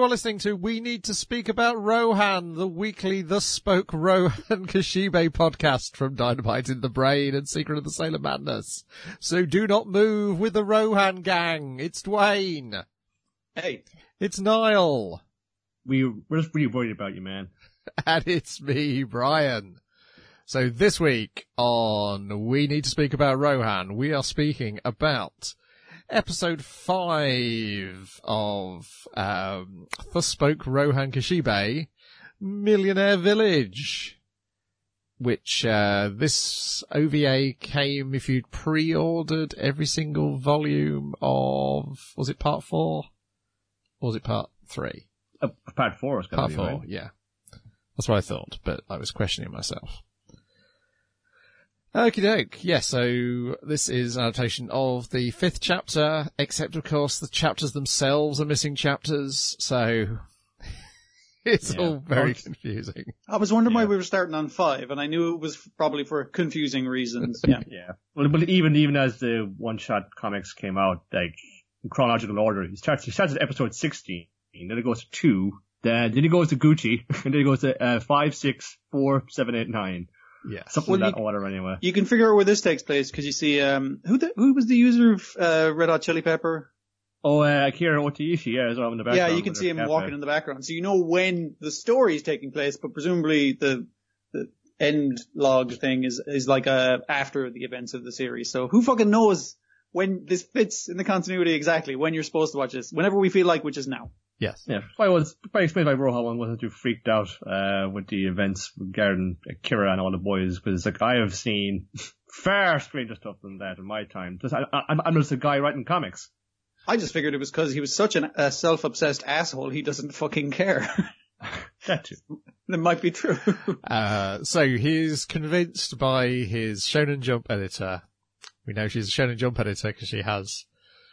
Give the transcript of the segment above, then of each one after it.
are listening to We Need to Speak About Rohan, the weekly The Spoke Rohan Kashibe podcast from Dynamite in the Brain and Secret of the Sailor Madness. So do not move with the Rohan gang. It's Dwayne. Hey. It's Niall. We're just really worried about you, man. And it's me, Brian. So this week on We Need to Speak About Rohan, we are speaking about episode 5 of The Spoke Rohan Kashibe, Millionaire Village, which this OVA came if you'd pre-ordered every single volume of, was it part 4? Or was it part 3? Part 4 is Part be, 4, right? yeah. That's what I thought, but I was questioning myself. Okie doke. Yeah, so this is an adaptation of the 5th chapter, except of course the chapters themselves are missing chapters, so it's all very confusing. I was wondering why we were starting on 5, and I knew it was probably for confusing reasons. Yeah. Yeah. Well, but even as the one-shot comics came out, like, in chronological order, he starts at episode 16, then it goes to 2, then it goes to Gucci, and then it goes to 5, 6, 4, 7, 8, 9. Yeah. Something in that order anyway. You can figure out where this takes place because you see, who was the user of Red Hot Chili Pepper? Oh, Akira Otiishi, yeah, is in the background. Yeah, you can see him walking in the background. So you know when the story is taking place, but presumably the end log thing is like after the events of the series. So who fucking knows when this fits in the continuity exactly, when you're supposed to watch this, whenever we feel like, which is now. Yes. Yeah. Probably explained why Rohan wasn't too freaked out, with the events regarding Akira and all the boys, because like I have seen far stranger stuff than that in my time. I'm just a guy writing comics. I just figured it was because he was such a self-obsessed asshole, he doesn't fucking care. That too. That might be true. So he's convinced by his Shonen Jump editor. We know she's a Shonen Jump editor because she has,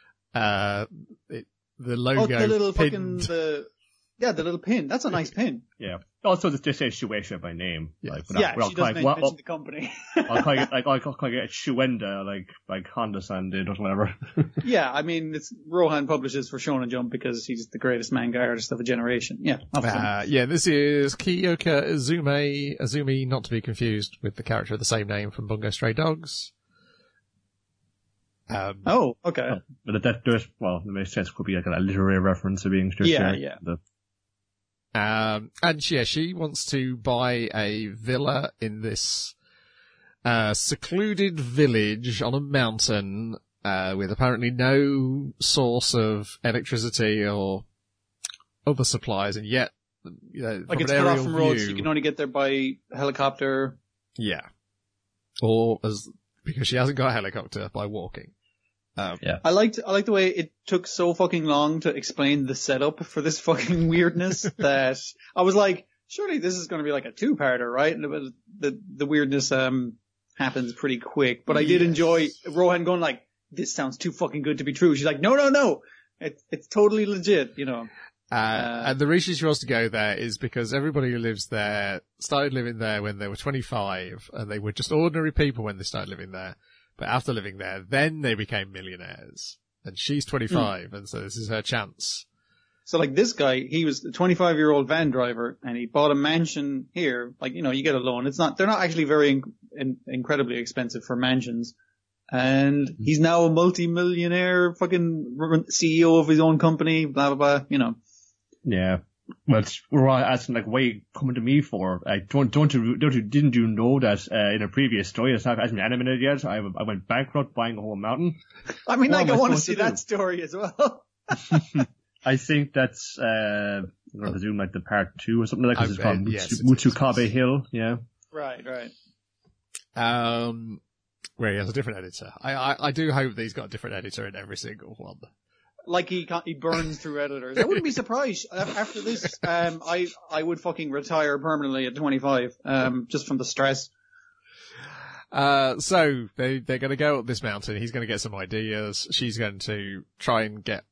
the logo the little pinned. the little pin. That's a nice pin. Yeah. Also, just say Shueisha by name. Yes. Like, she doesn't mention the company. I'll call it Shuenda, like Honda-san did or whatever. Yeah, I mean, Rohan publishes for Shonen Jump because he's the greatest manga artist of a generation. Yeah. This is Kiyoka Azumi, not to be confused with the character of the same name from Bungo Stray Dogs. Okay. But it makes sense. Could be like a literary reference to being strict. Yeah. And she wants to buy a villa in this, secluded village on a mountain, with apparently no source of electricity or other supplies, and yet, like it's cut off from roads, you can only get there by helicopter. Yeah. Because she hasn't got a helicopter, by walking. I liked the way it took so fucking long to explain the setup for this fucking weirdness that I was like, surely this is going to be like a 2-parter, right? And the weirdness happens pretty quick, but I did enjoy Rohan going like, this sounds too fucking good to be true. She's like, no, it's totally legit, you know. And the reason she wants to go there is because everybody who lives there started living there when they were 25, and they were just ordinary people when they started living there. But after living there, then they became millionaires. And she's 25, and so this is her chance. So like this guy, he was a 25-year-old van driver, and he bought a mansion here. Like, you know, you get a loan. They're not actually very incredibly expensive for mansions. And he's now a multi-millionaire fucking CEO of his own company, blah, blah, blah, you know. Yeah. But we're all asking, like, why are you coming to me for? Didn't you know that, in a previous story, it's not hasn't been animated yet? I went bankrupt buying a whole mountain. I mean, I want to see that story as well. I think that's, I'm going to presume like the part 2 or something like that, because it's called Mutsukabe Hill, yeah. Right. Where he has a different editor. I do hope that he's got a different editor in every single one. Like he burns through editors. I wouldn't be surprised after this. I would fucking retire permanently at 25, just from the stress. So they're going to go up this mountain. He's going to get some ideas. She's going to try and get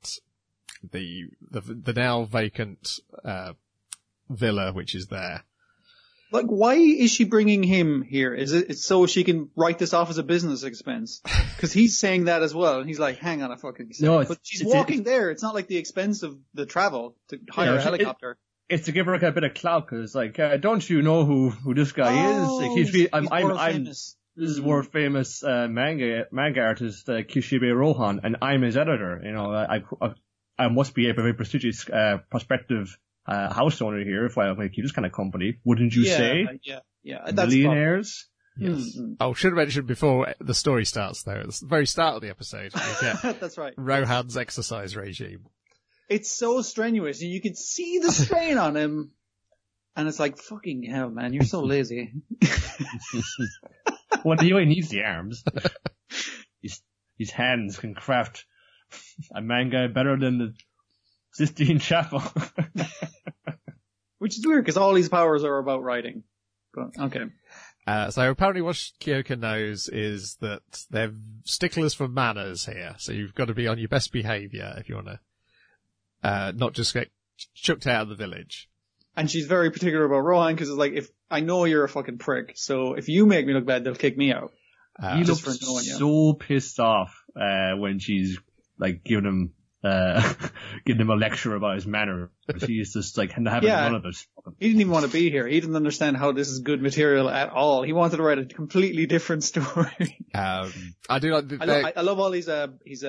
the now vacant, villa, which is there. Like, why is she bringing him here? Is it so she can write this off as a business expense? Because he's saying that as well, and he's like, "Hang on a fucking second." No, but she's walking there. It's not like the expense of the travel to hire a helicopter. It's to give her a bit of clout, because like, don't you know who this guy is? Like, he's famous. This is world famous manga artist Kishibe Rohan, and I'm his editor. You know, I must be a very prestigious prospective house owner here if I keep this kind of company. Wouldn't you say? Yeah. Millionaires. Yes. Mm-hmm. Oh, should have mentioned before the story starts though. At the very start of the episode, you get that's right. Rohan's exercise regime. It's so strenuous, and you can see the strain on him. And it's like, fucking hell, man, you're so lazy. Well, he only needs the arms. His hands can craft a manga better than the Sistine Chapel. Which is weird, because all these powers are about writing. But, okay. So apparently what Kyoka knows is that they're sticklers for manners here. So you've got to be on your best behaviour if you want to, not just get chucked out of the village. And she's very particular about Rohan, because it's like, if I know you're a fucking prick, so if you make me look bad, they'll kick me out. He looks so pissed off when she's like giving him a lecture about his manners. He's just like having none of it. He didn't even want to be here. He didn't understand how this is good material at all. He wanted to write a completely different story. I do like. I love all his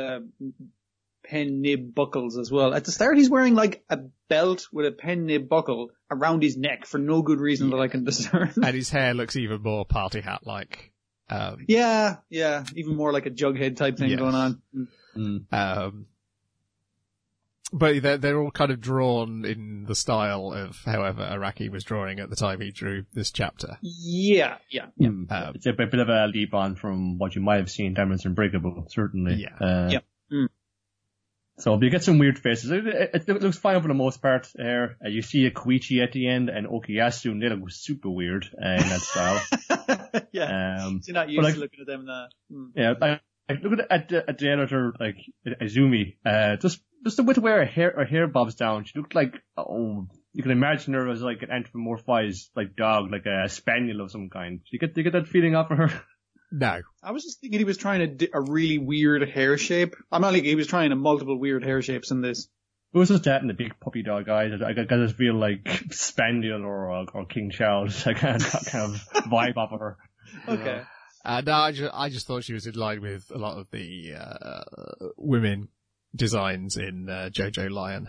pen nib buckles as well. At the start, he's wearing like a belt with a pen nib buckle around his neck for no good reason that I can discern. And his hair looks even more party hat like. Yeah, even more like a Jughead type thing going on. But they're all kind of drawn in the style of however Araki was drawing at the time he drew this chapter. Yeah. It's a bit of a leap on from what you might have seen in Diamonds Unbreakable, certainly. So you get some weird faces. It looks fine for the most part there. You see a Koichi at the end and Okuyasu, and they look super weird in that style. You're not used to looking at them now. Yeah, I look at the editor, like Izumi, just with the way her hair bobs down. She looked like, you can imagine her as like an anthropomorphized like dog, like a spaniel of some kind. Do you get that feeling off of her? No. I was just thinking he was trying to do a really weird hair shape. I'm not like he was trying multiple weird hair shapes in this. It was just that and the big puppy dog eyes. I just feel like Spaniel or King Charles. I kind of vibe off of her. Okay. No, I just thought she was in line with a lot of the women designs in JoJo Lion.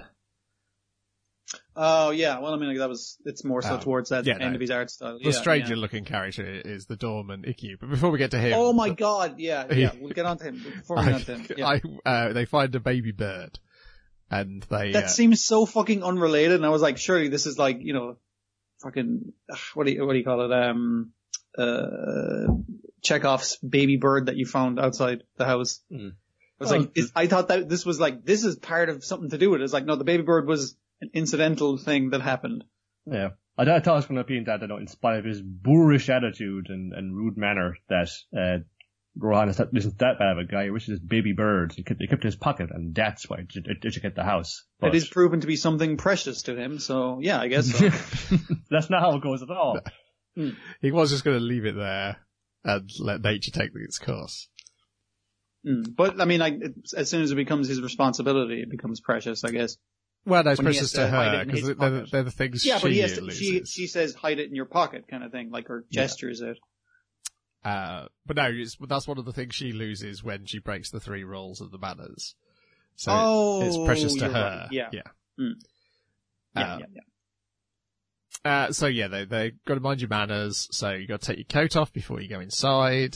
Oh yeah, well I mean like it's more so towards that end of his art style. The stranger looking character is the doorman Ikkyu, but before we get to him... Oh my god, yeah, we'll get on to him. Before we get on to him. They find a baby bird, and they... That seems so fucking unrelated, and I was like, surely this is like, you know, fucking, what do you call it, Chekhov's baby bird that you found outside the house. I was I thought that this was like, this is part of something to do with it. It's like, no, the baby bird was an incidental thing that happened. Yeah. I thought it was going to be in that, in spite of his boorish attitude and rude manner, that Rohan isn't that bad of a guy. He wishes his baby bird. He kept it in his pocket, and that's why it should get the house. But it is proven to be something precious to him, so yeah, I guess so. That's not how it goes at all. He was just going to leave it there and let nature take its course. But, I mean, as soon as it becomes his responsibility, it becomes precious, I guess. Well, no, it's precious to her, because they're the things she loses. She says, hide it in your pocket, kind of thing, like her gestures it. But no, that's one of the things she loses when she breaks the 3 rules of the manners. So it's precious to her. Right. So yeah, they got to mind your manners, so you got to take your coat off before you go inside.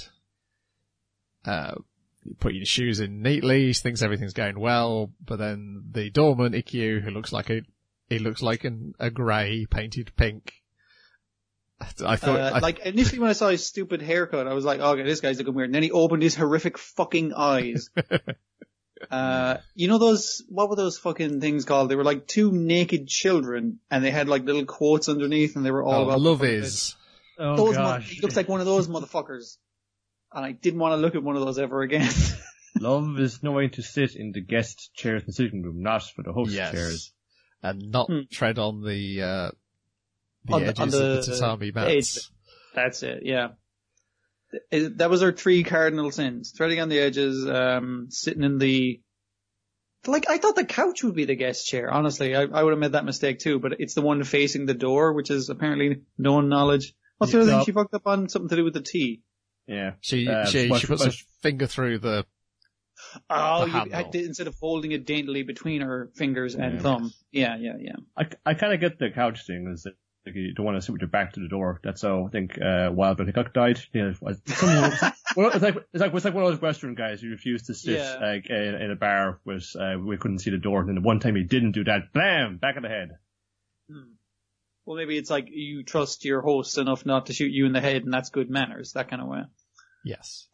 You put your shoes in neatly, thinks everything's going well, but then the doorman, Ikkyu, who looks like a grey painted pink. I thought, like initially when I saw his stupid haircut, I was like, okay, this guy's looking weird. And then he opened his horrific fucking eyes. You know what were those fucking things called? They were like 2 naked children, and they had like little quotes underneath, and they were all about love is. Oh gosh. He looks like one of those motherfuckers. And I didn't want to look at one of those ever again. Love is knowing to sit in the guest chairs in the sitting room, not for the host chairs. And not tread on the The edges of the tatami mats. That's it, yeah. That was our 3 cardinal sins. Threading on the edges, sitting in the... Like, I thought the couch would be the guest chair, honestly. I would have made that mistake too, but it's the one facing the door, which is apparently known knowledge. What's the other thing she fucked up on? Something to do with the tea. Yeah. She puts her finger through the... Oh, instead of holding it daintily between her fingers and thumb. Yeah. I kind of get the couch thing, is that like, you don't want to sit with your back to the door. That's how I think Wild Bill Hickok died. You know, it's like one of those Western guys who refused to sit like in a bar with we couldn't see the door, and then the one time he didn't do that, blam, back of the head. Well, maybe it's like you trust your host enough not to shoot you in the head, and that's good manners, that kind of way. Yes.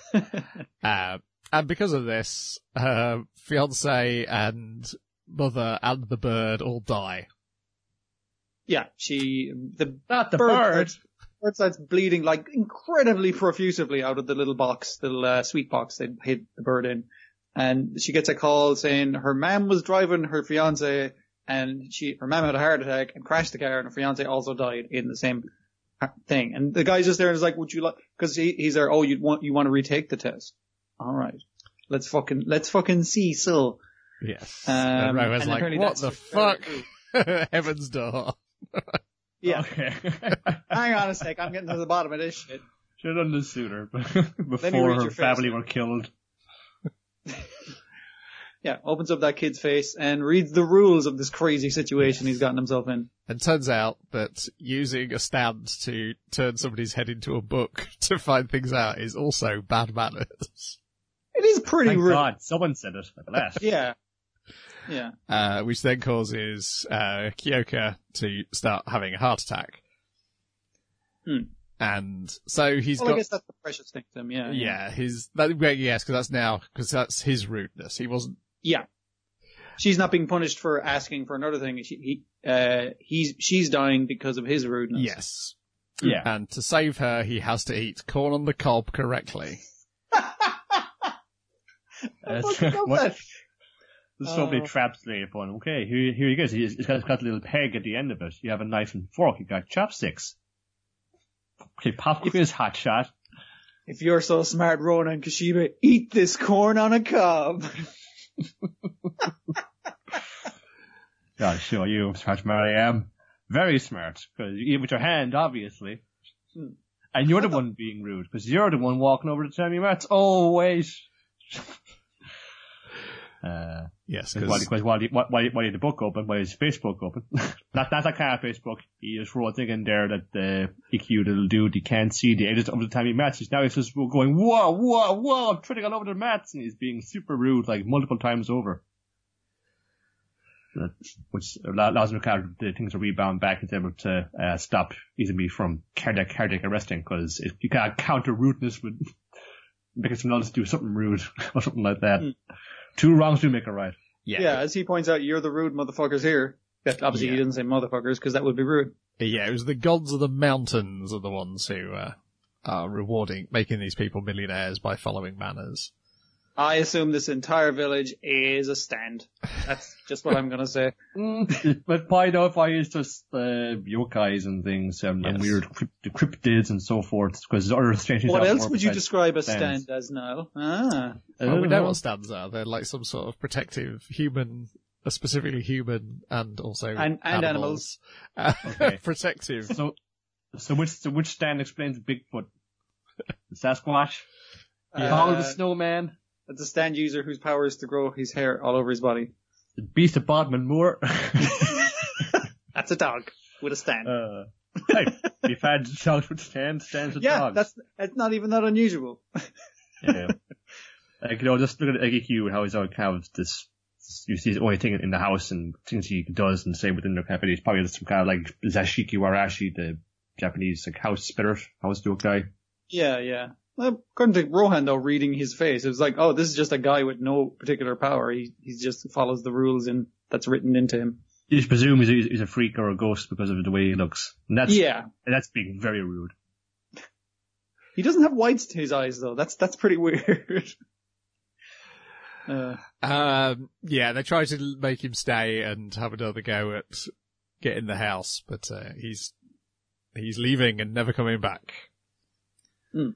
And because of this, her fiance and mother and the bird all die. Yeah, Not the bird. Bird starts bleeding like incredibly profusively out of the little sweet box they hid the bird in. And she gets a call saying her mom was driving her fiance and her mom had a heart attack and crashed the car, and her fiance also died in the same thing. And the guy's just there and is like, would you like, cause he's there, oh, you want to retake the test. All right. Let's fucking see, so. Yes. And Rowan's like, what the fuck? Heaven's door. Yeah. Okay. Hang on a sec, I'm getting to the bottom of this shit. Should have done this sooner, before her family were killed. Yeah, opens up that kid's face and reads the rules of this crazy situation he's gotten himself in. And turns out that using a stand to turn somebody's head into a book to find things out is also bad manners. It is pretty Thank rude. God, someone said it at last. Yeah. Yeah. Which then causes Kyoka to start having a heart attack. And so he's got... I guess that's the precious thing to him, yeah. Yes, because that's his rudeness. He wasn't... Yeah. She's not being punished for asking for another thing. She's dying because of his rudeness. Yes. Yeah. And to save her, he has to eat corn on the cob correctly. There's so many traps laid upon him. Okay, here he goes. He's got a little peg at the end of it. You have a knife and fork. You got chopsticks. Okay, pop quiz, hot shot. If you're so smart, Ronan Kashiba, eat this corn on a cob. Gotta show you how smart I am. Very smart. Because you eat with your hand, obviously. And you're the one being rude, because you're the one walking over to Tammy Mats. Oh, wait. Yes, because while he had the book open, while his Facebook open, not that kind of Facebook, he just wrote a thing in there that the EQ little dude, he can't see the edges of the Tammy Mats. Now he's just going, whoa, I'm treading all over the mats, and he's being super rude, like multiple times over. Which allows the things to rebound back and able to stop Izumi from cardiac arresting, because you can't counter rudeness with making someone else do something rude or something like that. Two wrongs do make a right. Yeah, as he points out, you're the rude motherfuckers here. Obviously, he didn't say motherfuckers because that would be rude. Yeah, it was the gods of the mountains are the ones who are making these people millionaires by following manners. I assume this entire village is a stand. That's just what I'm gonna say. But why is just yokais and things and weird cryptids and so forth, because other strange things. What else would you describe a stand as now? Well, we know what stands are. They're like some sort of protective human, specifically human and also and animals. Okay. Protective. So which stand explains Bigfoot? The Sasquatch? The snowman? It's a stand user whose power is to grow his hair all over his body. The Beast of Bodmin Moor. That's a dog with a stand. Hey, you've had dogs with stands with dogs. Yeah, that's not even that unusual. Yeah. Like, just look at AQ, how he's always kind of this, you see the only thing in the house and things he does and say within the company. He's probably some kind of like Zashiki Warashi, the Japanese like house spirit, house duke guy. Yeah. Well, according to Rohan, though, reading his face, it was like, oh, this is just a guy with no particular power. He just follows the rules that's written into him. You just presume he's a freak or a ghost because of the way he looks. And that's being very rude. He doesn't have whites to his eyes, though. That's pretty weird. They try to make him stay and have another go at getting the house, but he's He's leaving and never coming back. And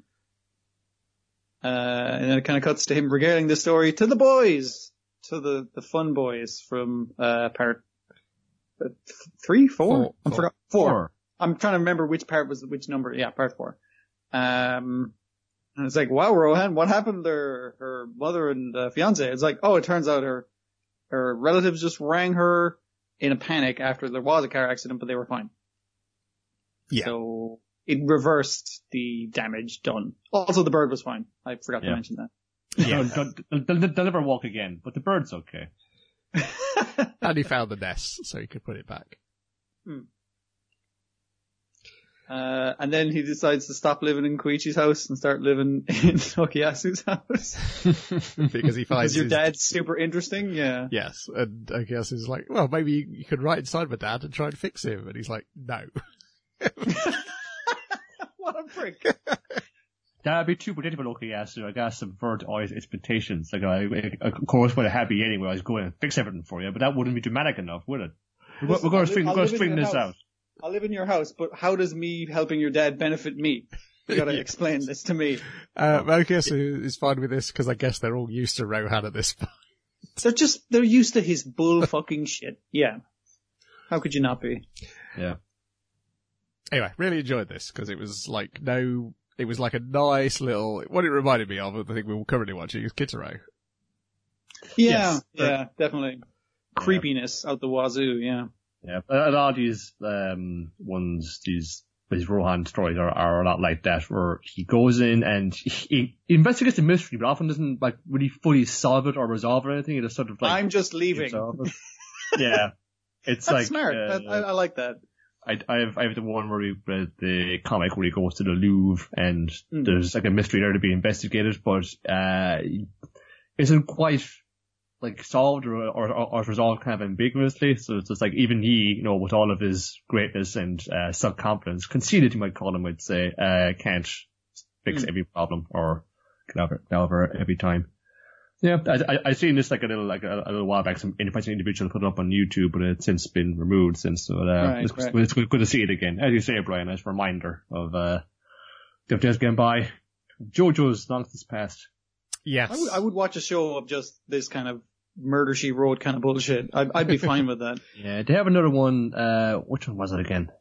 then it kind of cuts to him regaling the story to the boys, to the fun boys from part 3, 4? I forgot. 4. I'm trying to remember which part was which number. Yeah, part 4. And it's like, wow, Rohan, what happened to her mother and fiance? It's like, oh, it turns out her relatives just rang her in a panic after there was a car accident, but they were fine. Yeah. So it reversed the damage done. Also, the bird was fine. I forgot to mention that. Yeah. They'll never walk again, but the bird's okay. And he found the nest, so he could put it back. And then he decides to stop living in Koichi's house and start living in Okuyasu's house. Because he finds Because your dad's super interesting, yeah. Yes, and Okuyasu's like, well, maybe you could ride inside my dad and try and fix him. And he's like, no. What a prick. That'd be too predictable, Okuyasu. I gotta subvert all his expectations. Like, of course, would have be anyway. I was going to fix everything for you, but that wouldn't be dramatic enough, would it? We're going to straighten this out. I'll live in your house, but how does me helping your dad benefit me? You gotta explain this to me. Okuyasu is fine with this because I guess they're all used to Rohan at this point. They're used to his bull fucking shit. Yeah. How could you not be? Yeah. Anyway, really enjoyed this because it was like a nice little, what it reminded me of, the thing we were currently watching is Kitaro. Yeah, yes, definitely. Creepiness out the wazoo, yeah. Yeah, a lot of these these Rohan stories are a lot like that, where he goes in and he investigates the mystery, but often doesn't like really fully solve it or resolve it or anything. It just sort of like, I'm just leaving. Yeah, it's That's like smart. I like that. I have the one where he read the comic where he goes to the Louvre and there's like a mystery there to be investigated, but isn't quite like solved or resolved kind of ambiguously. So it's just like even he, with all of his greatness and self-confidence, conceited, you might call him, I'd say, can't fix every problem or get over every time. Yeah, I seen this like a little while back. Some individual put it up on YouTube, but it's since been removed since. So it's good to see it again. As you say, Brian, as a reminder of the days getting by. JoJo's long since past. Yes, I would watch a show of just this kind of Murder She Wrote kind of bullshit. I'd be fine with that. Yeah, they have another one. Which one was it again?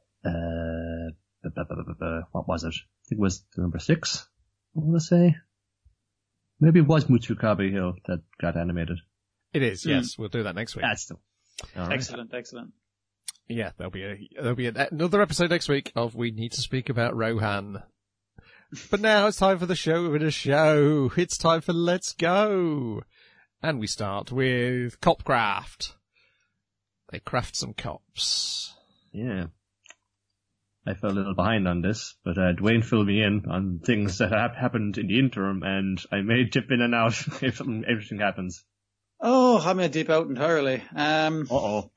What was it? I think it was number 6. I want to say. Maybe it was Mutsukabe Hill that got animated. It is, yes. We'll do that next week. That's right. Excellent. Yeah, there'll be another episode next week of We Need to Speak About Rohan. But now it's time for the show within a show. It's time for Let's Go. And we start with Copcraft. They craft some cops. Yeah. I fell a little behind on this, but Dwayne filled me in on things that have happened in the interim, and I may dip in and out if something interesting happens. Oh, I may dip out entirely. Uh-oh.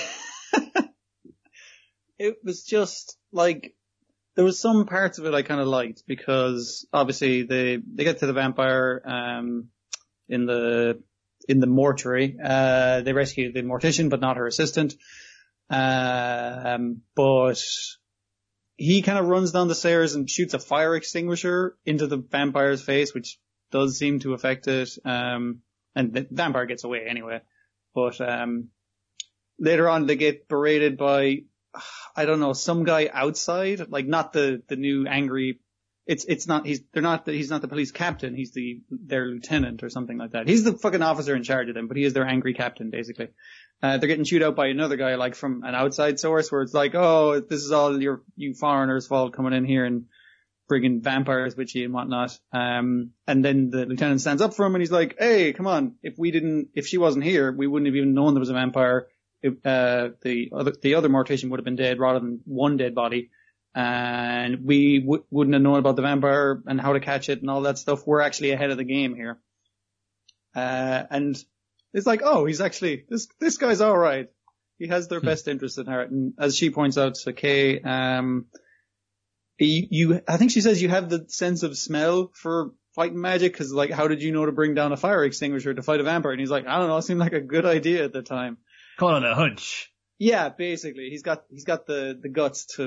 It was just like, there was some parts of it I kind of liked, because obviously they get to the vampire in the mortuary. They rescue the mortician, but not her assistant. But he kind of runs down the stairs and shoots a fire extinguisher into the vampire's face, which does seem to affect it. And the vampire gets away anyway. But later on they get berated by, I don't know, some guy outside, like not the new angry. He's not the police captain. He's their lieutenant or something like that. He's the fucking officer in charge of them, but he is their angry captain, basically. They're getting chewed out by another guy, like from an outside source, where it's like, oh, this is all you foreigners' fault coming in here and bringing vampires with you and whatnot. And then the lieutenant stands up for him and he's like, hey, come on. If she wasn't here, we wouldn't have even known there was a vampire. The other mortician would have been dead rather than one dead body. And we wouldn't have known about the vampire and how to catch it and all that stuff. We're actually ahead of the game here. And it's like, oh, he's actually, this guy's alright. He has their best interest in heart. And as she points out to Kay, I think she says you have the sense of smell for fighting magic, cause like, how did you know to bring down a fire extinguisher to fight a vampire? And he's like, I don't know, it seemed like a good idea at the time. Call it a hunch. Yeah, basically. He's got the guts to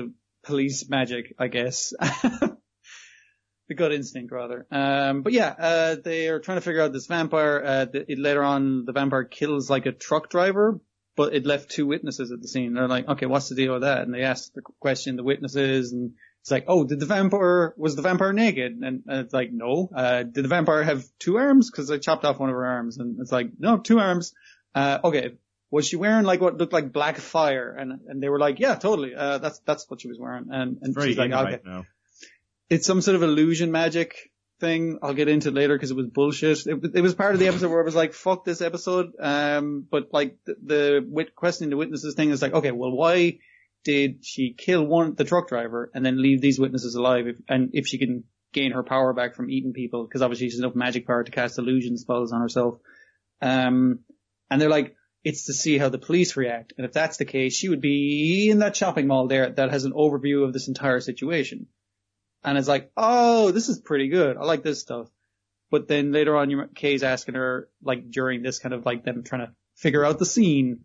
police magic, I guess. The gut instinct, rather. But yeah, they are trying to figure out this vampire. Later on, the vampire kills like a truck driver, but it left 2 witnesses at the scene. They're like, okay, what's the deal with that? And they ask the question, the witnesses, and it's like, oh, was the vampire naked? And it's like, no. Did the vampire have 2 arms? Cause I chopped off one of her arms. And it's like, no, 2 arms. Okay. Was she wearing like what looked like black fire? And they were like, yeah, totally. That's what she was wearing. And she's like, okay. Right now. It's some sort of illusion magic thing. I'll get into it later because it was bullshit. It was part of the episode where I was like, fuck this episode. But like the questioning the witnesses thing is like, okay, well, why did she kill the truck driver and then leave these witnesses alive? If she can gain her power back from eating people, because obviously she has enough magic power to cast illusion spells on herself. And they're like, it's to see how the police react. And if that's the case, she would be in that shopping mall there that has an overview of this entire situation. And it's like, oh, this is pretty good. I like this stuff. But then later on, Kay's asking her, like, during this kind of like them trying to figure out the scene,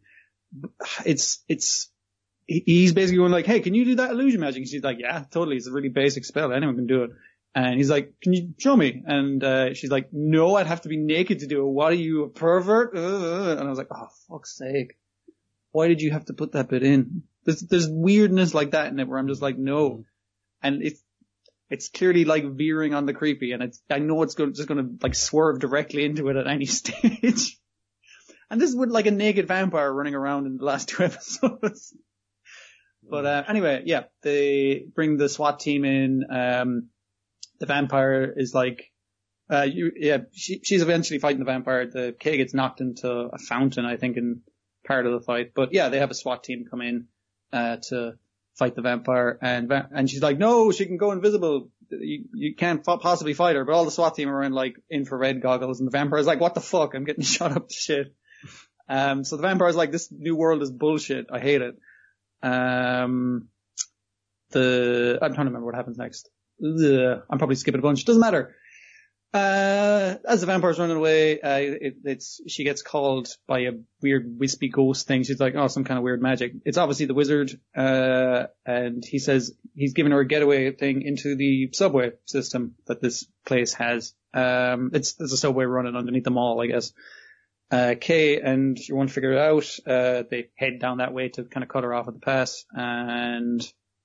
he's basically going like, hey, can you do that illusion magic? And she's like, yeah, totally. It's a really basic spell. Anyone can do it. And he's like, can you show me? And she's like, no, I'd have to be naked to do it. What are you, a pervert? And I was like, oh, fuck's sake. Why did you have to put that bit in? There's weirdness like that in it where I'm just like, no. And it's clearly like veering on the creepy, and I know it's just going to like swerve directly into it at any stage. And this is with like a naked vampire running around in the last 2 episodes. But anyway, yeah, they bring the SWAT team in. The vampire is like, she's eventually fighting the vampire. The Kay gets knocked into a fountain, I think, in part of the fight. But yeah, they have a SWAT team come in to fight the vampire, and she's like, no, she can go invisible. You can't possibly fight her. But all the SWAT team are in like infrared goggles, and the vampire's like, what the fuck? I'm getting shot up to shit. So the vampire's like, this new world is bullshit. I hate it. I'm trying to remember what happens next. I'm probably skipping a bunch. Doesn't matter. As the vampire's running away, she gets called by a weird wispy ghost thing. She's like, oh, some kind of weird magic. It's obviously the wizard, and he says he's giving her a getaway thing into the subway system that this place has. There's a subway running underneath the mall, I guess. Kay and you want to figure it out. They head down that way to kind of cut her off at the pass, and,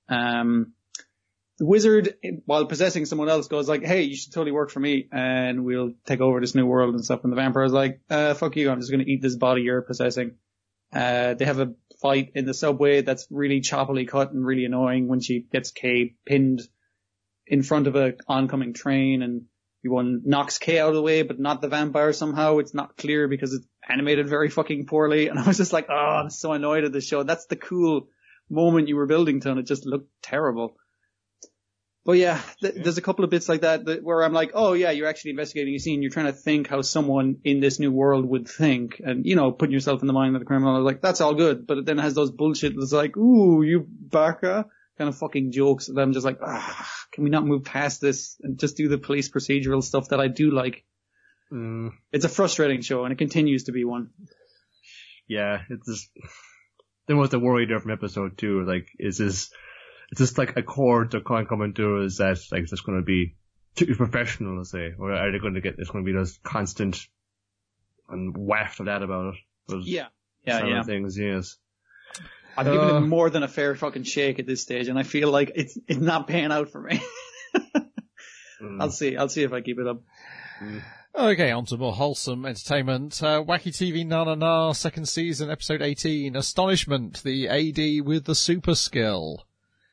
the wizard, while possessing someone else, goes like, hey, you should totally work for me and we'll take over this new world and stuff. And the vampire's like, fuck you, I'm just going to eat this body you're possessing. They have a fight in the subway that's really choppily cut and really annoying when she gets Kay pinned in front of a oncoming train, and everyone knocks Kay out of the way, but not the vampire somehow. It's not clear because it's animated very fucking poorly. And I was just like, oh, I'm so annoyed at this show. That's the cool moment you were building to, and it just looked terrible. But yeah, there's a couple of bits like that where I'm like, oh yeah, you're actually investigating a scene. You're trying to think how someone in this new world would think, and putting yourself in the mind of the criminal. I was like, that's all good, but it then has those bullshit that's like, ooh, you baka kind of fucking jokes. And I'm just like, can we not move past this and just do the police procedural stuff that I do like? It's a frustrating show, and it continues to be one. Yeah, it's just, there was the worry there from episode 2, like, is this, it's just like a chord they're kind of coming to, is that like it's just going to be too professional, let's say, or are they going to get, it's going to be those constant and waft of that about it? Those yeah. Things, yes. I've given it more than a fair fucking shake at this stage, and I feel like it's not paying out for me. I'll see if I keep it up. Okay, on to more wholesome entertainment. Wacky TV Na Na Na, second season, episode 18, Astonishment, the AD with the super skill.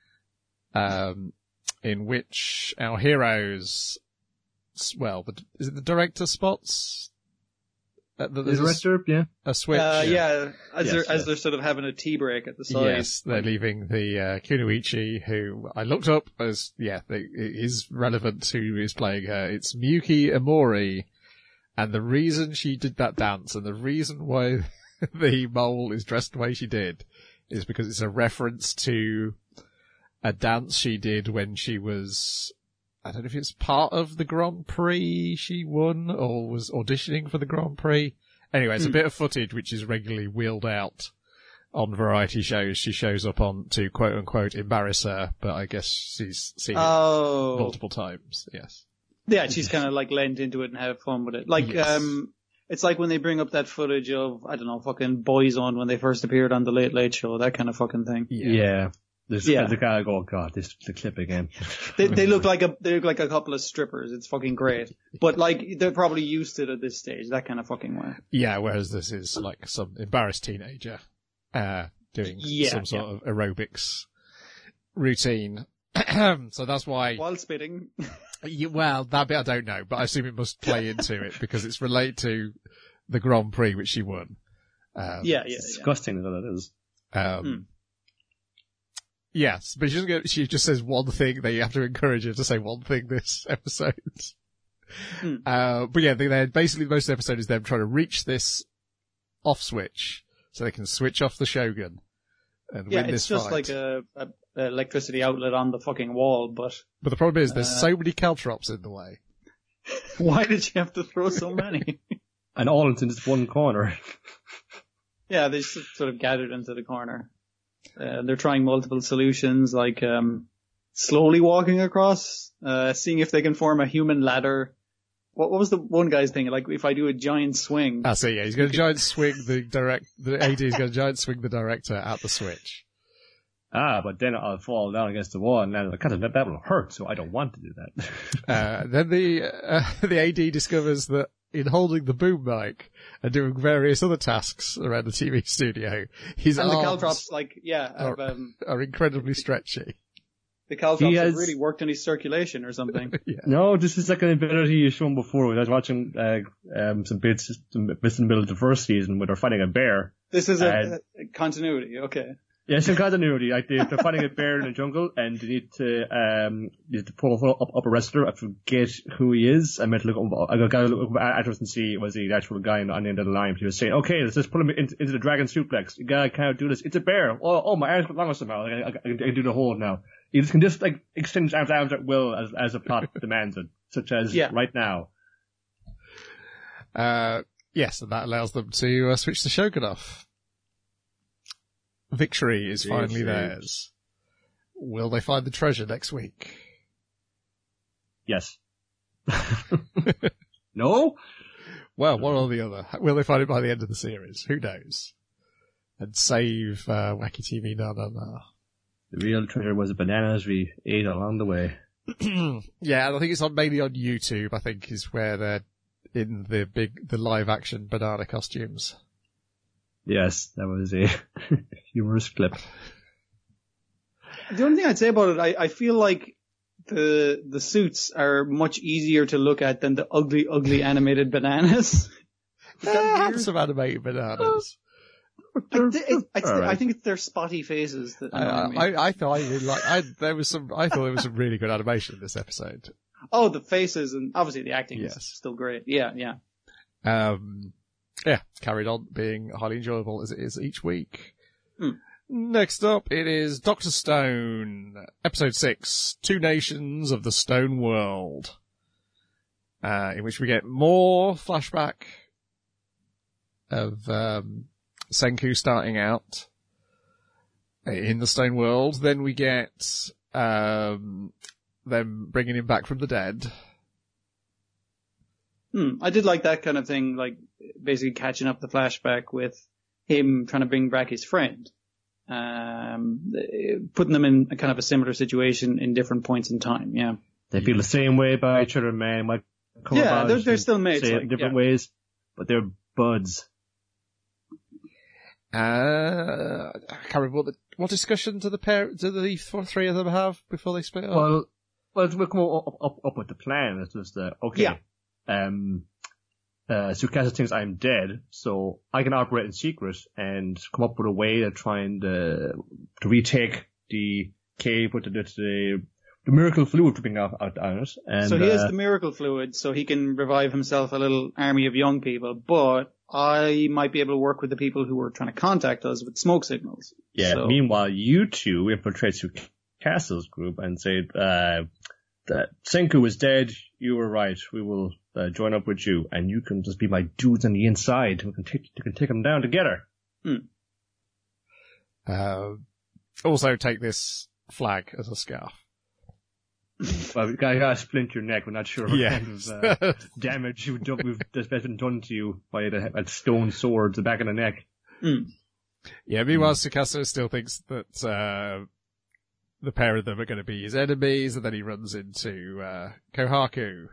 In which our heroes, well, is it the director spots? The director, yeah. A switch. As they're sort of having a tea break at the side. Yes, they're leaving the, Kunoichi, who I looked up as, is relevant to who is playing her. It's Miyuki Amori. And the reason she did that dance and the reason why the mole is dressed the way she did is because it's a reference to a dance she did when she was, I don't know if it's part of the Grand Prix she won or was auditioning for the Grand Prix. Anyway, it's a bit of footage which is regularly wheeled out on variety shows, she shows up on to quote unquote embarrass her, but I guess she's seen it multiple times. Yes. Yeah, she's kind of like lent into it and have fun with it. Like, Yes. it's like when they bring up that footage of, I don't know, fucking Boyzone when they first appeared on the Late Late Show, that kind of fucking thing. Yeah. Yeah. The guy go, oh God, this is the clip again. They look like a couple of strippers. It's fucking great. But like, they're probably used to it at this stage, that kind of fucking way. Yeah, whereas this is like some embarrassed teenager, doing some sort of aerobics routine. So that's why. While spitting. Well, that bit I don't know, but I assume it must play into it because it's related to the Grand Prix which she won. Yeah. Disgusting is what it is. Yes, but she just says one thing. They have to encourage her to say one thing this episode. But yeah, they're basically most of the episode is them trying to reach this off switch so they can switch off the Shogun and win this fight. Yeah, it's just like a electricity outlet on the fucking wall, but the problem is there's so many caltrops in the way. Why did you have to throw so many? And all into this one corner. Yeah, they just sort of gathered into the corner. They're trying multiple solutions, like slowly walking across, seeing if they can form a human ladder. What was the one guy's thing? Like, if I do a giant swing. I see, yeah. He's going to giant swing the AD is going to giant swing the director at the switch. But then I'll fall down against the wall and that will hurt, so I don't want to do that. Then the AD discovers that in holding the boom mic and doing various other tasks around the TV studio, his and arms the caltrops, are incredibly stretchy. The caltrops have really worked on his circulation or something. Yeah. No, this is like an ability you've shown before. When I was watching some bits in the middle of the first season where they're fighting a bear. This is a continuity, okay. Yeah, it's in continuity. Like they're fighting a bear in the jungle, and they need to pull up a wrestler. I forget who he is. I meant to look up. I gotta look up actors and see was he the actual guy on the end of the line. He was saying, "Okay, let's just put him into the dragon suplex. You gotta can't do this. It's a bear. Oh, my arms got longer somehow. I can do the hold now. You can just like extend his arms at will as a plot demands it, such as right now." Yes, and that allows them to switch the Shogun off. Victory is finally theirs. Will they find the treasure next week? Yes. No? Well, one or the other. Will they find it by the end of the series? Who knows? And save Wacky TV Na Na Na. The real treasure was the bananas we ate along the way. Yeah, I think it's mainly on YouTube, I think, is where they're in the live action banana costumes. Yes, that was a humorous clip. The only thing I'd say about it, I feel like the suits are much easier to look at than the ugly animated bananas. Some animated bananas. I think it's their spotty faces that I thought there was some really good animation in this episode. Oh, the faces and obviously the acting is still great. Yeah. Carried on being highly enjoyable as it is each week. Next up, it is Dr. Stone, episode 6, Two Nations of the Stone World, in which we get more flashback of Senku starting out in the Stone World. Then we get them bringing him back from the dead. I did like that kind of thing, like basically catching up the flashback with him trying to bring back his friend. Putting them in a kind of a similar situation in different points in time, yeah. They feel the same way about each other, man. Might come about they're still mates. Say it in different ways, but they're buds. I can't remember what discussion do the three of them have beful they split up? Well, we'll come up with the plan. It's just, okay. Tsukasa thinks I'm dead, so I can operate in secret and come up with a way to try and to retake the cave with the miracle fluid dripping out on it. And, so he has the miracle fluid, so he can revive himself a little army of young people, but I might be able to work with the people who were trying to contact us with smoke signals. Yeah, so. Meanwhile, you two infiltrate Tsukasa's group and say, that Senku is dead, you were right, we will join up with you, and you can just be my dudes on the inside, we can take them down together. Also take this flag as a scarf. Well, we gotta splint your neck. We're not sure what Yes. kind of damage that's been done to you by a stone sword to the back of the neck. Mm. Yeah, meanwhile, Tsukasa still thinks that the pair of them are going to be his enemies, and then he runs into Kohaku,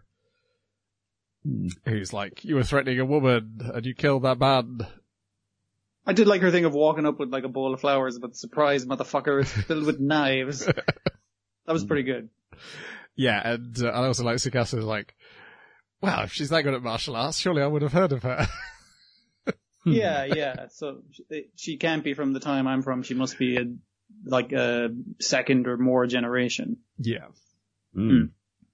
who's like, you were threatening a woman, and you killed that man. I did like her thing of walking up with like a bowl of flowers, but surprise, motherfucker, it's filled with knives. That was pretty good. Yeah, and I also like Tsukasa's like, well, if she's that good at martial arts, surely I would have heard of her. Yeah. So she can't be from the time I'm from. She must be a second or more generation. Yeah. Mm.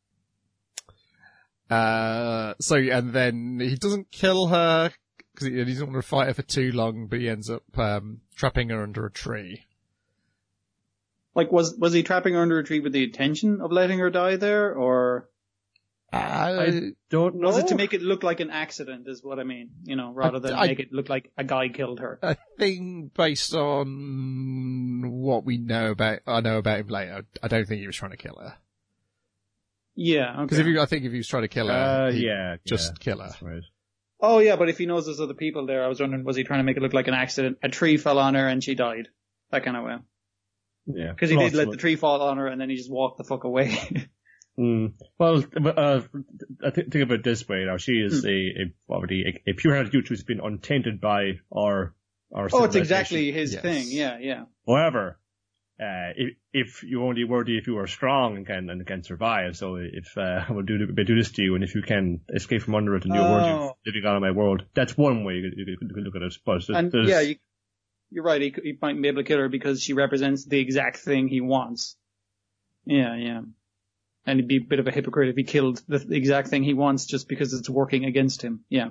So, and then he doesn't kill her because he doesn't want to fight her for too long, but he ends up trapping her under a tree. Like, was he trapping her under a tree with the intention of letting her die there, or? I don't know. Was it to make it look like an accident, is what I mean, rather than make it look like a guy killed her? I think based on what I know about him later, I don't think he was trying to kill her. Yeah, okay. Because I think if he was trying to kill her, just kill her. That's right. Oh yeah, but if he knows there's other people there, I was wondering, was he trying to make it look like an accident? A tree fell on her and she died. That kind of way. Yeah. Because he did let the tree fall on her and then he just walked the fuck away. Well, think about it this way now. She is a pure-hearted youth who's been untainted by our it's exactly his thing. Yeah. However, if you only worthy if you are strong and can survive. So if I will do this to you, and if you can escape from under it and you're worthy of living out of my world, that's one way you can look at it. But you're right. He might be able to kill her because she represents the exact thing he wants. Yeah. And he'd be a bit of a hypocrite if he killed the exact thing he wants just because it's working against him. Yeah.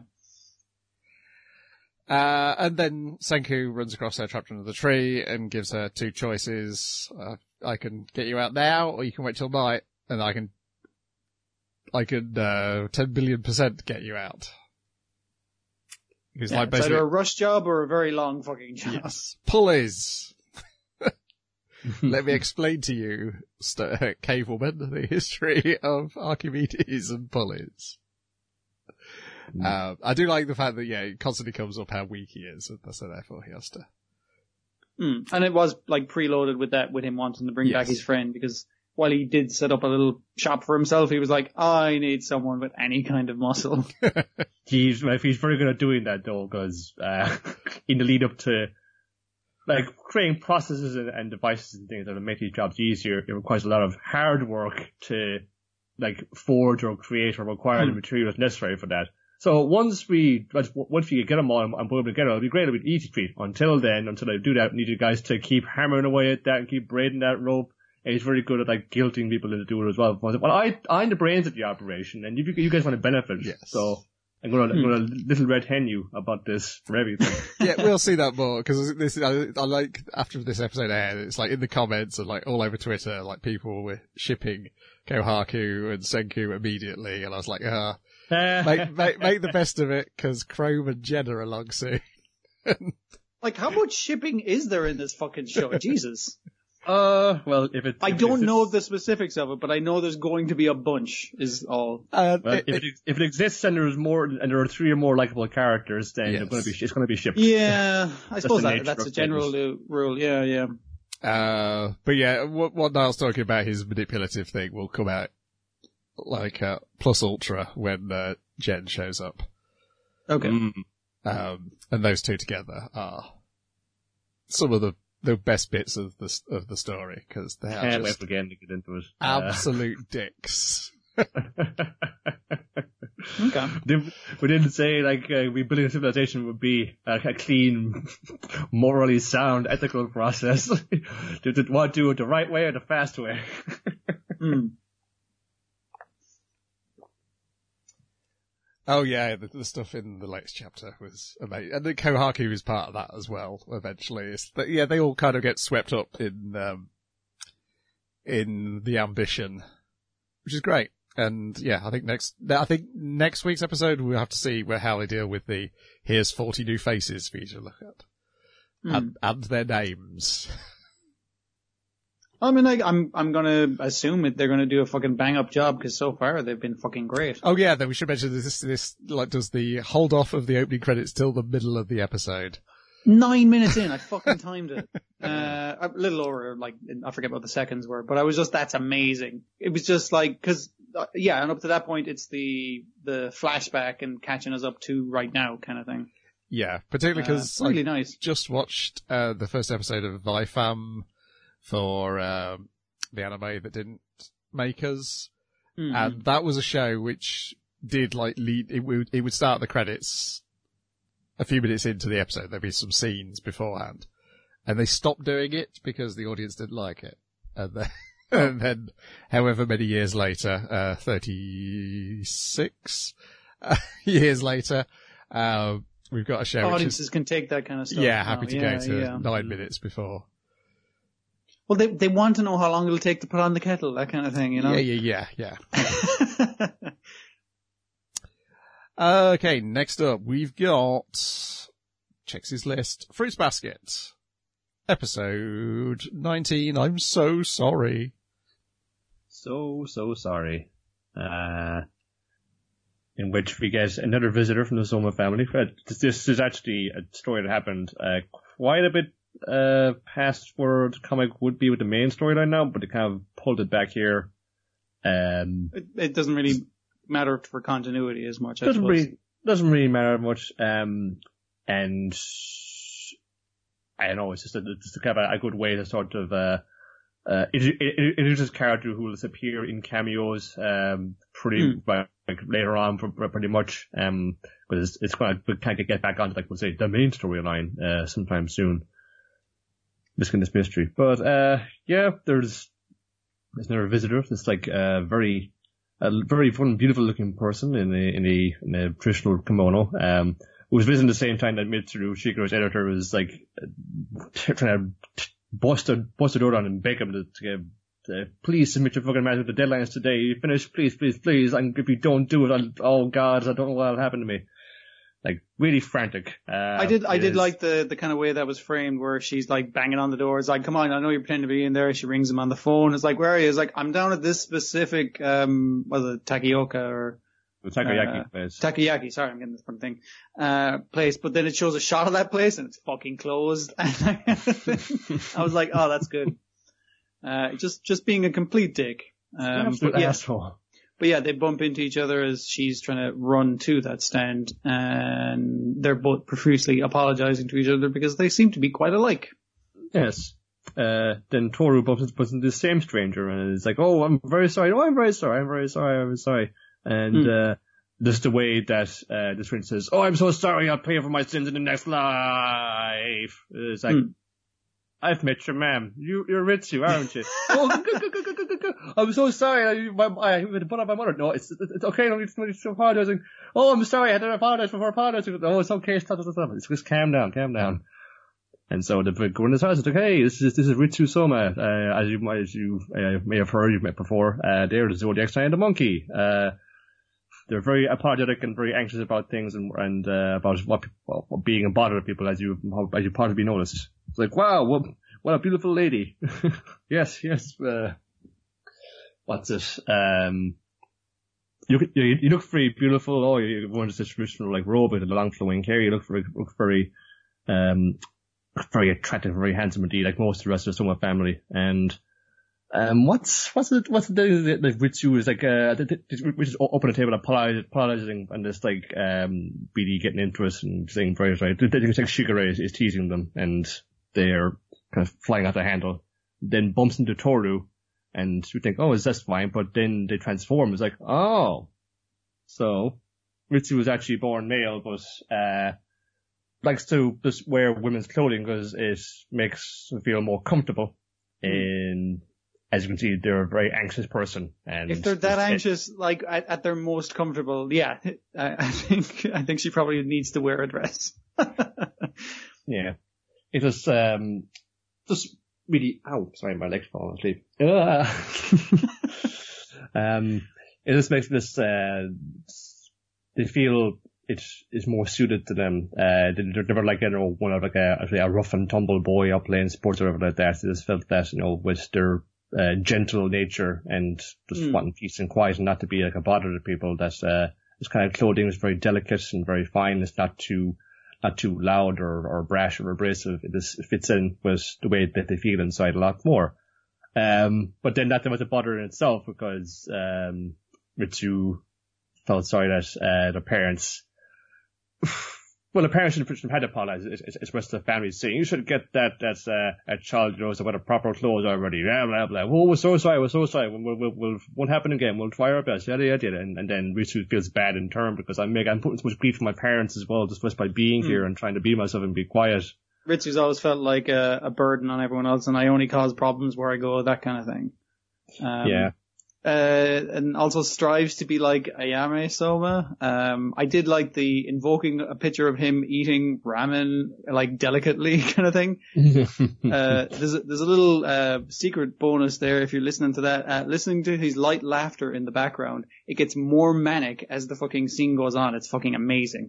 And then Senku runs across her trapped under the tree and gives her two choices. I can get you out now, or you can wait till night, and I can 10 billion% get you out. It's like it's either a rush job or a very long fucking job. Yes. Pulleys. Let me explain to you, cave woman, the history of Archimedes and pulleys. I do like the fact that, it constantly comes up how weak he is, so therefore he has to. And it was like preloaded with him wanting to bring back his friend, because while he did set up a little shop for himself, he was like, I need someone with any kind of muscle. He's very good at doing that though, because in the lead up to creating processes and devices and things that will make these jobs easier, it requires a lot of hard work to forge or create or acquire the materials necessary for that. So once we get them all and put them together, it'll be great, it'll be easy treat. Until I do that, I need you guys to keep hammering away at that and keep braiding that rope. And he's very good at guilting people into doing it as well. Well, I'm the brains of the operation, and you guys want to benefit. Yes. So I'm gonna little red hen you about this for everything. Yeah, we'll see that more, because I like, after this episode aired, it's in the comments and all over Twitter, people were shipping Kohaku and Senku immediately, and I was like, make the best of it, because Chrome and Jen are along soon. How much shipping is there in this fucking show? Jesus. Well, I don't know the specifics of it, but I know there's going to be a bunch, is all. If it exists and there's more, and there are 3 or more likable characters, then it's going to be shipped. Yeah, I suppose that's a general rule. Yeah. But what Niall's talking about, his manipulative thing, will come out plus ultra when Jen shows up. Okay. And those two together are some of the best bits of the story, because they are just again to get into it. Absolute dicks. Okay. We didn't say rebuilding a civilization would be a clean, morally sound, ethical process. to want to do it the right way or the fast way. Oh yeah, the stuff in the latest chapter was amazing, and the Kohaku is part of that as well. Eventually, they all kind of get swept up in the ambition, which is great. And I think next week's episode we'll have to see how they deal with here's 40 new faces for you to look at, and their names. I mean, like, I'm gonna assume they're gonna do a fucking bang up job because so far they've been fucking great. Oh yeah, then we should mention this like does the hold off of the opening credits till the middle of the episode. 9 minutes in, I fucking timed it. A little over, like, I forget what the seconds were, but I was just, that's amazing. It was just like, cause, and up to that point, it's the flashback and catching us up to right now kind of thing. Yeah, particularly because really I nice. just watched the first episode of ViFam for the anime that didn't make us, and that was a show which did like lead. It would start the credits a few minutes into the episode. There'd be some scenes beforehand, and they stopped doing it because the audience didn't like it. And then however many years later, 36 years later, we've got a show. Audiences can take that kind of stuff. Yeah, happy to go to 9 minutes before. Well, they want to know how long it'll take to put on the kettle, that kind of thing, you know? Yeah. Okay, next up, we've got, checks his list, Fruits Basket, episode 19, I'm so sorry. So sorry. In which we get another visitor from the Soma family. This is actually a story that happened quite a bit past where the comic would be with the main storyline now, but they kind of pulled it back here. It doesn't really matter for continuity as much. Doesn't really matter much. And I don't know, it's just kind of a good way to sort of introduce a character who will appear in cameos later on, pretty much. Because it's going to kind of get back onto, like, we'll say, the main storyline sometime soon. Risking this mystery, but there's another visitor. It's like a very fun, beautiful looking person in a traditional kimono. Who was visiting the same time that Mitsuru Shigeru's editor was like trying to bust a door down and beg him to please submit your fucking matter. The deadline's today. Finish, please. And if you don't do it, oh God, I don't know what'll happen to me. Like, really frantic. I did like the kind of way that was framed where she's like banging on the door. It's like, come on, I know you're pretending to be in there. She rings him on the phone. It's like, where are you? It's like, I'm down at this specific, Takioka or... The Takoyaki place. Takoyaki, sorry, I'm getting this one thing. Place, but then it shows a shot of that place and it's fucking closed. I was like, oh, that's good. Just being a complete dick. Asshole. But yeah, they bump into each other as she's trying to run to that stand, and they're both profusely apologizing to each other because they seem to be quite alike. Yes. Then Toru bumps into the same stranger and is like, oh, I'm very sorry. Oh, I'm very sorry. And, just the way that, the stranger says, oh, I'm so sorry. I'll pay for my sins in the next life. It's like, I've met your ma'am. You're Ritsu, aren't you? Oh, I'm so sorry. I had to put up my mother. No, it's okay. No, it's apologizing. Oh, I'm sorry. I had to apologize before apologizing. Oh, it's okay. Stop. It's just calm down. And so the go in his house. It's like, hey, this is Ritsu Soma. As you may have heard, you've met before. They're the Zodiac sign and the monkey. They're very apologetic and very anxious about things and about what being a bother to people as you probably noticed. It's like, wow, what a beautiful lady. Yes. What's it? You look very beautiful. Oh, you're wearing this traditional like robe with the long flowing hair. You look very attractive, very handsome indeed, like most of the rest of the Soma family. And what's the Ritsu is like, we just open the table apologizing and just like, really getting into it and saying very right. It's like Shigure is teasing them and they're kind of flying out the handle. Then bumps into Toru and we think, oh, is this fine? But then they transform. It's like, oh. So, Ritsu was actually born male, but, likes to just wear women's clothing because it makes them feel more comfortable. And as you can see, they're a very anxious person. And if they're that anxious, like at their most comfortable, yeah, I think she probably needs to wear a dress. Yeah, it was just really. Ow, sorry, my leg's falling asleep. It just makes this. They feel it is more suited to them. They're never like, one of like a rough and tumble boy up playing sports or whatever like that. They just felt that, with their gentle nature and just wanting peace and quiet and not to be like a bother to people, that this kind of clothing is very delicate and very fine. It's not too loud or brash or abrasive. It fits in with the way that they feel inside a lot more. But then that was a bother in itself, because Ritsu felt sorry that the parents should have had to apologize. It's what the family saying. You should get that a child knows about the proper clothes already. Blah blah blah. Oh, we're so sorry. We'll won't happen again. We'll try our best. Yada yada. And then Ritsu feels bad in turn, because I'm putting so much grief on my parents as well, just by being here and trying to be myself and be quiet. Ritsu's always felt like a burden on everyone else, and I only cause problems where I go, that kind of thing. Yeah. And also strives to be like Ayame Soma. I did like the invoking a picture of him eating ramen, like delicately kind of thing. There's a little, secret bonus there if you're listening to that. Listening to his light laughter in the background, it gets more manic as the fucking scene goes on. It's fucking amazing.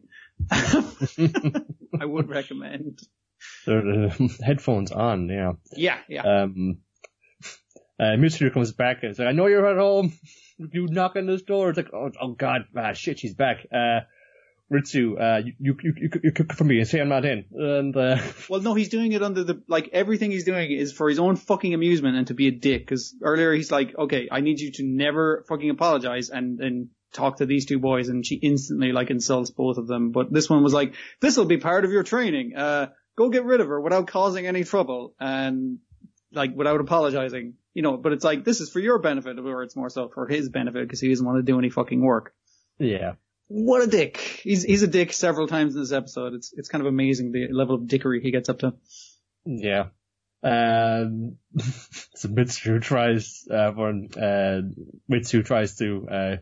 I would recommend. The headphones on, yeah. Yeah. Mitsuru comes back and says, I know you're at home. You knock on this door. It's like, oh God, shit, she's back. Ritsu, you cook for me and say I'm not in. And, well, no, he's doing it under everything he's doing is for his own fucking amusement and to be a dick. Cause earlier he's like, okay, I need you to never fucking apologize and talk to these two boys. And she instantly insults both of them. But this one was like, this'll be part of your training. Go get rid of her without causing any trouble and without apologizing. But it's like, this is for your benefit, or it's more so for his benefit because he doesn't want to do any fucking work. Yeah. What a dick. He's a dick several times in this episode. It's kind of amazing the level of dickery he gets up to. Yeah. So Mitsu tries to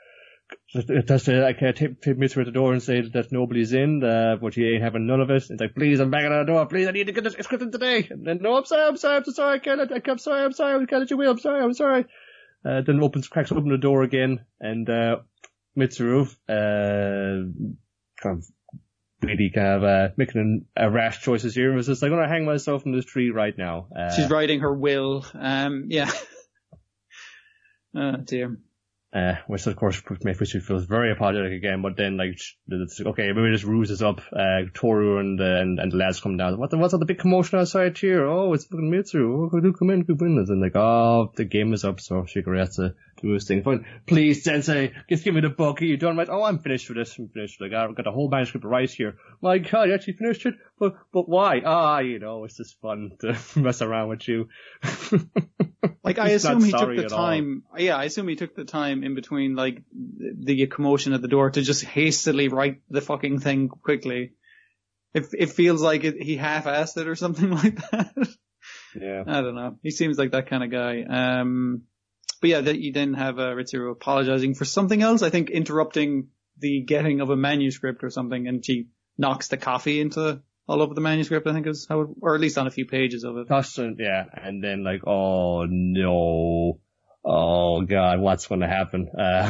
I can't take Mitsu at the door and say that nobody's in, but he ain't having none of it. It's like, please, I'm banging on the door. Please, I need to get this script today. And then, no, I'm sorry, I'm so sorry. I'm sorry, I can't let you win. I'm sorry. Then cracks open the door again, and Mitsuru, making a rash choices here. It was just like, I'm gonna hang myself from this tree right now. She's writing her will. Yeah. Oh dear. Which of course makes Ritsu feel very apologetic again, but then it's okay, maybe this ruse is up. Toru and the lads come down. What's all the big commotion outside here? Oh, it's fucking Mitsu. Oh, do come in. And the game is up, so Shikari has to do his thing. Fine. Please, Sensei, just give me the book. Are you done right? Oh, I'm finished with this. I've got the whole manuscript right here. My God, you actually finished it? But why? It's just fun to mess around with you. I assume he took the time. Yeah, I assume he took the time in between the commotion at the door to just hastily write the fucking thing quickly. It feels like he half-assed it or something like that. Yeah. I don't know. He seems like that kind of guy. But yeah, that you then have Ritsu apologizing for something else. I think interrupting the getting of a manuscript or something, and she knocks the coffee into all over the manuscript, I think is how or at least on a few pages of it. Yeah, and then oh no, oh God, what's going to happen?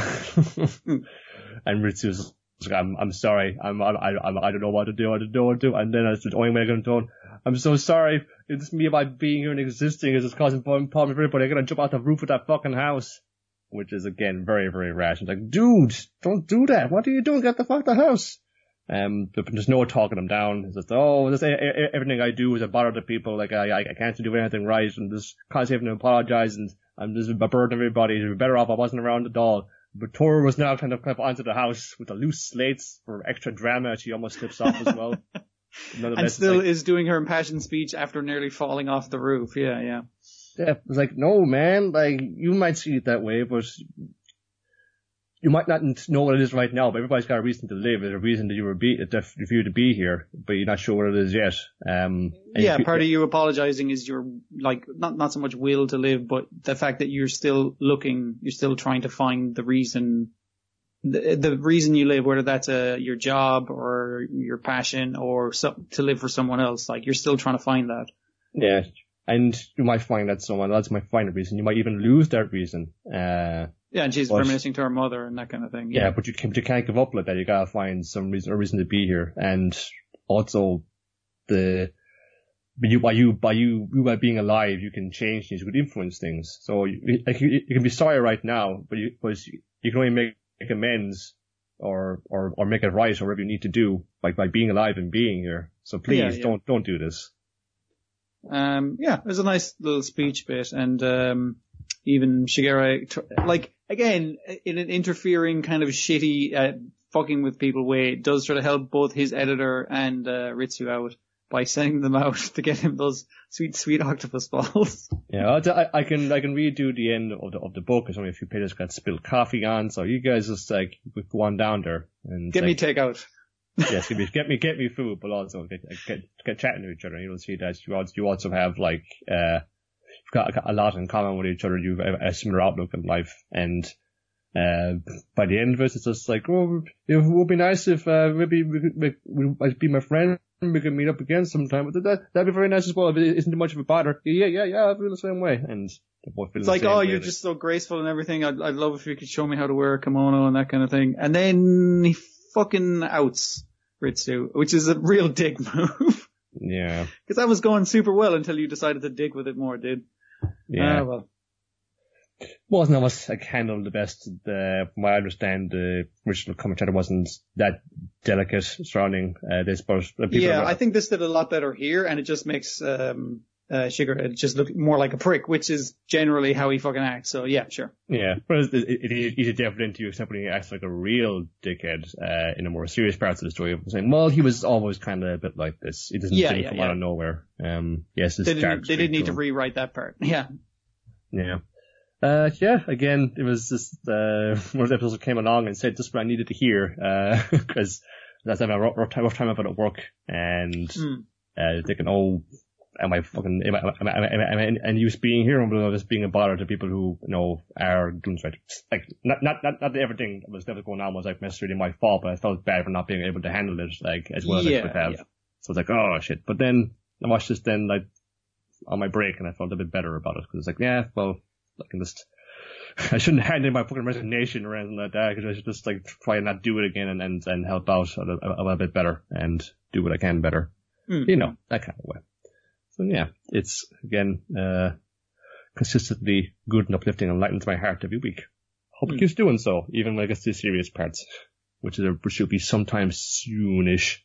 And Ritsu's like, I'm sorry, I don't know what to do, and then it's the only way I'm going to do it. I'm so sorry. It's me by being here and existing is just causing problems for everybody. I'm going to jump out the roof of that fucking house. Which is again very, very rash. It's like, dude, don't do that. What are you doing? Get the fuck out of the house. There's no talking him down. It's just, everything I do is a bother to people. I can't do anything right, and just constantly having to apologize, and I'm just a burden to everybody. It'd be better off I wasn't around at all. But Toru was now kind of onto the house with the loose slates for extra drama. She almost slips off as well. And still is doing her impassioned speech after nearly falling off the roof. Yeah. Yeah, it's like, no, man, you might see it that way, but you might not know what it is right now, but everybody's got a reason to live. There's a reason for you to be here, but you're not sure what it is yet. Part of you apologizing is your, not so much will to live, but the fact that you're still looking, you're still trying to find the reason, the reason you live, whether that's your job or your passion or to live for someone else. You're still trying to find that. Yeah. And you might find that someone else might find a reason. You might even lose that reason. Yeah, and she's reminiscing to her mother and that kind of thing. Yeah, but you can't give up like that. You gotta find some reason to be here. And also by being alive, you can change things, you can influence things. So you can be sorry right now, but you can only make amends or make it right or whatever you need to do by being alive and being here. So please don't do this. It was a nice little speech bit, and even Shigeru, like, again, in an interfering kind of shitty fucking with people way, it does sort of help both his editor and Ritsu out by sending them out to get him those sweet octopus balls. Yeah, I can redo the end of the book. There's only a few pages got spilled coffee on, so you guys just like go on down there and get me takeout. Yes, get me food, but also get chatting to each other. You'll see that you also have like you've got a lot in common with each other. You've a similar outlook in life, and by the end of it, it's just like, oh, it would be nice if maybe I'd be my friend. We can meet up again sometime. But that'd be very nice as well. If it isn't too much of a bother. Yeah, I feel the same way. And they both feel it's the like, same oh, way. you're just so graceful and everything. I'd love if you could show me how to wear a kimono and that kind of thing. And then he fucking outs Ritsu, which is a real dick move. Yeah. Because that was going super well until you decided to dig with it more, dude. Yeah. Well. Wasn't almost like handled the best. From what I understand, the original commentary wasn't that delicate surrounding this, but I think this did a lot better here, and it just makes Shigeru just look more like a prick, which is generally how he fucking acts. So yeah, sure. Yeah, but he's definitely into you, except when he acts like a real dickhead in the more serious parts of the story. Saying, well, he was always kind of a bit like this. He doesn't come out of nowhere. Yes, they didn't need to rewrite that part. Yeah. Yeah. Again, it was just, one of the episodes that came along and said just what I needed to hear, cause that's having a rough time about at work, and, thinking, oh, am I used being here, or just being a bother to people who, are doing right? Like, not that everything that was never going on was like necessarily my fault, but I felt bad for not being able to handle it, like, as well as I could have. Yeah. So it's like, oh shit. But then, I watched this then, like, on my break, and I felt a bit better about it, cause it's like, yeah, well, I shouldn't hand in my fucking resignation or anything like that, because I should just like try and not do it again and help out a little bit better and do what I can better. That kind of way. So yeah, it's again, consistently good and uplifting and lightens my heart every week. Hope it keeps doing so, even when it gets to the serious parts, which should be sometimes soonish.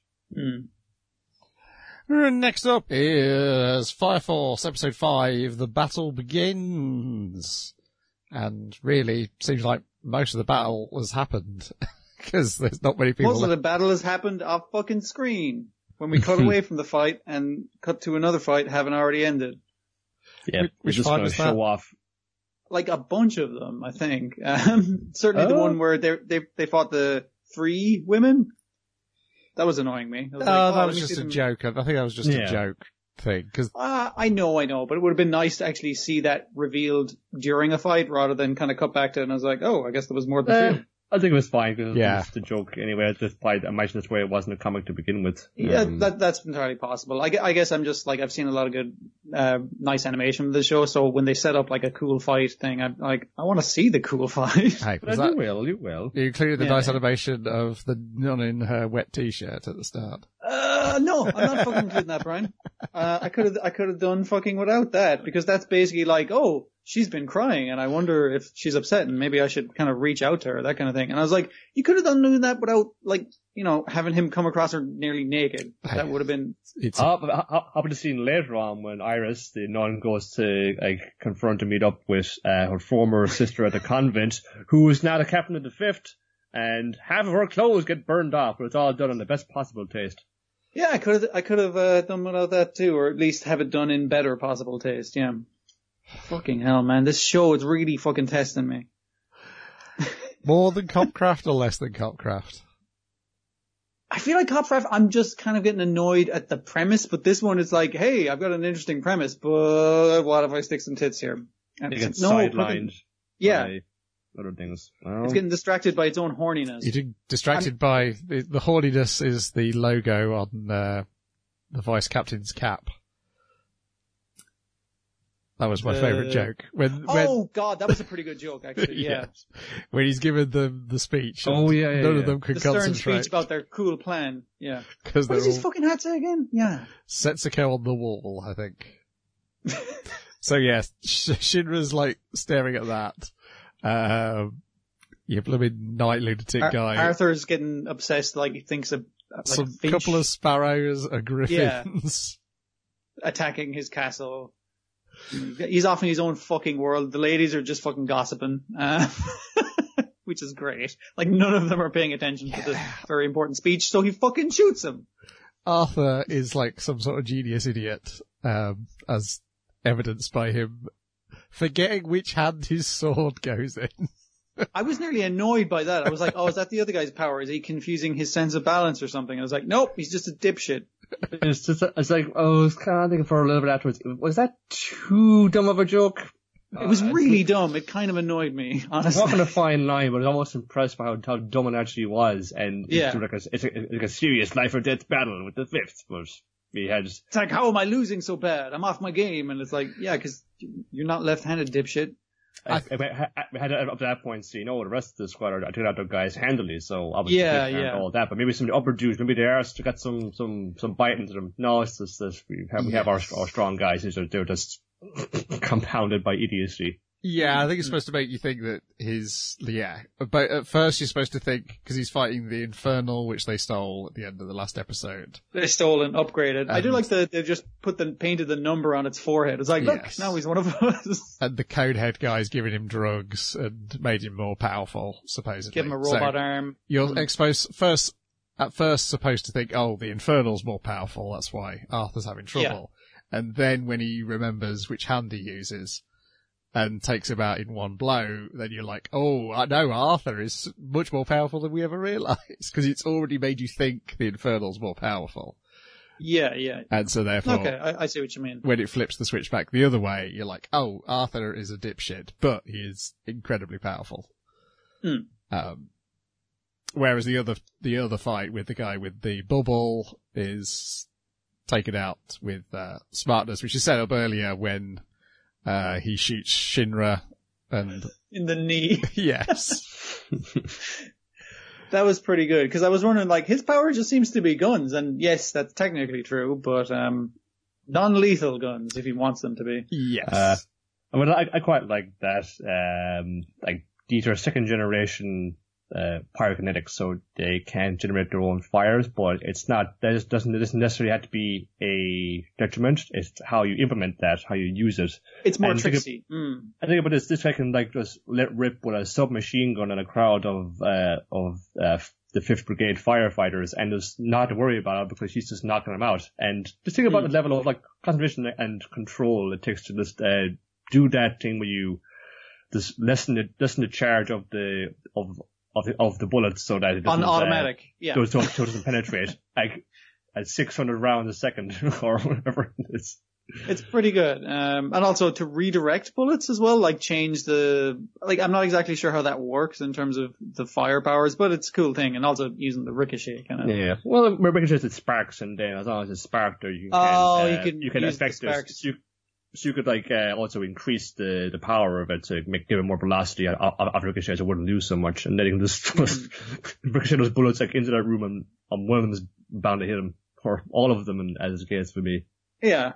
Next up is Fire Force Episode 5, The Battle Begins. And really, seems like most of the battle has happened, because there's not many people Most of the battle has happened off fucking screen. When we cut away from the fight and cut to another fight having already ended. Yeah, we're just going to show off. Like a bunch of them, I think. Certainly the one where they fought the 3 women. That was annoying me. That was just a joke. I think that was just a joke thing. I know, but it would have been nice to actually see that revealed during a fight rather than kind of cut back to it, and I was like, oh, I guess there was more than 3. I think it was fine because it was just a joke anyway. At this point, I imagine that's where it wasn't a comic to begin with. Yeah, that's entirely possible. I guess I'm just like, I've seen a lot of good, nice animation with the show. So when they set up like a cool fight thing, I'm like, I want to see the cool fight. Hey, you will. You included the nice animation of the nun in her wet t-shirt at the start. No, I'm not fucking including that, Brian. I could have done fucking without that, because that's basically like, oh, she's been crying and I wonder if she's upset and maybe I should kind of reach out to her, that kind of thing. And I was like, you could have done that without, like, having him come across her nearly naked. That would have been... How about the scene later on when Iris, the nun, goes to, like, confront and meet up with her former sister at the convent, who is now the captain of the 5th, and half of her clothes get burned off, but it's all done in the best possible taste. Yeah, I could have done without that too, or at least have it done in better possible taste, yeah. Fucking hell, man. This show is really fucking testing me. More than Copcraft or less than Copcraft? I feel like Copcraft, I'm just kind of getting annoyed at the premise, but this one is like, hey, I've got an interesting premise, but what if I stick some tits here? And it gets sidelined. Yeah. By other things. It's getting distracted by its own horniness. You're distracted by the horniness is the logo on the vice captain's cap. That was my favourite joke. Oh God, that was a pretty good joke, actually. Yeah. Yes. When he's given the speech. Oh, yeah. None of them could The stern concentrate. speech about their cool plan. Yeah. Because What does his fucking hat say again? Yeah. Setsuko on the wall, I think. So yes, Shinra's like staring at that. You blooming night lunatic guy. Arthur's getting obsessed, like he thinks of like Some a finch couple of sparrows, a griffins. attacking his castle. He's off in his own fucking world. The ladies are just fucking gossiping, which is great. Like none of them are paying attention to this very important speech, so he fucking shoots him. Arthur is like some sort of genius idiot, as evidenced by him forgetting which hand his sword goes in. I was nearly annoyed by that. I was like, oh, is that the other guy's power? Is he confusing his sense of balance or something? I was like, nope, he's just a dipshit. It's like, I was kind of thinking for a little bit afterwards, was that too dumb of a joke? It was really dumb. It kind of annoyed me, honestly. Walking a fine line, but I was almost impressed by how dumb it actually was. And Yeah. it's like a serious life or death battle with the fifth. But we had It's like, how am I losing so bad? I'm off my game. And it's like, yeah, because you're not left-handed, dipshit. I had up to that point, so the rest of the squad are taking out their guys handily, so obviously Yeah. all that. But maybe some of the upper dudes, maybe they are still got some bite into them. No, it's just that we have our strong guys, and they're just compounded by idiocy. Yeah, I think it's supposed to make you think that but at first you're supposed to think, because he's fighting the Infernal, which they stole at the end of the last episode. They stole and upgraded. I do like that they've just painted the number on its forehead. It's like, look, Yes. now he's one of us. And the Conehead guy's giving him drugs and made him more powerful, supposedly. Give him a robot arm. You're at first supposed to think, oh, the Infernal's more powerful, that's why Arthur's having trouble. Yeah. And then when he remembers which hand he uses and takes him out in one blow, then you're like, oh, I know Arthur is much more powerful than we ever realised, because it's already made you think the Infernal's more powerful. Yeah. And so therefore, okay, I see what you mean. when it flips the switch back the other way, you're like, oh, Arthur is a dipshit, but he is incredibly powerful. Whereas the other fight with the guy with the bubble is taken out with smartness, which is set up earlier when he shoots Shinra and In the knee. yes. That was pretty good, because I was wondering, like, his power just seems to be guns, and yes, that's technically true, but non-lethal guns, if he wants them to be. Yes. I quite like that. Like, these are second generation pyrokinetics, so they can generate their own fires, but it doesn't necessarily have to be a detriment. It's how you implement that, how you use it. It's more tricksy. I think about this guy can like just let rip with a submachine gun in a crowd of the 5th Brigade firefighters and just not to worry about it because he's just knocking them out. And just think about the level of like concentration and control it takes to just do that thing where you just lessen the charge of the bullets so that it doesn't, on automatic, yeah. So it doesn't penetrate like at 600 rounds a second or whatever it is. It's pretty good. And also to redirect bullets as well, like change I'm not exactly sure how that works in terms of the fire powers, but it's a cool thing. And also using the ricochet kind of. Yeah. Well, ricochet it sparks, and then as long as it's sparked, or you can affect it. So you could also increase the power of it to give it more velocity of ricochet, so it wouldn't lose so much, and then you can just ricochet those bullets like into that room, and one of them is bound to hit him, or all of them, and as the case would be. Yeah.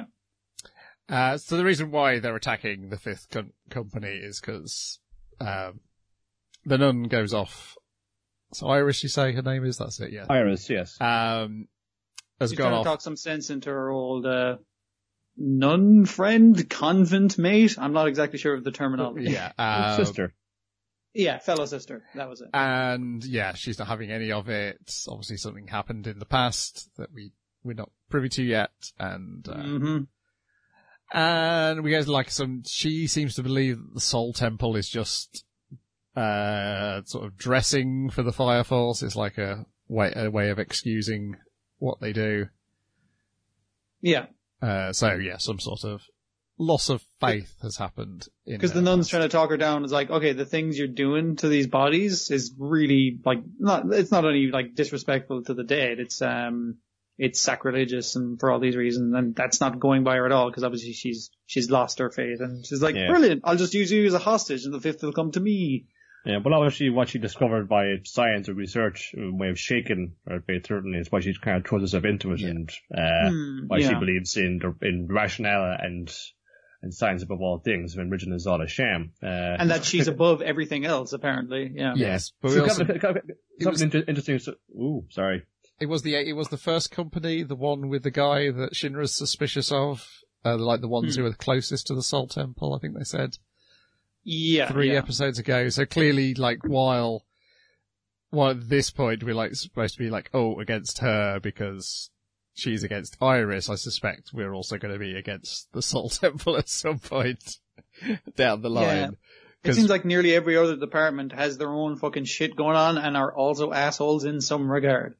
So the reason why they're attacking the 5th company is because the nun goes off. So Iris, you say her name is? That's it, yeah. Iris, yes. Has She's gone trying off. to talk some sense into her old nun friend, convent mate. I'm not exactly sure of the terminology. Yeah. Sister. Yeah, fellow sister. That was it. And yeah, she's not having any of it. Obviously something happened in the past that we're not privy to yet. And, and we get she seems to believe that the Soul Temple is just, sort of dressing for the Fire Force. It's like a way of excusing what they do. Yeah. Some sort of loss of faith has happened. Because the nun's trying to talk her down. It's like, okay, the things you're doing to these bodies is really it's not only like disrespectful to the dead. It's it's sacrilegious and for all these reasons, and that's not going by her at all because obviously she's lost her faith, and she's like, brilliant, I'll just use you as a hostage and the fifth will come to me. Yeah, but obviously what she discovered by science or research may have shaken her faith, certainly. It's why she kind of throws herself into it, and why she believes in rationale and science above all things, when religion is all a sham. And that she's above everything else, apparently. Yeah. Yes, but interesting. Ooh, sorry. It was the first company, the one with the guy that Shinra's suspicious of, like the ones who were closest to the Soul Temple, I think they said. Yeah. 3 episodes ago. So clearly, like, while at this point we're like supposed to be like, oh, against her because she's against Iris, I suspect we're also going to be against the Soul Temple at some point down the line. Yeah. It seems like nearly every other department has their own fucking shit going on and are also assholes in some regard.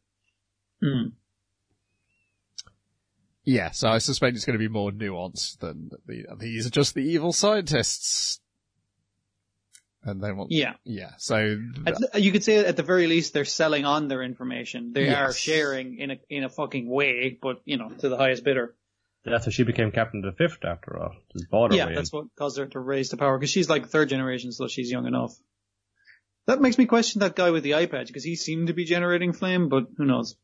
Yeah, so I suspect it's going to be more nuanced than these are just the evil scientists. And they want, so you could say at the very least they're selling on their information. They are sharing in a fucking way, but to the highest bidder. That's how she became captain of the fifth, after all. That's what caused her to raise to power, because she's like third generation, so she's young enough. That makes me question that guy with the eye patch, because he seemed to be generating flame, but who knows?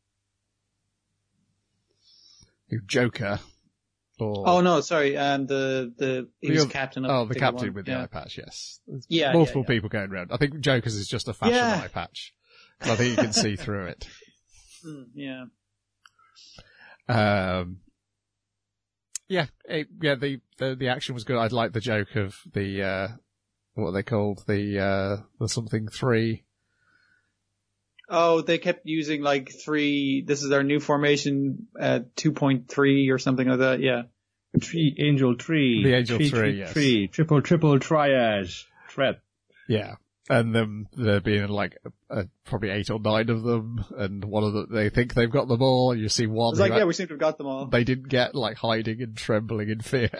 Joker. Oh no, sorry. He was captain of the captain with the eye patch. Yes. Yeah. Multiple people going around. I think Joker's is just a fashion eye patch. I think you can see through it. Yeah. The action was good. I liked the joke of the what are they called? The something 3. Oh, they kept using like 3. This is our new formation, 2.3 or something like that. Yeah. Angel tree. The Angel tree, yes. Tree. Triple triad. Threat. Yeah. And there being like probably 8 or 9 of them, and one of them, they think they've got them all. You see one. It's like, we seem to have got them all. They didn't get like hiding and trembling in fear.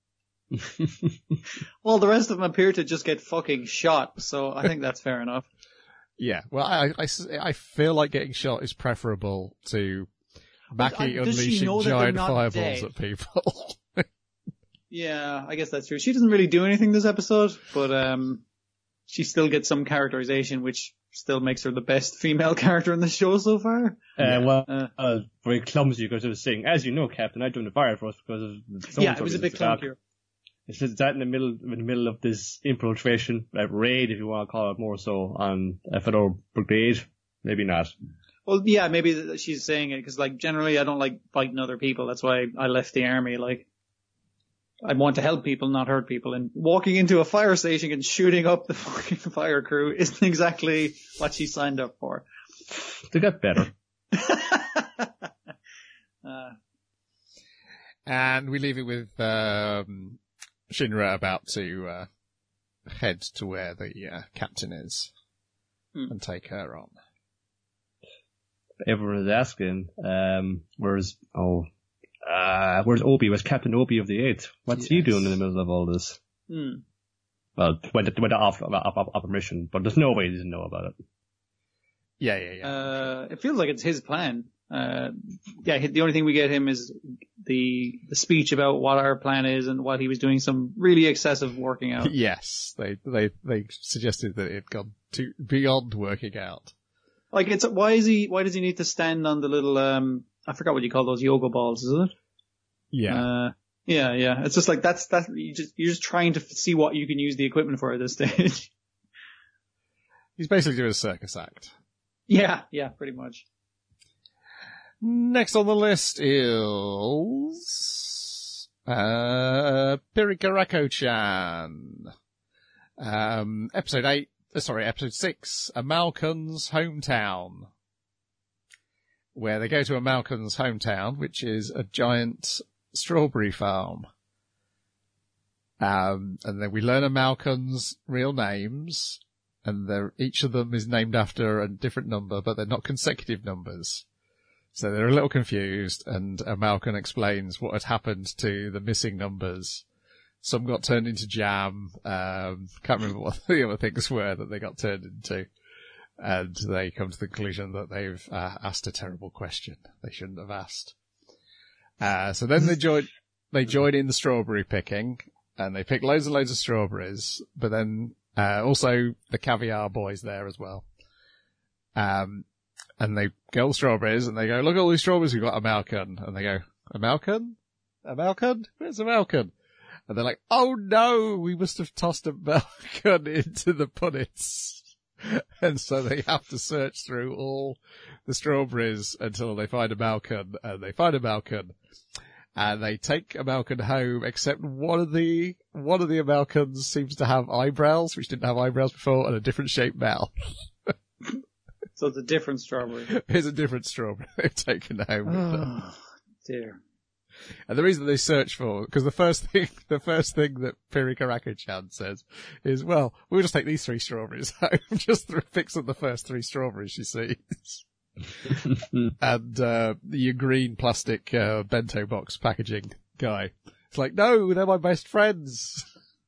Well, the rest of them appear to just get fucking shot, so I think that's fair enough. Yeah, well, I feel like getting shot is preferable to Maki unleashing giant fireballs at people. Yeah, I guess that's true. She doesn't really do anything this episode, but she still gets some characterization, which still makes her the best female character in the show so far. Very clumsy, because it was saying, as you know, Captain, I joined the fire force because of it was a bit clunkier. It's just that in the middle of this infiltration, raid, if you want to call it more so, on a federal brigade. Maybe not. Well, yeah, maybe she's saying it because, like, generally I don't like fighting other people. That's why I left the army. Like, I want to help people, not hurt people. And walking into a fire station and shooting up the fucking fire crew isn't exactly what she signed up for. They got better. And we leave it with Shinra about to head to where the captain is and take her on. Everyone is asking, where's Obi? Where's Captain Obi of the 8th? What's he doing in the middle of all this? Well, went off a mission, but there's no way he doesn't know about it. Yeah. It feels like it's his plan. The only thing we get him is the speech about what our plan is and what he was doing some really excessive working out. Yes, they suggested that it had gone beyond working out. Like, why does he need to stand on the little, I forgot what you call those yoga balls, is it? Yeah. Yeah. It's just like, you're just trying to see what you can use the equipment for at this stage. He's basically doing a circus act. Yeah, pretty much. Next on the list is, Pirikarako-chan. Episode 6, A Malkin's Hometown. Where they go to a Malkin's hometown, which is a giant strawberry farm. And then we learn a Malkin's real names, and each of them is named after a different number, but they're not consecutive numbers. So they're a little confused, and Malkin explains what had happened to the missing numbers. Some got turned into jam. Can't remember what the other things were that they got turned into. And they come to the conclusion that they've asked a terrible question they shouldn't have asked. So then they join in the strawberry picking, and they pick loads and loads of strawberries, but then also the caviar boys there as well. And they go all strawberries, and they go, look at all these strawberries we've got, a Malkin. And they go, a Malkin? A Malkin? Where's a Malkin? And they're like, oh no, we must have tossed a Malkin into the punnets. And so they have to search through all the strawberries until they find a Malkin, and they find a Malkin. And they take a Malkin home, except one of the Malkins seems to have eyebrows, which didn't have eyebrows before, and a different shaped mouth. So it's a different strawberry. It's a different strawberry they've taken home with them. Oh, dear. And the reason they search for, because the first thing that Piri Karakichan says is, well, we'll just take these 3 strawberries home, just fix up the first 3 strawberries she sees. And, the green plastic, bento box packaging guy. It's like, no, they're my best friends.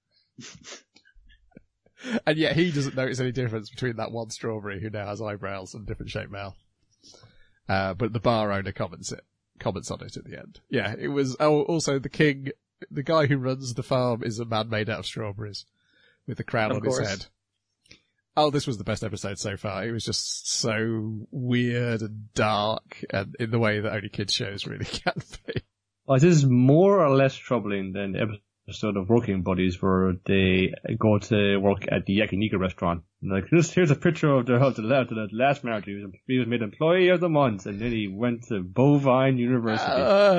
And yet he doesn't notice any difference between that one strawberry who now has eyebrows and a different shaped mouth. But the bar owner comments on it at the end. Yeah, it was, also the guy who runs the farm is a man made out of strawberries with the crown on his head. Oh, this was the best episode so far. It was just so weird and dark, and in the way that only kids shows really can be. Well, this is more or less troubling than the episode of Working Buddies where they go to work at the Yakiniku restaurant. Like, here's a picture of the last marriage. He was made Employee of the Month, and then he went to Bovine University.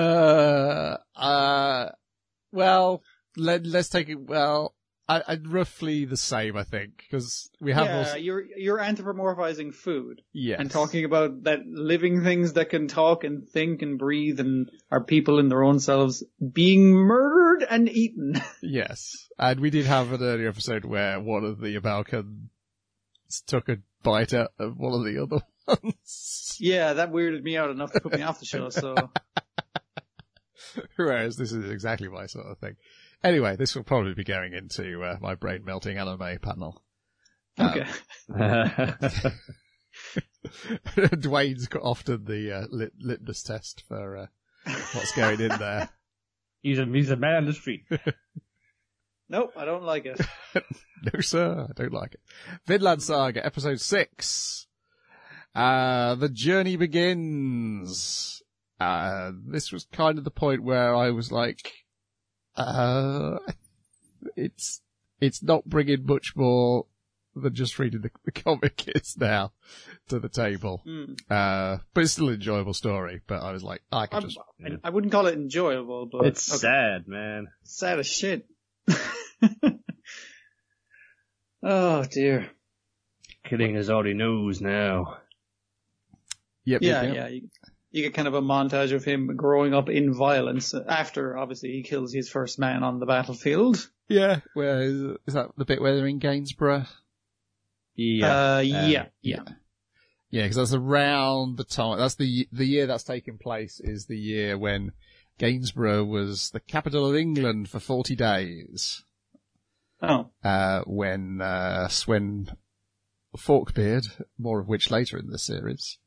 Well, let's take it, well, I'd roughly the same, I think, because we have also... you're anthropomorphizing food. Yes. And talking about that living things that can talk and think and breathe and are people in their own selves being murdered and eaten. Yes. And we did have an earlier episode where one of the Balkans took a bite out of one of the other ones. Yeah, that weirded me out enough to put me off the show, so... Whereas this is exactly my sort of thing. Anyway, this will probably be going into my brain-melting anime panel. Okay. Dwayne's got often the litmus test for what's going in there. He's a man on the street. Nope, I don't like it. No, sir, I don't like it. Vinland Saga, episode 6. The journey begins. This was kind of the point where I was like, it's not bringing much more than just reading the comic is now to the table. But it's still an enjoyable story, but I was like, I wouldn't call it enjoyable, but... It's sad, man. Sad as shit. Oh, dear. Killing is all he knows now. Yep. Yeah. You get kind of a montage of him growing up in violence after, obviously, he kills his first man on the battlefield. Yeah. Where is that the bit where they're in Gainsborough? Yeah. Yeah, because that's around the time, that's the year that's taking place is the year when Gainsborough was the capital of England for 40 days. Oh. When Sven Forkbeard, more of which later in the series,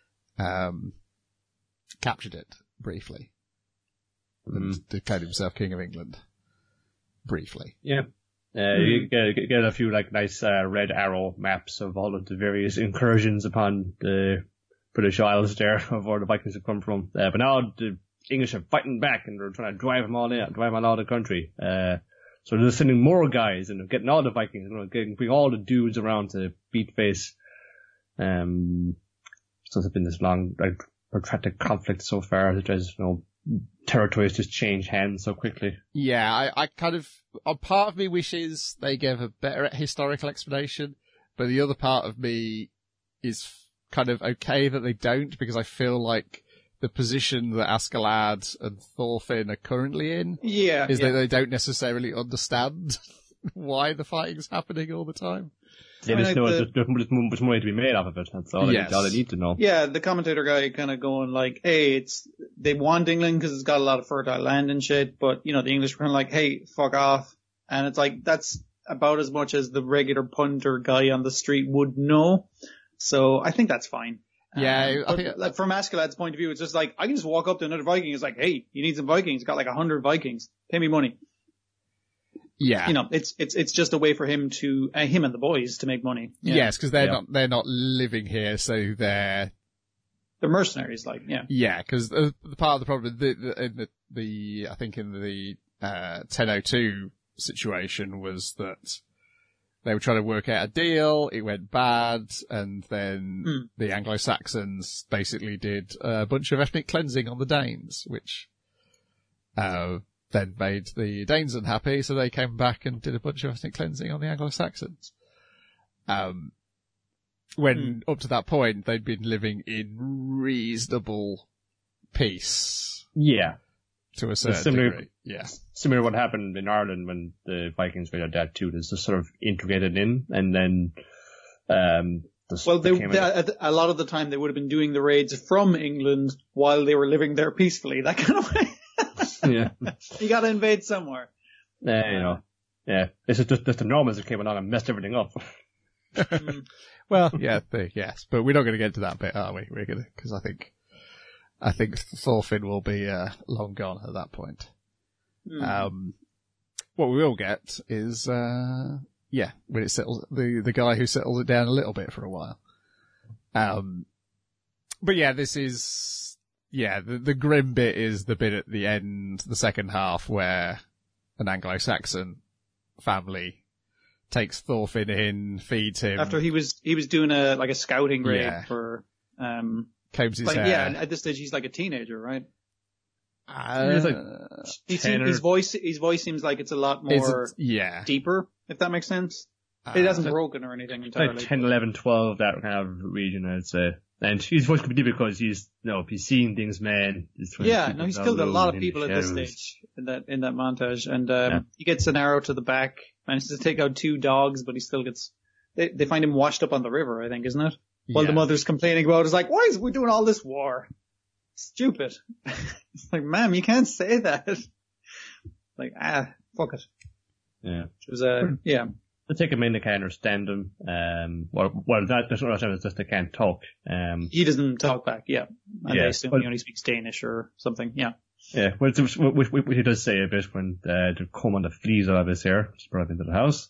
captured it briefly and declared himself King of England briefly. Yeah. You get a few nice red arrow maps of all of the various incursions upon the British Isles there of where the Vikings have come from. But now the English are fighting back and they're trying to drive them all out of the country. So they're sending more guys and getting all the Vikings, bring all the dudes around to beat face. So it's been this long, protracted conflict so far that there's, territories just change hands so quickly. Yeah, I kind of, a part of me wishes they gave a better historical explanation, but the other part of me is kind of okay that they don't, because I feel like the position that Askeladd and Thorfinn are currently in is that they don't necessarily understand why the fighting's happening all the time. They just know there's much money to be made off of it. That's all, all they need to know. Yeah, the commentator guy kind of going like, hey, they want England because it's got a lot of fertile land and shit, but, the English were kind of like, hey, fuck off. And it's like, that's about as much as the regular punter guy on the street would know. So I think that's fine. Yeah, I but think like from Askeladd's point of view, it's just like, I can just walk up to another Viking. It's like, hey, you need some Vikings. Got like 100 Vikings. Pay me money. yeah. You know, it's just a way for him him and the boys to make money. Yeah. Yes, because they're not living here, so they're mercenaries, like, yeah. Yeah, because the part of the problem, I think in the 1002 situation was that they were trying to work out a deal, it went bad, and then the Anglo-Saxons basically did a bunch of ethnic cleansing on the Danes, which then made the Danes unhappy, so they came back and did a bunch of ethnic cleansing on the Anglo-Saxons. When up to that point, they'd been living in reasonable peace. Yeah. To a certain degree. Yeah. Similar to what happened in Ireland when the Vikings made that too. There's just sort of integrated in, and then, a lot of the time they would have been doing the raids from England while they were living there peacefully, that kind of way. Yeah. You gotta invade somewhere. Yeah. It's just the Normans that came along and messed everything up. Well, yeah, yes, but we're not going to get to that bit, are we? We're going to, because I think Thorfinn will be long gone at that point. What we will get is, when it settles, the guy who settles it down a little bit for a while. But yeah, this is, the grim bit is the bit at the end, the second half, where an Anglo-Saxon family takes Thorfinn in, feeds him. After he was doing a scouting raid for, combs his hair. Yeah, and at this stage he's like a teenager, right? His voice seems like it's a lot more deeper, if that makes sense. It hasn't broken or anything entirely. Like 10, 11, 12, that kind of region, I'd say. And his voice could be deep because he's seeing things, man. He's killed a lot of people at this stage in that montage. And, he gets an arrow to the back, manages to take out 2 dogs, but he still gets, they find him washed up on the river, I think, isn't it? While the mother's complaining about it, it's like, why is we doing all this war? Stupid. It's like, ma'am, you can't say that. Like, fuck it. Yeah. It was, They take him in, they can't understand him. That's not understand, it's just they can't talk. He doesn't talk back, and they assume he only speaks Danish or something, Yeah, which he does say a bit when they come on the fleas out of his hair, just brought into the house.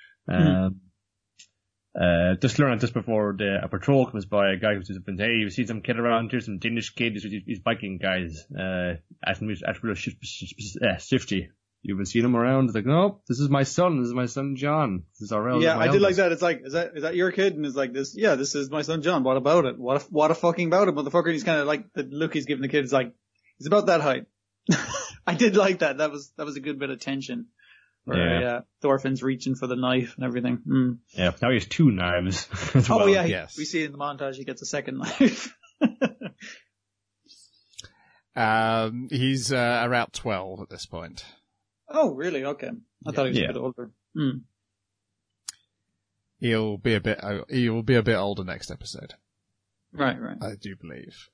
Just learned just before a patrol comes by, a guy who's just been, hey, you see some kid around here, some Danish kid, these Viking guys, asking me after shifty. You haven't seen him around? It's like, no, this is my son John. This is our eldest. Yeah, I did like that. It's like, is that your kid? And it's like this, this is my son John. What about it? What a fucking about it, motherfucker? He's kind of like, the look he's giving the kid is like, he's about that height. I did like that. That was a good bit of tension. Where, Thorfinn's reaching for the knife and everything. Yeah, now he has 2 knives. We see in the montage he gets a second knife. He's around 12 at this point. Oh, really? Okay. I thought he was a bit older. He will be a bit older next episode. Right. I do believe.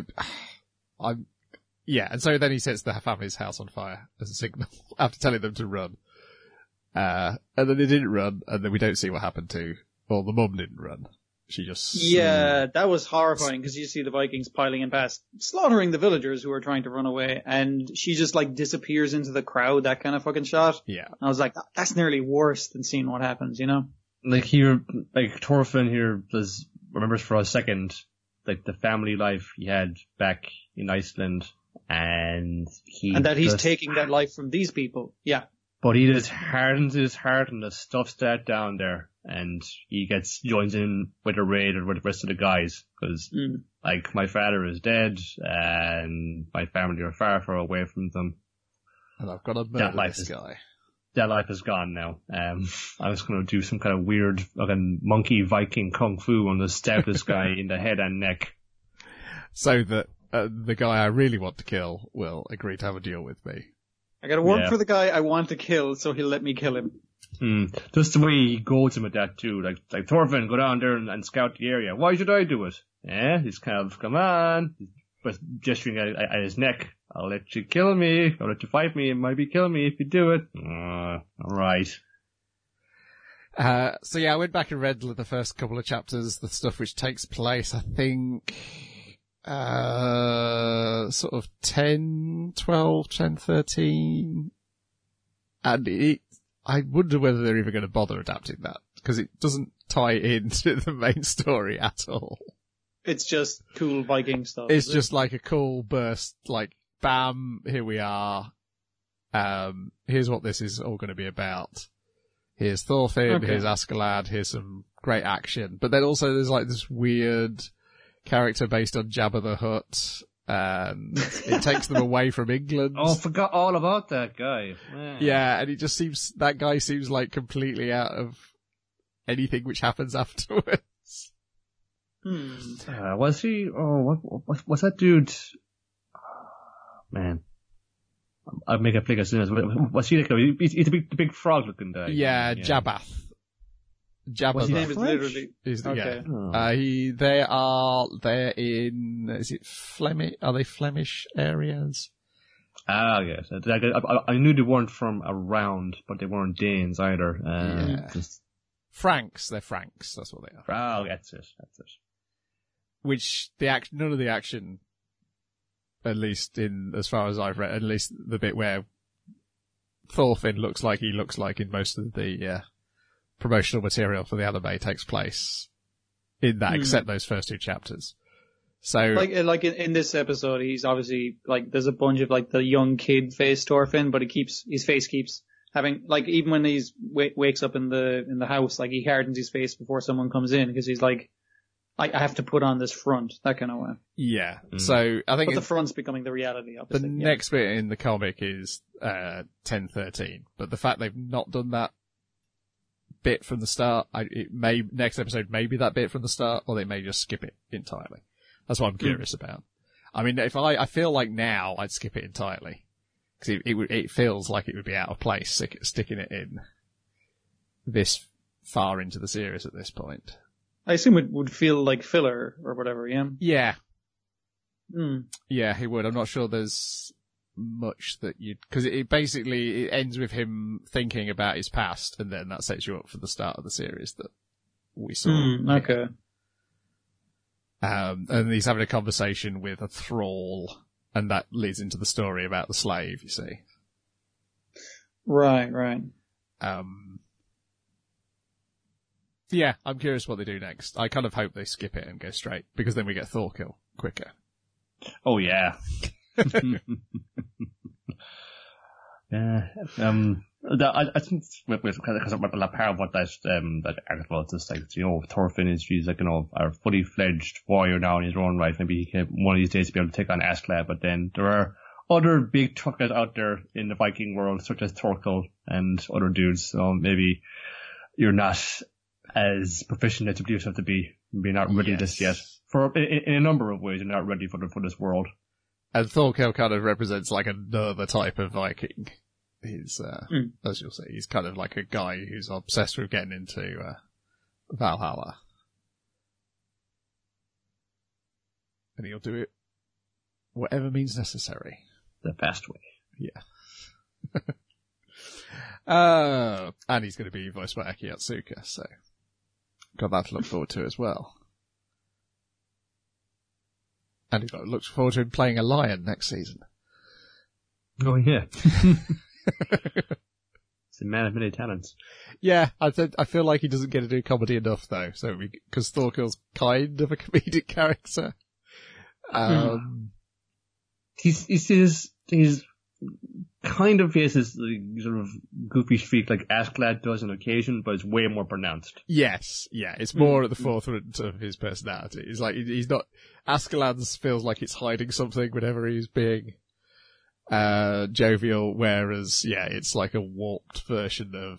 And so then he sets the family's house on fire as a signal after telling them to run. And then they didn't run, and then we don't see what happened to, the mum didn't run. She just... Yeah, that was horrifying, because you see the Vikings piling in past, slaughtering the villagers who are trying to run away, and she just disappears into the crowd, that kind of fucking shot. Yeah. And I was like, that's nearly worse than seeing what happens, you know? Thorfinn here remembers for a second, the family life he had back in Iceland, and that he's taking that life from these people. Yeah. But he just hardens his heart and the stuffs that down there, and he joins in with a raid or with the rest of the guys, because my father is dead and my family are far, far away from them. And I've got to murder this guy. That life is gone now. I was going to do some kind of weird fucking monkey Viking kung fu and just stab this guy in the head and neck. So that the guy I really want to kill will agree to have a deal with me. I gotta work for the guy I want to kill, so he'll let me kill him. Just the way he goads him with that too. Like Thorfinn, go down there and scout the area. Why should I do it? He's kind of, come on, but gesturing at his neck. I'll let you kill me. I'll let you fight me. It might be killing me if you do it. Alright. So yeah, I went back and read the first couple of chapters, the stuff which takes place, I think, sort of 10, 12, 10, 13. And I wonder whether they're even going to bother adapting that, because it doesn't tie into the main story at all. It's just cool Viking stuff. It's just like a cool burst, like, bam, here we are. Here's what this is all going to be about. Here's Thorfinn, here's Askeladd, here's some great action. But then also there's like this weird character based on Jabba the Hutt, and it takes them away from England. Oh, I forgot all about that guy. Yeah, and that guy seems like completely out of anything which happens afterwards. Was he? Oh, what's that dude? Man. I'll make a flick as soon as. Was he like he's the big frog looking guy? Yeah, Jabbath. Jabba. His name is literally. Okay. Yeah. They're in, is it Flemish? Are they Flemish areas? Ah, yes. I knew they weren't from around, but they weren't Danes either. Yeah. Franks. They're Franks. That's what they are. Oh, that's it. Which none of the action, at least as far as I've read, at least the bit where Thorfinn looks like he looks like in most of the promotional material for the anime takes place in that, except those first two chapters. So, like in this episode, he's obviously like there's a bunch of like the young kid face Thorfinn, but his face keeps having like even when he's wakes up in the house, like he hardens his face before someone comes in because he's like I have to put on this front, that kind of way. Yeah. So I think the front's becoming the reality. Obviously. The next bit in the comic is 10-13, but the fact they've not done that bit from the start, next episode may be that bit from the start, or they may just skip it entirely. That's what I'm curious about. I mean, I feel like now I'd skip it entirely because it feels like it would be out of place sticking it in this far into the series at this point. I assume it would feel like filler or whatever, yeah? Yeah. Yeah, it would. I'm not sure there's much that because it basically ends with him thinking about his past, and then that sets you up for the start of the series that we saw. Okay. And he's having a conversation with a thrall, and that leads into the story about the slave, you see. Right. Yeah, I'm curious what they do next. I kind of hope they skip it and go straight, because then we get Thorkill quicker. Oh, yeah. Yeah. I think because a part of what that article is just like, Thorfinn he's like, a fully fledged warrior now in his own right. Maybe he can one of these days be able to take on Askeladd, but then there are other big truckers out there in the Viking world, such as Thorkill and other dudes. So maybe you're not as proficient as you have to be. You're not ready just yet. In a number of ways, you're not ready for this world. And Thorkill kind of represents like another type of Viking. He's, as you'll see, he's kind of like a guy who's obsessed with getting into Valhalla. And he'll do it whatever means necessary. The fast way. Yeah. And he's going to be voiced by Aki Yatsuka, so got that to look forward to as well. And he looks forward to him playing a lion next season. Oh, yeah. He's a man of many talents. Yeah, I feel like he doesn't get to do comedy enough, though, because Thorkill's kind of a comedic character. He's kind of has this sort of goofy streak like Askeladd does on occasion, but it's way more pronounced. Yes, yeah, it's more at the forefront of his personality. It's like he's not. Askeladd's feels like it's hiding something whenever he's being jovial, whereas it's like a warped version of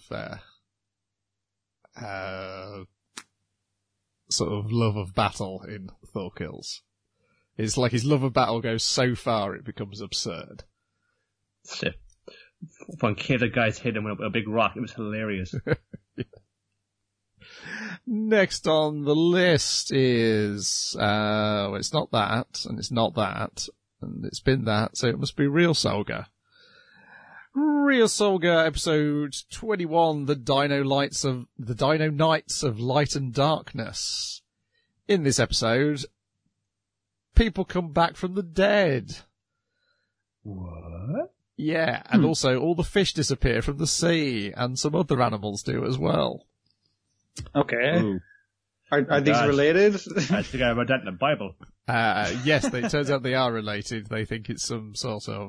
sort of love of battle in Thorkill's. It's like his love of battle goes so far it becomes absurd. When the guys hit him with a big rock, it was hilarious. Yeah. Next on the list is, it's not that, and it's not that, and it's been that, so it must be Real Solga. Ryosolga, episode 21, the Dino Knights of Light and Darkness. In this episode, people come back from the dead. What? Yeah, and also all the fish disappear from the sea, and some other animals do as well. Okay. Ooh. Are these related? I think I read that in the Bible. Yes, it turns out they are related. They think it's some sort of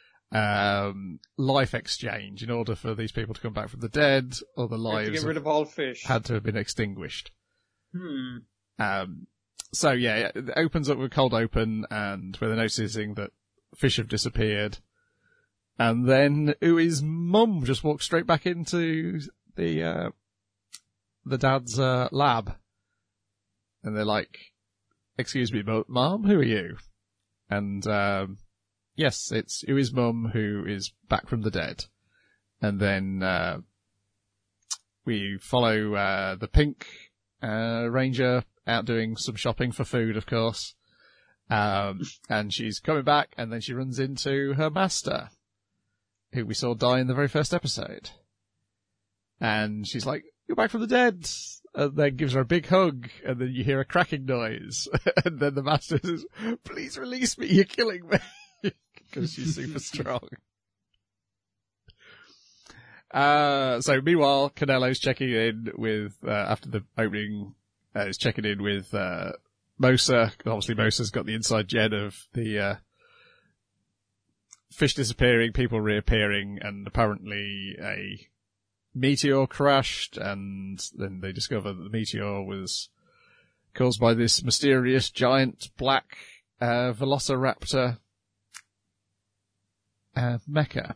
life exchange in order for these people to come back from the dead, or the lives to get rid of all fish. had to have been extinguished. So yeah, it opens up with a cold open, and where they're noticing that fish have disappeared. And then Ui's mum just walks straight back into the dad's lab. And they're like, "Excuse me, Mom, who are you?" And yes, it's Ui's mum who is back from the dead. And then we follow the pink ranger out doing some shopping for food, of course. And she's coming back, and then she runs into her master, who we saw die in the very first episode. And she's like, "You're back from the dead." And then gives her a big hug, and then you hear a cracking noise. And then the master says, "Please release me, you're killing me." Because she's super strong. So meanwhile, Canello's checking in with, after the opening, is checking in with, Mosa. Obviously Mosa's got the inside gen of the, fish disappearing, people reappearing, and apparently a meteor crashed, and then they discover that the meteor was caused by this mysterious giant black velociraptor mecha.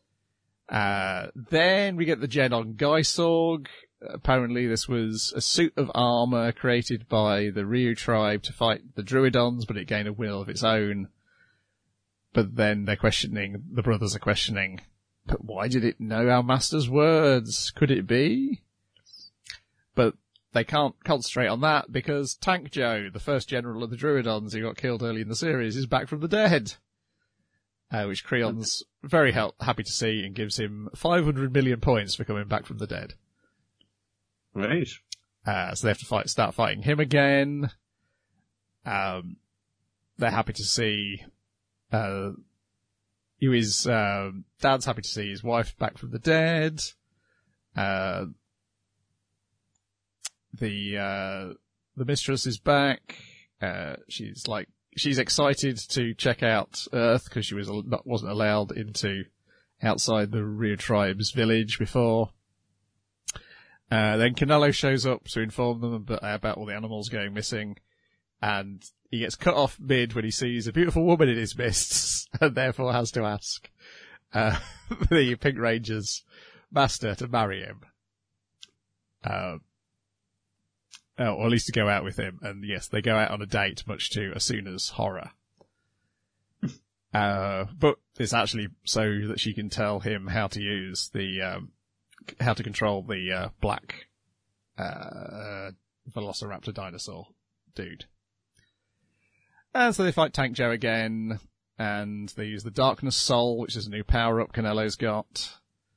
Then we get the gen on Gaisorg. Apparently this was a suit of armor created by the Ryu tribe to fight the Druidons, but it gained a will of its own. But then the brothers are questioning, but why did it know our master's words? Could it be? But they can't concentrate on that because Tank Joe, the first general of the Druidons who got killed early in the series, is back from the dead. Which Creon's very happy to see and gives him 500 million points for coming back from the dead. Right. So they have to start fighting him again. They're happy to see, Yui's, dad's happy to see his wife back from the dead. The mistress is back. She's excited to check out Earth because she wasn't allowed outside the Ryu tribe's village before. Then Canello shows up to inform them about all the animals going missing, and he gets cut off mid when he sees a beautiful woman in his midst, and therefore has to ask the Pink Ranger's master to marry him. Or at least to go out with him. And yes, they go out on a date, much to Asuna's horror. But it's actually so that she can tell him how to use how to control the, black, Velociraptor dinosaur dude. And so they fight Tank Joe again, and they use the Darkness Soul, which is a new power-up Canello's got.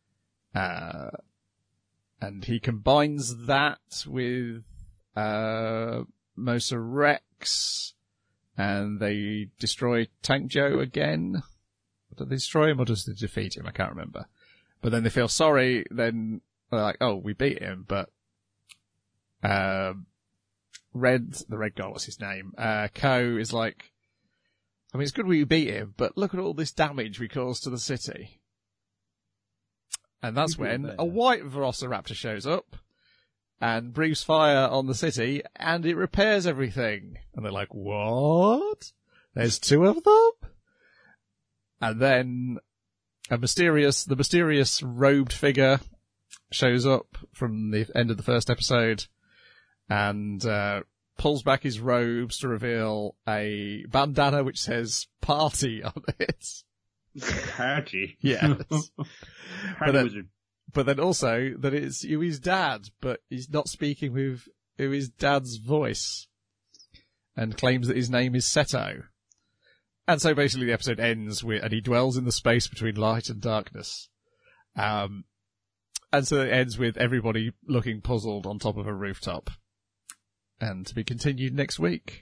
And he combines that with Mosa Rex, and they destroy Tank Joe again. Do they destroy him or does they defeat him? I can't remember. But then they feel sorry, then they're like, "Oh, we beat him," but the red guy, what's his name? Ko is like, "I mean, it's good we beat him, but look at all this damage we caused to the city." And that's when a white Velociraptor shows up and breathes fire on the city, and it repairs everything. And they're like, "What? There's two of them?" And then the mysterious robed figure shows up from the end of the first episode and pulls back his robes to reveal a bandana which says "party" on it. Party? Yes. Party wizard. But then also that it's Yui's dad, but he's not speaking with Yui's dad's voice, and claims that his name is Seto. And so basically the episode ends and he dwells in the space between light and darkness. And so it ends with everybody looking puzzled on top of a rooftop. And to be continued next week.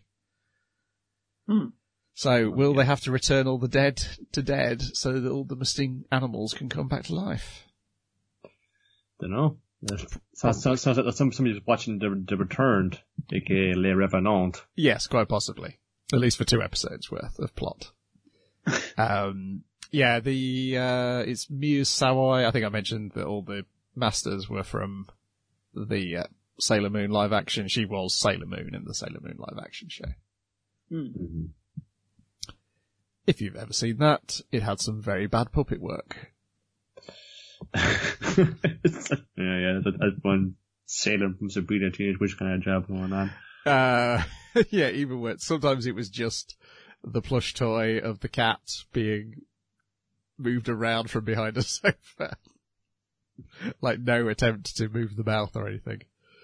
So will they have to return all the dead to dead so that all the missing animals can come back to life? Don't know. Sounds like somebody's watching The Returned, aka Les Revenants. Yes, quite possibly. At least for 2 episodes worth of plot. It's Muse Sawai. I think I mentioned that all the masters were from the Sailor Moon live action. She was Sailor Moon in the Sailor Moon live action show. Mm-hmm. If you've ever seen that, it had some very bad puppet work. That's one Sailor from Sabrina Teenage Witch kind of job going on. Yeah, even when sometimes it was just the plush toy of the cat being moved around from behind a sofa. Like no attempt to move the mouth or anything.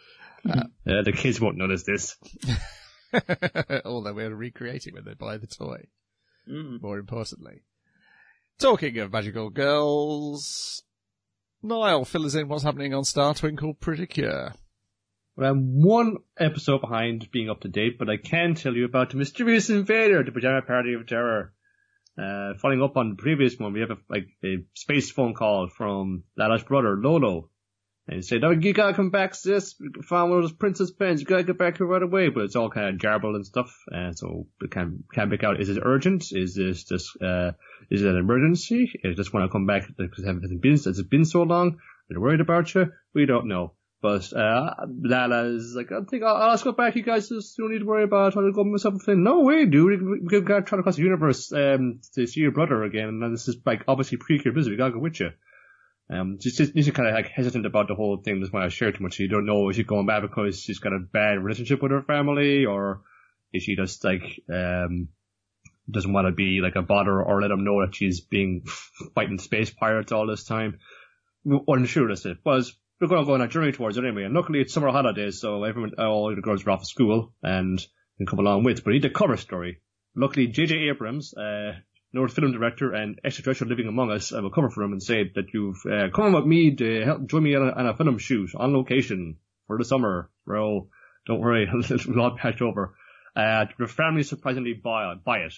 The kids won't notice this. Although we're recreating when they buy the toy. More importantly. Talking of magical girls, Niall, fill us in what's happening on Star Twinkle Pretty Cure. Well, I'm 1 episode behind being up to date, but I can tell you about the Mysterious Invader, the Pajama Party of Terror. Following up on the previous one, we have a space phone call from Lala's brother, Lolo. And he said, "Oh, you gotta come back, sis. We found one of those princess pens. You gotta get back here right away." But it's all kind of garbled and stuff. And so we can't make out, is it urgent? Is this just, is it an emergency? I just want to come back because has it been so long? They're worried about you? We don't know. But, Lala's like, I think I'll just go back. You guys just don't need to worry about it. I'll go myself and Flynn. No way, dude. We gotta travel across the universe, to see your brother again. And this is like obviously pre-cure business. We gotta go with you. She's kind of like hesitant about the whole thing. That's why I share too much. You don't know if she's going back because she's got a bad relationship with her family, or is she just like, doesn't want to be like a bother or let them know that she's fighting space pirates all this time. We're unsure that's it. Was we're going to go on a journey towards it anyway. And luckily it's summer holidays, so all the girls are off of school and can come along with. But we need a cover story. Luckily, J.J. Abrams, North film director and extraterrestrial living among us, I will cover for him and say that you've come with me to help join me on a film shoot on location for the summer. Bro, don't worry, it'll all patch over. The family surprisingly buy it.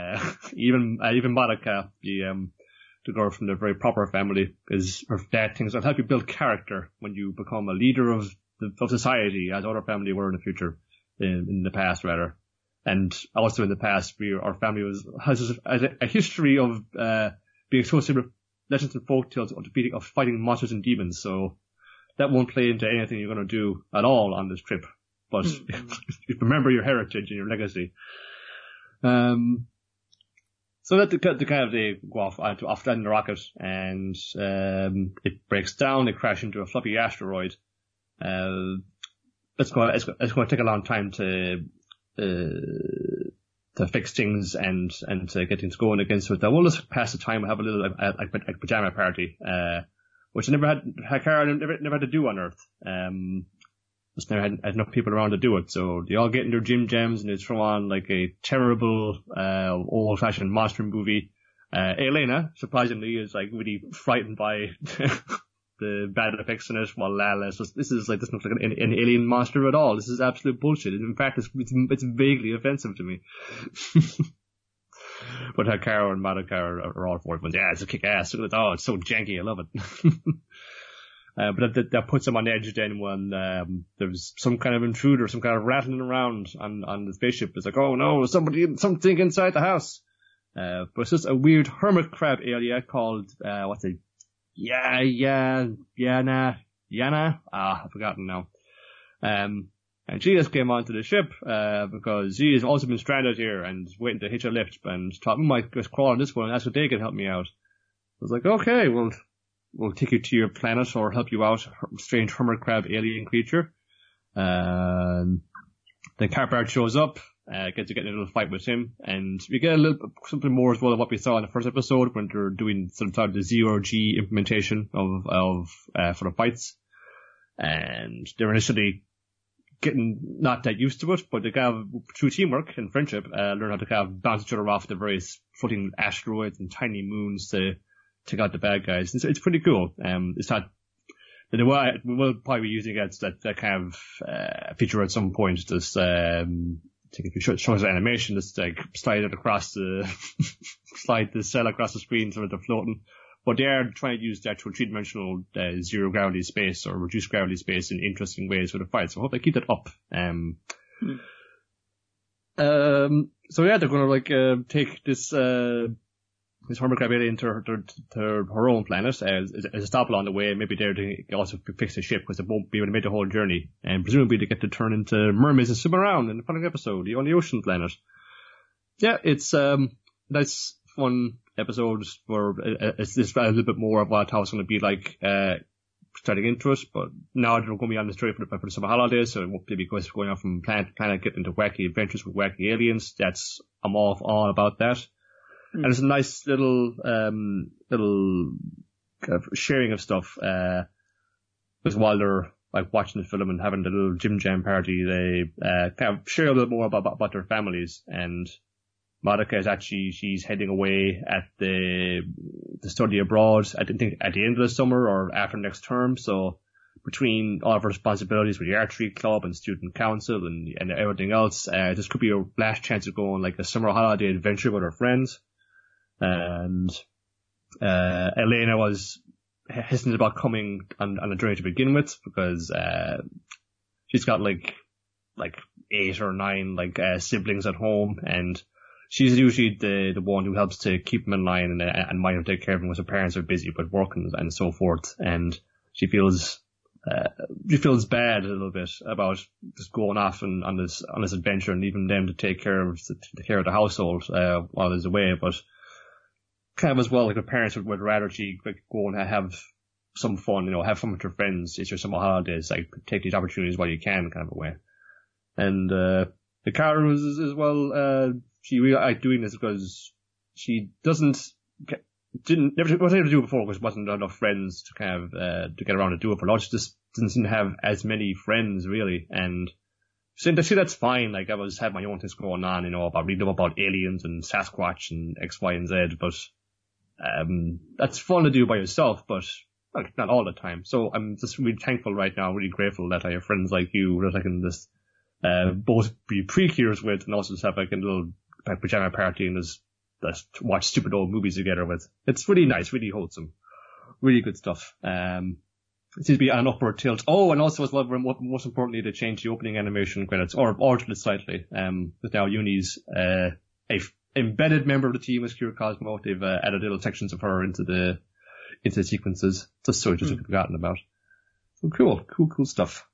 Even Monica, the girl from the very proper family, is her dad thinks it'll help you build character when you become a leader of society, as other family were in the future, in the past rather. And also in the past, our family has a history of being associated with legends and folktales of fighting monsters and demons. So that won't play into anything you're going to do at all on this trip. But remember your heritage and your legacy. So that they go off in the rocket, and it breaks down. They crash into a floppy asteroid. It's going to take a long time to fix things and to get things going again. So that we'll just pass the time and have a little like pajama party, which I never had to do on Earth. Just never had enough people around to do it. So they all get in their gym jams and they throw on like a terrible old fashioned monster movie. Elena, surprisingly, is like really frightened by the bad effects in it, while Lala is just, this doesn't look like an alien monster at all. This is absolute bullshit. In fact, it's vaguely offensive to me. But Hikaru and Madoka are all for it. But yeah, it's a kick ass. Oh, it's so janky. I love it. But that puts them on edge then when there's some kind of intruder, some kind of rattling around on the spaceship. It's like, oh no, something inside the house. But it's just a weird hermit crab alien called Yana. I've forgotten now. And she just came onto the ship, because she has also been stranded here and waiting to hitch a lift, and thought, I might just crawl on this one and ask if they can help me out. I was like, okay, we'll take you to your planet or help you out, strange hermit crab alien creature. Then Carpart shows up, gets to get in a little fight with him, and we get something more as well of what we saw in the first episode when they're doing some sort of the zero-G implementation of for the fights. And they're initially getting not that used to it, but they kind of, through teamwork and friendship, learn how to kind of bounce each other off the various floating asteroids and tiny moons to take out the bad guys. It's pretty cool. It's not. We'll probably be using it that kind of feature at some point. Just take a few shows of animation, just like slide it across slide the cell across the screen so that they're floating. But they are trying to use the actual three-dimensional zero gravity space or reduced gravity space in interesting ways for the fight. So I hope they keep that up. So yeah, they're gonna take this Hermit Crab alien to her own planet as a stop along the way. Maybe they're to also fix the ship because they won't be able to make the whole journey. And presumably they get to turn into mermaids and swim around in the following episode, on the ocean planet. Yeah, it's nice, fun episode where it's just a little bit more of what how it's going to be like starting into it. But now they're going to be on the story for the summer holidays, so it won't be going off from planet to planet, getting into wacky adventures with wacky aliens. I'm all about that. And it's a nice little kind of sharing of stuff, because while they're like watching the film and having the little Jim Jam party, they, kind of share a little more about their families. And Madoka is actually, she's heading away at the study abroad, I think at the end of the summer or after next term. So between all of her responsibilities with the archery club and student council and everything else, this could be a last chance to go on like a summer holiday adventure with her friends. And Elena was hesitant about coming on a journey to begin with because she's got like 8 or 9 siblings at home, and she's usually the one who helps to keep them in line and mind and take care of them because her parents are busy with work and so forth. And she feels bad a little bit about just going off on this adventure and leaving them to take care of the household while there's away, but kind of as well, like the parents would rather she go and have some fun, have fun with her friends. It's your summer holidays, like take these opportunities while you can, kind of a way. And the Kara was as well. She really liked doing this because she never wasn't able to do it before because there wasn't enough friends to kind of to get around to do it. But she just didn't seem to have as many friends really, and so that's fine. Like I had my own things going on, about reading about aliens and Sasquatch and X, Y, and Z, but that's fun to do by yourself, but not all the time. So I'm just really thankful right now, really grateful that I have friends like you that I can just both be pre-cures with and also just have like a little pajama party and just watch stupid old movies together with. It's really nice, really wholesome, really good stuff. It seems to be an upward tilt. Oh, and also as well, most importantly, they changed the opening animation credits, or altered it slightly. With now Uni's a embedded member of the team as Kira Cosmo. They've added little sections of her into the sequences, just so it doesn't get forgotten about. So cool stuff.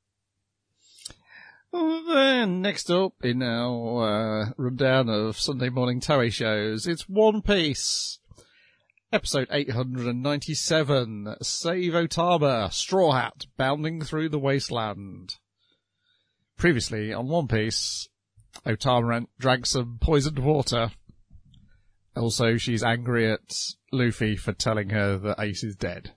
Well, then, next up in our rundown of Sunday morning Toei shows, it's One Piece. Episode 897, Save Otama, Straw Hat, bounding through the wasteland. Previously on One Piece, Otama drank some poisoned water. Also, she's angry at Luffy for telling her that Ace is dead.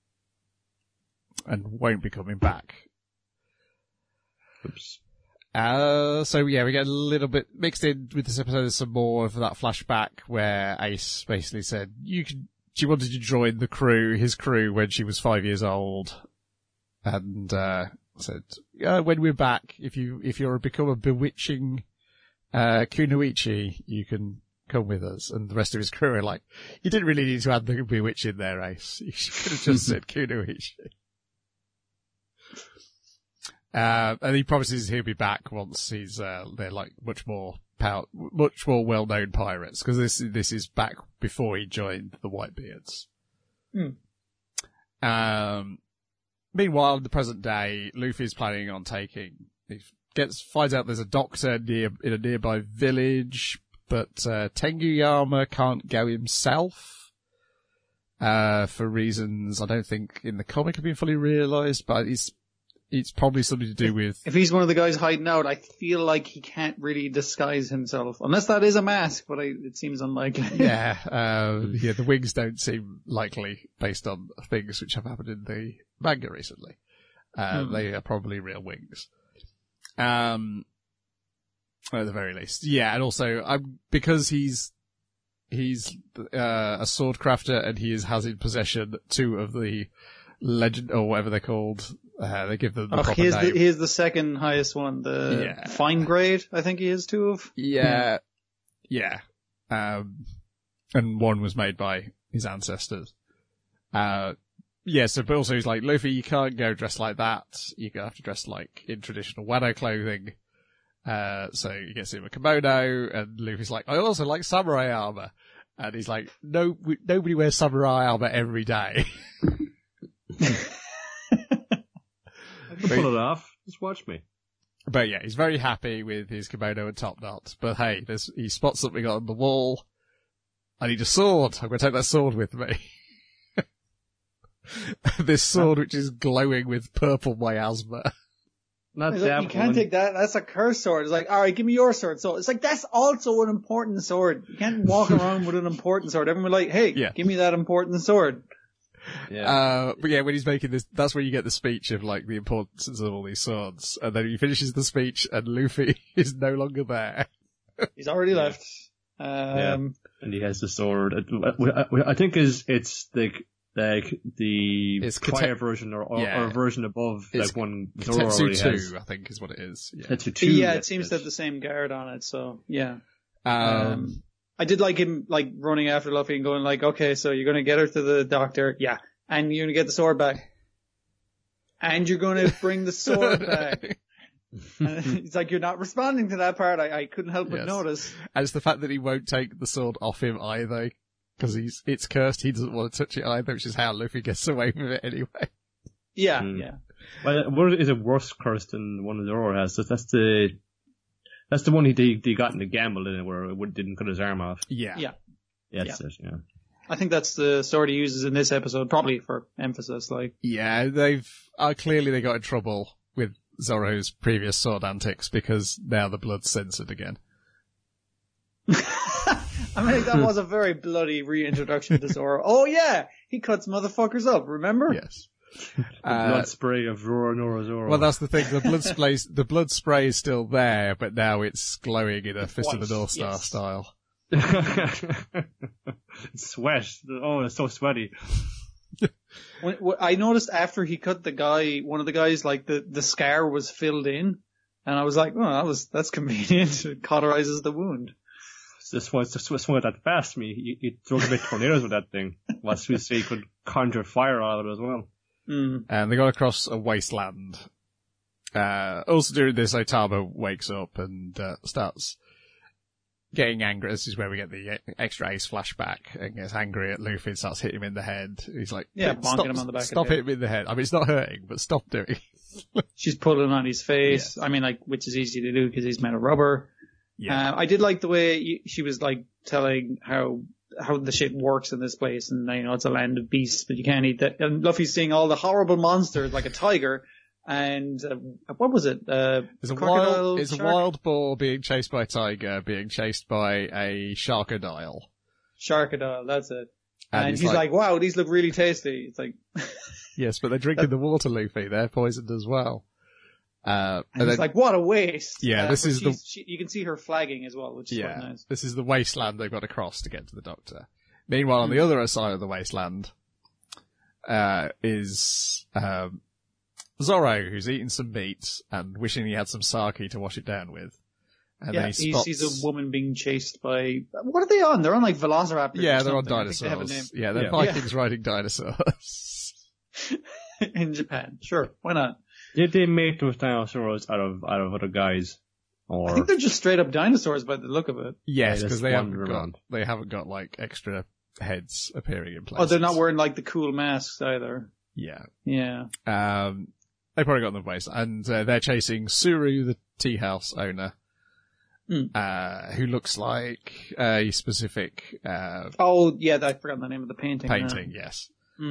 And won't be coming back. Oops. So yeah, we get a little bit mixed in with this episode, some more of that flashback where Ace basically said she wanted to join his crew when she was 5 years old. And, said, when we're back, if you're become a bewitching, Kunoichi, you can come with us. And the rest of his crew are like, you didn't really need to add the bewitch in there, Ace. You could have just said Kunoichi. And he promises he'll be back once they're like much more well-known pirates, because this is back before he joined the Whitebeards. Meanwhile, in the present day, Luffy's planning on finds out there's a doctor in a nearby village, but Tenguyama can't go himself, for reasons I don't think in the comic have been fully realized, but it's probably something to do with... If he's one of the guys hiding out, I feel like he can't really disguise himself. Unless that is a mask, but it seems unlikely. Yeah, the wings don't seem likely based on things which have happened in the manga recently. They are probably real wings. At the very least. Yeah, and also, because he he's a sword crafter, and he has in possession 2 of the legend, or whatever they're called. They give them the proper name. He is the second highest one, fine grade, I think he is 2 of. Yeah. And one was made by his ancestors. So, but also he's like, Luffy, you can't go dressed like that. You're gonna have to dress like in traditional Wano clothing. So he gets him a kimono, and Luffy's like, I also like samurai armor. And he's like, no, nobody wears samurai armor every day. I can pull it off. Just watch me. But yeah, he's very happy with his kimono and top knot. But hey, he spots something on the wall. I need a sword. I'm going to take that sword with me. This sword, which is glowing with purple miasma. Not like, that you can't take that. That's a cursed sword. It's like, all right, give me your sword. So it's like, that's also an important sword. You can't walk around with an important sword. Everyone would like, hey, give me that important sword. Yeah. But yeah, when he's making this, that's where you get the speech of like the importance of all these swords. And then he finishes the speech, and Luffy is no longer there. He's already left. And he has the sword. I think it's prior version or a version above, it's like one Zoro Tetsu already 2, has. I think is what it is. Yeah. Tetsu 2. Yeah, it seems to have the same guard on it, so yeah. I did like him like running after Luffy and going like, okay, so you're gonna get her to the doctor, yeah, and you're gonna get the sword back. And you're gonna bring the sword back. And he's like, you're not responding to that part. I couldn't help but notice. And it's the fact that he won't take the sword off him either, because it's cursed. He doesn't want to touch it either, which is how Luffy gets away with it anyway. Yeah. Well, what is a worse curse than the one Zoro has? So that's the one he got in the gamble in it, where it didn't cut his arm off. Yeah. That's it. Yeah. I think that's the sword he uses in this episode, probably for emphasis. Like, yeah, they've clearly they got in trouble with Zoro's previous sword antics, because now the blood's censored again. I mean, that was a very bloody reintroduction to Zoro. Oh yeah, he cuts motherfuckers up, remember? Yes. Blood spray of Zoro. Well, that's the thing. The blood spray is still there, but now it's glowing in a Fist of the North Star style. Sweat. Oh, it's so sweaty. When I noticed after he cut the guy, one of the guys, like the scar was filled in, and I was like, oh, that's convenient. It cauterizes the wound. This was that fast. You throw a bit tornadoes with that thing. Well, so he could conjure fire out of it as well. And they got across a wasteland. Also during this, Otama wakes up and starts getting angry. This is where we get the extra Ace flashback, and gets angry at Luffy and starts hitting him in the head. He's like, bonking him on the back stop of the head. hitting him in the head. I mean, it's not hurting, but stop doing it. She's pulling on his face. Yes. I mean, like, which is easy to do because he's made of rubber. Yeah. I did like the way she was like telling how the shit works in this place, and it's a land of beasts, but you can't eat that. And Luffy's seeing all the horrible monsters like a tiger, and what was it? It's a wild boar being chased by a tiger, being chased by a sharkadile. Sharkadile, that's it. And he's like, wow, these look really tasty. It's like, yes, but they're drinking the water, Luffy. They're poisoned as well. And it's like, what a waste. Yeah, this is you can see her flagging as well, which is quite nice. This is the wasteland they've got to cross to get to the doctor. Meanwhile, on the other side of the wasteland, is, Zoro, who's eating some meat and wishing he had some sake to wash it down with. And then he sees a woman being chased by, what are they on? They're on like velociraptors. Yeah, they're on dinosaurs. Yeah, they're Vikings riding dinosaurs. In Japan. Sure. Why not? Did they make those dinosaurs out of other guys? Or I think they're just straight up dinosaurs by the look of it. Yes, because they haven't got like extra heads appearing in places. Oh, they're not wearing like the cool masks either. Yeah. Yeah. They probably got in the place, and they're chasing Suru, the tea house owner, who looks like a specific. Oh yeah, I forgot the name of the painting. Yes.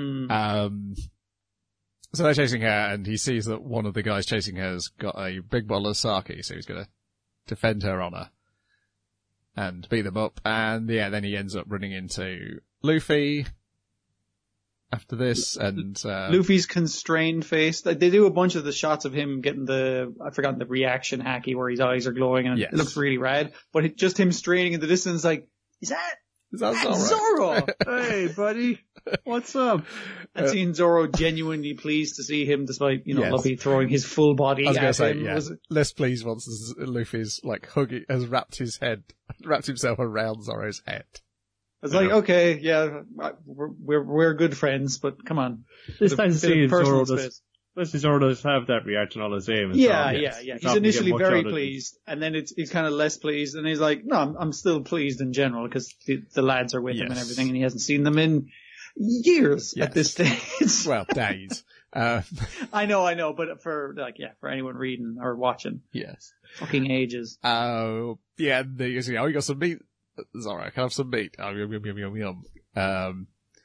So they're chasing her, and he sees that one of the guys chasing her has got a big bottle of sake, so he's going to defend her honor and beat them up. And then he ends up running into Luffy after this, and Luffy's constrained face. They do a bunch of the shots of him getting the reaction hacky where his eyes are glowing, and it looks really rad. But just him straining in the distance, like, is that Is that Zorro? Zorro! Hey, buddy. What's up? And seeing Zorro genuinely pleased to see him, despite, Yes. Luffy throwing his full body I was going to at say, him. yeah. Less pleased once Luffy's like hugging, has wrapped himself around Zorro's head. It's like, okay, yeah, we're good friends, but come on. It's nice to see personal Zorro space. Zorro does have that reaction all the same. Yeah. It's He's not initially gonna get much very out of it. pleased, and then he's kind of less pleased, and he's like, no, I'm still pleased in general, because the lads are with him and Yes. everything, and he hasn't seen them in years Yes. at this stage. Well, days. I know, but for anyone reading or watching, Yes. fucking ages. Yeah, you see, you got some meat. Zorro, can I have some meat? Oh, yum, yum, yum, yum, yum.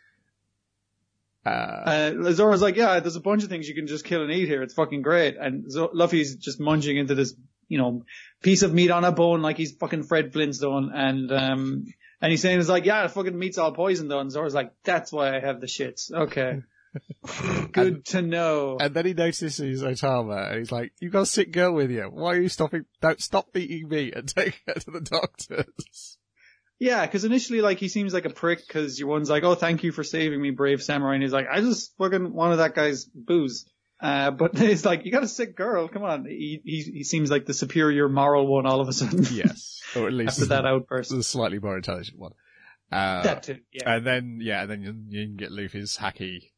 Zoro's like, yeah, there's a bunch of things you can just kill and eat here. It's fucking great. And Luffy's just munching into this, piece of meat on a bone like he's fucking Fred Flintstone. And he's saying, it's like, yeah, the fucking meat's all poisoned though. And Zoro's like, that's why I have the shits. Okay. Good to know. And then he notices Otama, and he's like, you've got a sick girl with you. Why are you stopping? Don't stop eating meat and take her to the doctors. Yeah, because initially, he seems like a prick, because your one's like, oh, thank you for saving me, brave samurai. And he's like, I just fucking wanted that guy's booze. But it's like, you got a sick girl, come on. He seems like the superior moral one all of a sudden. Yes. Or at least After that outburst. the slightly more intelligent one. That too, yeah. And then you can get Luffy's hacky,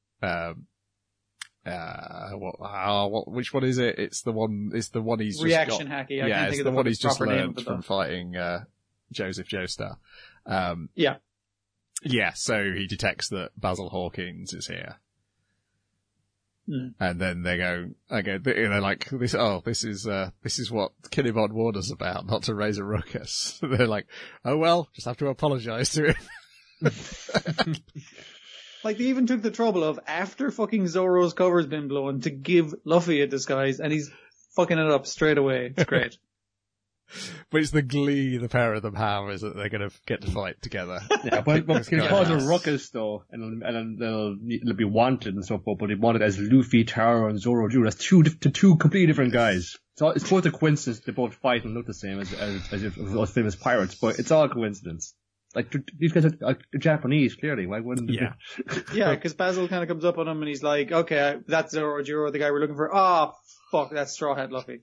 which one is it? It's the one he's Reaction just got. hacky. I Yeah, can't it's think the of one he's just proper name learned of it, from though. fighting, Joseph Joestar. Yeah. Yeah, so he detects that Basil Hawkins is here. Mm. And then they go, like, this is what Kinemon warned us about, not to raise a ruckus. They're like, oh well, just have to apologize to him. They even took the trouble of, after fucking Zoro's cover's been blown, to give Luffy a disguise, and he's fucking it up straight away. It's great. But it's the glee the pair of them have, is that they're going to get to fight together. Yeah, but it's Yeah. cause a ruckus though, and then they'll be wanted and so forth, but they want it as Luffy, Taro, and Zoro do. That's two completely different guys. It's both a coincidence they both fight and look the same as if those famous pirates, but it's all a coincidence. Like, these guys are Japanese, clearly. Why wouldn't Yeah. Yeah, because Basil kind of comes up on him and he's like, okay, that's Zoro, the guy we're looking for. Oh, fuck, that's Straw Hat Luffy.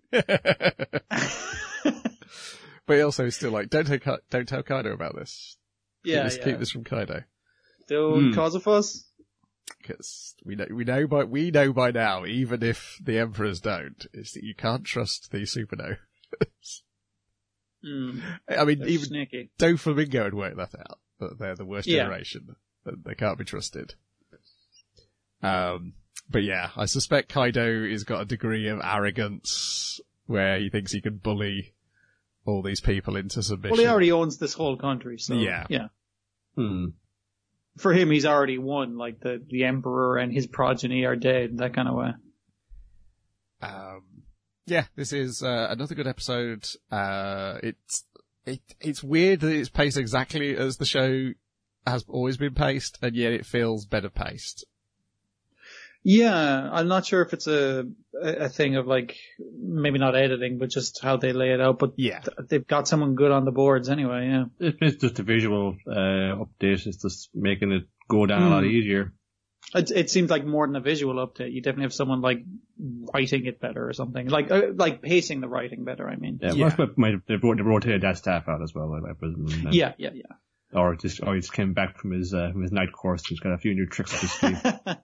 But he also is still like, don't tell Kaido about this. Keep this from Kaido. Don't cause a fuss. Because we know by now, even if the emperors don't, is that you can't trust the supernovas. I mean, They're even sneaky. Doflamingo had worked that out, that they're the worst Yeah. generation, that they can't be trusted. But yeah, I suspect Kaido has got a degree of arrogance where he thinks he can bully all these people into submission. Well, he already owns this whole country, so Yeah. yeah. Hmm. For him, he's already won. Like the emperor and his progeny are dead. That kind of way. Yeah, this is another good episode. It's weird that it's paced exactly as the show has always been paced, and yet it feels better paced. Yeah, I'm not sure if it's a thing of maybe not editing, but just how they lay it out. But Yeah. they've got someone good on the boards anyway. Yeah. It's just a visual update. It's just making it go down a lot easier. It seems like more than a visual update. You definitely have someone writing it better or something, like pacing the writing better. I mean, Yeah, Yeah. they rotated that staff out as well. I presume. yeah. Or he just came back from his night course. He's got a few new tricks up his sleeve.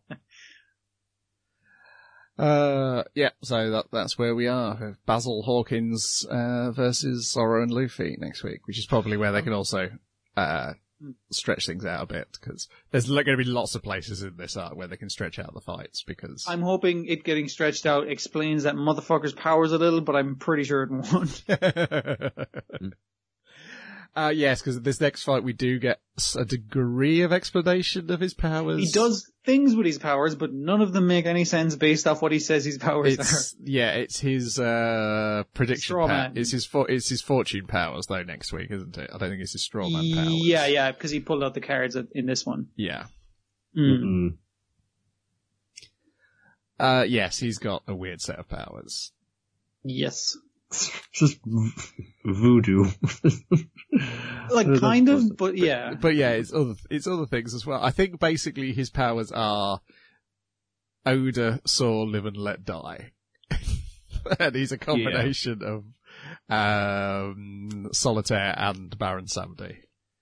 Yeah, so that's where we are. Basil Hawkins, versus Zoro and Luffy next week, which is probably where they can also, stretch things out a bit, because there's going to be lots of places in this arc where they can stretch out the fights, because... I'm hoping it getting stretched out explains that motherfucker's powers a little, but I'm pretty sure it won't. Yes, because this next fight we do get a degree of explanation of his powers. He does things with his powers, but none of them make any sense based off what he says his powers are. Yeah, it's his prediction. Straw man. It's his fortune powers though next week, isn't it? I don't think it's his straw man powers. Yeah, because he pulled out the cards in this one. Yeah. Mm. Yes, he's got a weird set of powers. Yes. It's just voodoo. Like, kind of, but yeah. But yeah, it's other things as well. I think basically his powers are Oda, saw, live and let die. And he's a combination of Solitaire and Baron Samedi.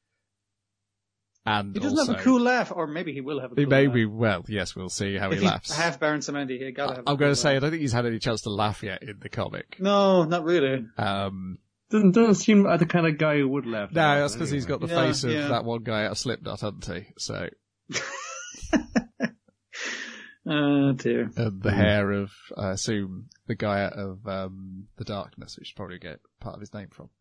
And he doesn't also, have a cool laugh, or maybe he will have a cool maybe, laugh. well, yes, we'll see how If he laughs. he's half Baron Samedi, he gotta have a I'm cool going to laugh. say, I don't think he's had any chance to laugh yet in the comic. No, not really. Doesn't seem like the kind of guy who would laugh. No, that's because he's got the Yeah, face of yeah. that one guy out of Slipknot, hasn't he? So, Oh dear. and the hair of, I assume, the guy out of The Darkness, which is probably get part of his name from.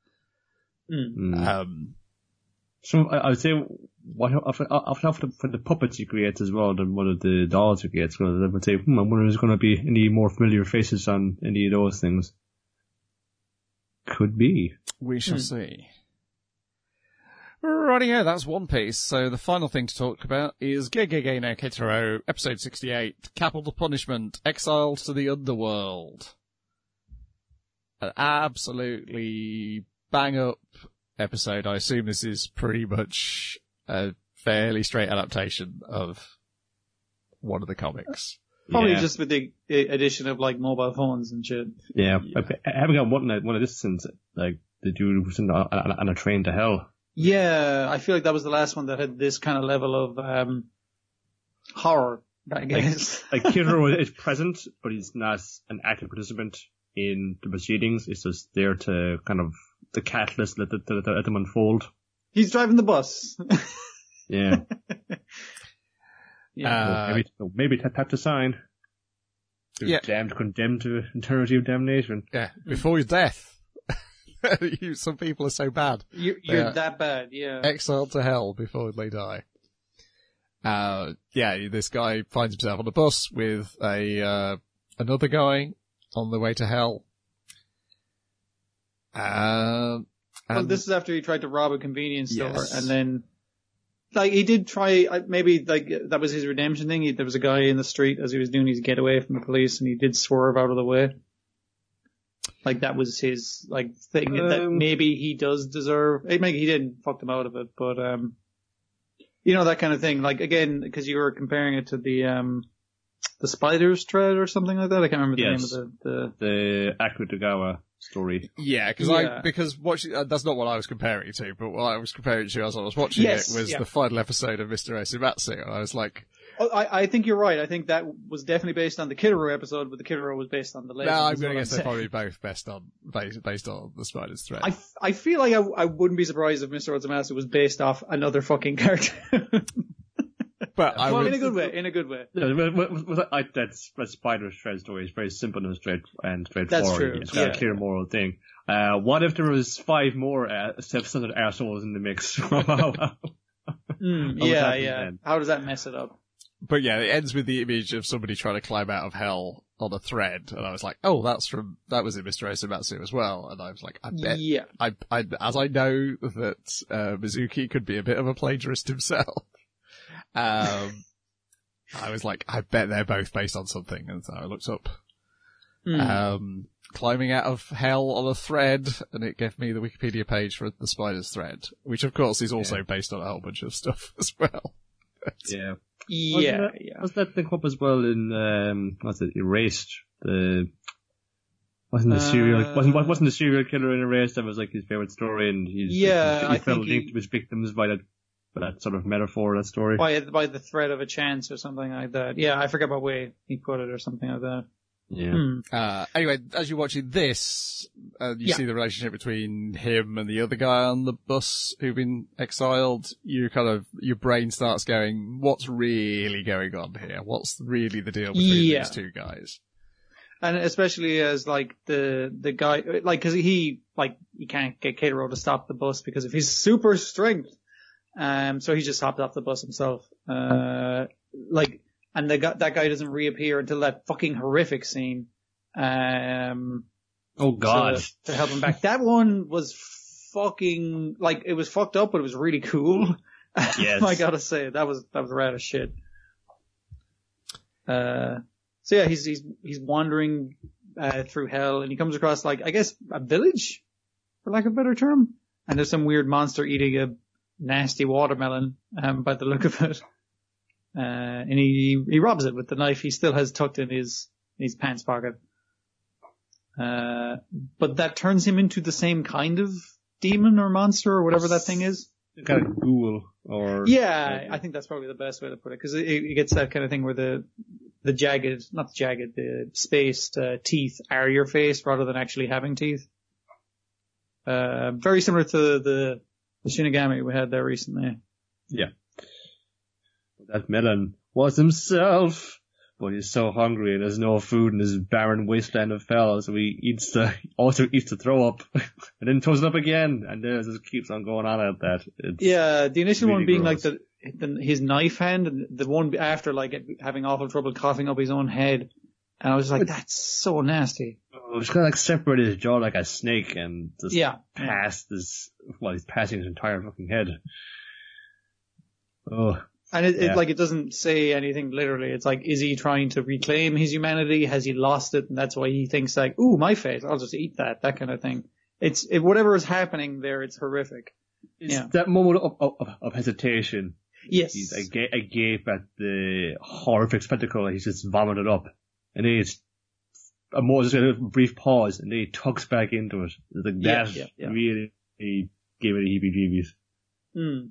So I would say what for the puppets he creates as well than one of the dolls he creates. Well, I would say, I wonder if there's going to be any more familiar faces on any of those things. Could be. We shall see. Rightio, that's One Piece. So the final thing to talk about is Gegege no Kitaro, episode 68, Capital Punishment, Exiled to the Underworld. An absolutely bang-up episode. I assume this is pretty much a fairly straight adaptation of one of the comics. Probably Yeah. just with the addition of like mobile phones and shit. Yeah. I haven't got one of this since like the dude was on a train to hell. Yeah, I feel like that was the last one that had this kind of level of horror, I guess. Like Kirito is present, but he's not an active participant in the proceedings. It's just there to kind of the catalyst let them unfold. He's driving the bus. Yeah. Yeah. Maybe tap to sign. Yeah. Condemned to eternity of damnation. Yeah, before his death. Some people are so bad. You're Yeah. that bad, yeah. Exiled to hell before they die. This guy finds himself on a bus with another guy on the way to hell. Well, this is after he tried to rob a convenience store, Yes. and then, like, he did try, maybe, like, that was his redemption thing. There was a guy in the street as he was doing his getaway from the police, and he did swerve out of the way. Like, that was his, like, thing that maybe he does deserve. Maybe he didn't fuck them out of it, but, you know, that kind of thing. Like, again, because you were comparing it to the Spider's Thread or something like that. I can't remember the Yes. name of The Akutagawa story. Yeah, because watching, that's not what I was comparing it to, but what I was comparing it to as I was watching Yes, it was yeah. the final episode of Mr. Osumatsu, and I was like, Oh, I think you're right. I think that was definitely based on the Kitaro episode, but the Kitaro was based on the no, legend. I'm is going what to guess they're saying. probably both based on the Spider's Thread. I feel like I wouldn't be surprised if Mr. Ozumatsu was based off another fucking cartoon. But I Well, would, in a good way. That Spider's Thread story is very simple and straightforward. That's true, It's got yeah. a clear moral thing. What if there was 5 more self-centered assholes in the mix? Yeah. then? How does that mess it up? but yeah, it ends with the image of somebody trying to climb out of hell on a thread, and I was like, oh, that was in Mr. Osumatsu as well, and I was like, I bet, Yeah. as I know that, Mizuki could be a bit of a plagiarist himself, I was like, I bet they're both based on something, and so I looked up, climbing out of hell on a thread, and it gave me the Wikipedia page for the Spider's Thread, which of course is also based on a whole bunch of stuff as well. Yeah. Yeah. Was that thing up as well in Erased? Wasn't the serial killer in Erased that was like his favorite story, and he felt linked to his victims by that sort of metaphor, that story. By the thread of a chance or something like that. Yeah, I forget what way he put it or something like that. Yeah. Anyway, as you're watching this, you see the relationship between him and the other guy on the bus who've been exiled. Your brain starts going, what's really going on here? What's really the deal between these two guys? And especially as like the guy, like, cause he can't get Keitaro to stop the bus because of his super strength. So he just hopped off the bus himself. And that guy doesn't reappear until that fucking horrific scene. Oh God. To help him back. That one was fucking, like, it was fucked up, but it was really cool. Yes. I gotta say, that was rad as shit. So yeah, he's wandering, through hell, and he comes across like, I guess, a village, for lack of a better term. And there's some weird monster eating a nasty watermelon, by the look of it. And he robs it with the knife he still has tucked in his pants pocket. But that turns him into the same kind of demon or monster or whatever that thing is. Kind of ghoul or... Yeah, I think that's probably the best way to put it, because it gets that kind of thing where the spaced teeth are your face rather than actually having teeth. Very similar to the Shinigami we had there recently. Yeah. That melon was himself, but he's so hungry and there's no food in his barren wasteland of hell, so he also eats to throw up, and then throws it up again, and it just keeps on going on at that. The initial really one being gross. like his knife hand, and the one after like having awful trouble coughing up his own head, and I was like, that's so nasty. Oh, he's kind of like separated his jaw like a snake and just he's passing his entire fucking head. Oh. And it doesn't say anything literally. It's like, is he trying to reclaim his humanity? Has he lost it? And that's why he thinks like, ooh, my face, I'll just eat that kind of thing. Whatever is happening there, it's horrific. It's that moment of hesitation. Yes. He's agape at the horrific spectacle. He's just vomited up. And then it's a brief pause, and then he tucks back into it. It's like that really gave it a heebie-jeebies. Mm.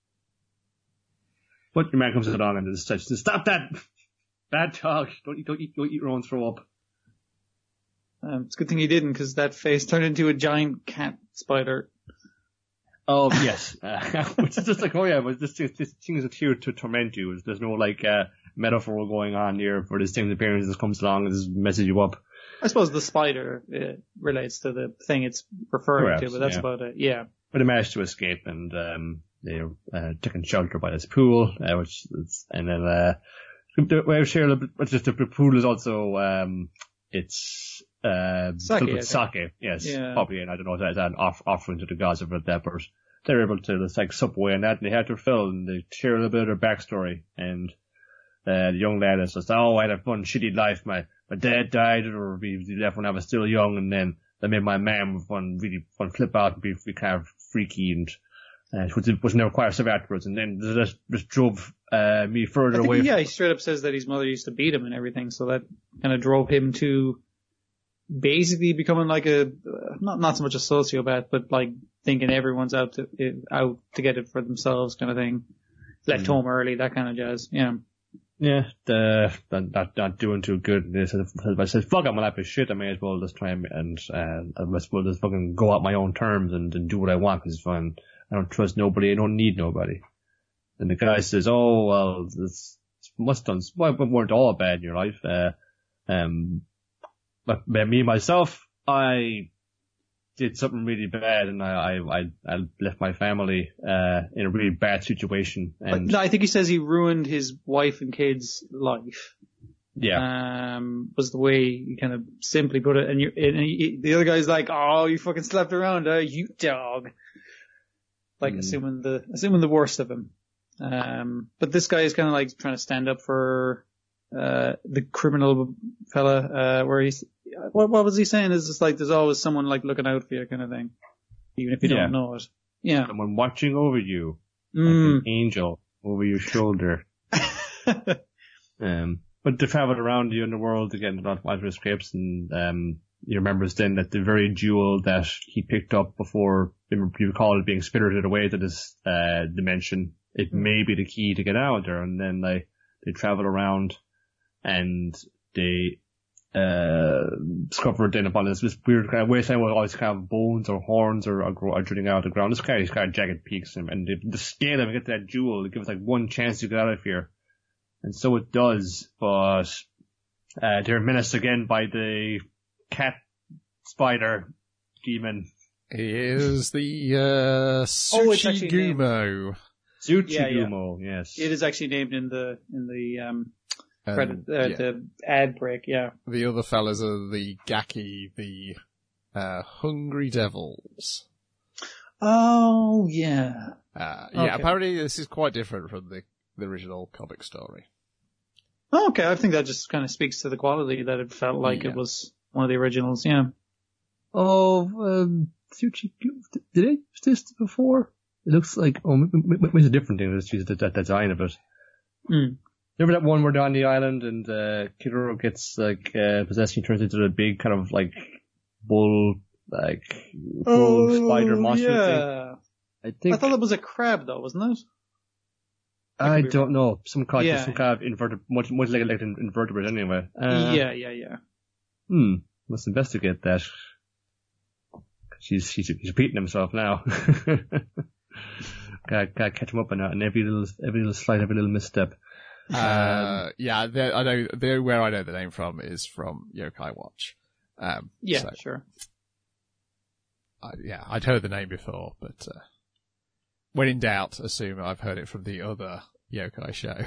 But your man comes along and says, stop that! Bad dog! Don't eat your own throw up. It's a good thing he didn't, because that face turned into a giant cat spider. Oh, yes. Which is just like, oh yeah, but this thing is here to torment you. There's no metaphor going on here for this thing. The appearance just comes along and just messes you up. I suppose the spider relates to the thing it's referring to, but that's about it. Yeah. But they managed to escape, and they're taking shelter by this pool, the pool is also filled with sake. Yes, probably, and I don't know if that's an offering to the gods of that, but they're able to just like subway and that, and they had to fill, and they share a little bit of their backstory, and the young lad is just, I had a fun shitty life, my dad died, or he left when I was still young, and then they made my mom really flip out and be kind of freaky, and was never quite so afterwards, and then just drove me further away. He straight up says that his mother used to beat him and everything, so that kind of drove him to basically becoming like not so much a sociopath, but like thinking everyone's out to get it for themselves kind of thing. Left home early, that kind of jazz. Yeah. Yeah, not doing too good. I said, fuck, I'm gonna have to shit. I may as well just try and I might as well just fucking go out my own terms and do what I want, because it's fun. I don't trust nobody. I don't need nobody. And the guy says, oh, well, this must have done, weren't all bad in your life. But me, myself, I did something really bad, and I left my family, in a really bad situation. And I think he says he ruined his wife and kids' life. Yeah. Was the way he kind of simply put it. And the other guy's like, oh, you fucking slept around, you dog. Like assuming the worst of him. But this guy is kind of like trying to stand up for, the criminal fella, where he's, what was he saying? Is just like, there's always someone like looking out for you kind of thing. Even if you don't know it. Yeah. Someone watching over you. Like an angel over your shoulder. But they travel around you in the world to get into lot of escapes, and, he remembers then that the very jewel that he picked up before, you recall it being spirited away to this, dimension, it may be the key to get out there. And then they travel around, and they, discover then upon this weird kind of wasteland where all these kind of bones or horns are jutting out of the ground. This kind of jagged peaks, and the scale of it, get to that jewel, it gives like one chance to get out of here. And so it does, but, they're menaced again by the cat spider demon. He is the Tsuchigumo. Tsuchigumo, yes. It is actually named in the credit, the ad break, yeah. The other fellas are the Gaki, the Hungry Devils. Oh, yeah. Yeah, apparently this is quite different from the original comic story. Oh, okay, I think that just kind of speaks to the quality that it felt like it was one of the originals, yeah. Oh, did I use this before? It looks like, it's a different thing. Let's use that design of it. Mm. Remember that one where they're on the island and Kidoro gets possessed and turns into a big kind of like bull, like bull spider monster thing? I thought it was a crab though, wasn't it? I don't know. Some kind of invertebrate, much like an invertebrate anyway. Yeah. Must investigate that. He's repeating himself now. Gotta catch him up on every little slide, every little misstep. I know where I know the name from is from Yokai Watch. Sure. I'd heard the name before, but when in doubt, assume I've heard it from the other Yokai show.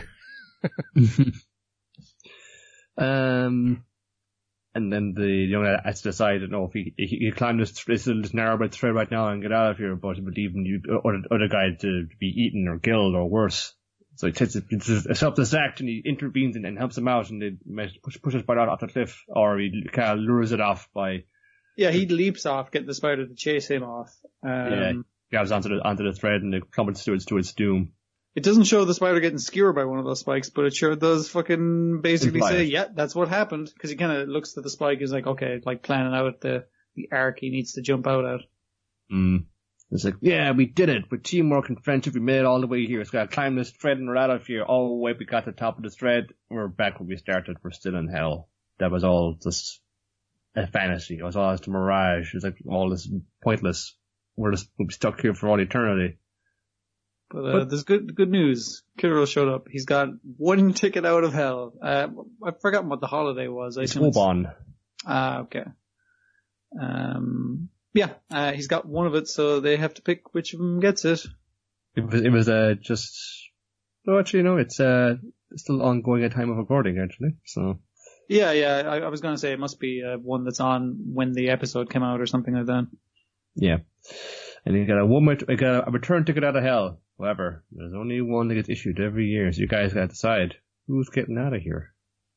And then the young lad has to decide, if he climb this narrow bit thread right now and get out of here, but he would leave other guy to be eaten or killed or worse. So he takes a selfless act and he intervenes and helps him out and they push his spider off the cliff, or he kind of lures it off by... Yeah, he leaps off, getting the spider to chase him off. Grabs onto the thread and it plummets to its doom. It doesn't show the spider getting skewered by one of those spikes, but it sure does fucking basically say, yeah, that's what happened. Because he kind of looks to the spike, he's like, okay, like planning out the arc he needs to jump out at. It's like, yeah, we did it. With teamwork and friendship, we made it all the way here. It's got to climb this thread and we're out of here. Oh, wait, we got to the top of the thread. We're back where we started. We're still in hell. That was all just a fantasy. It was all just a mirage. It was like all this pointless. We'll be stuck here for all eternity. But there's good news. Kidoro showed up. He's got one ticket out of hell. I've forgotten what the holiday was. It's Wobon. Okay. He's got one of it, so they have to pick which of them gets it. It was it's still ongoing at time of recording, actually. So. Yeah, I was gonna say it must be one that's on when the episode came out or something like that. Yeah. And you got a return ticket out of hell. However, there's only one that gets issued every year, so you guys got to decide who's getting out of here.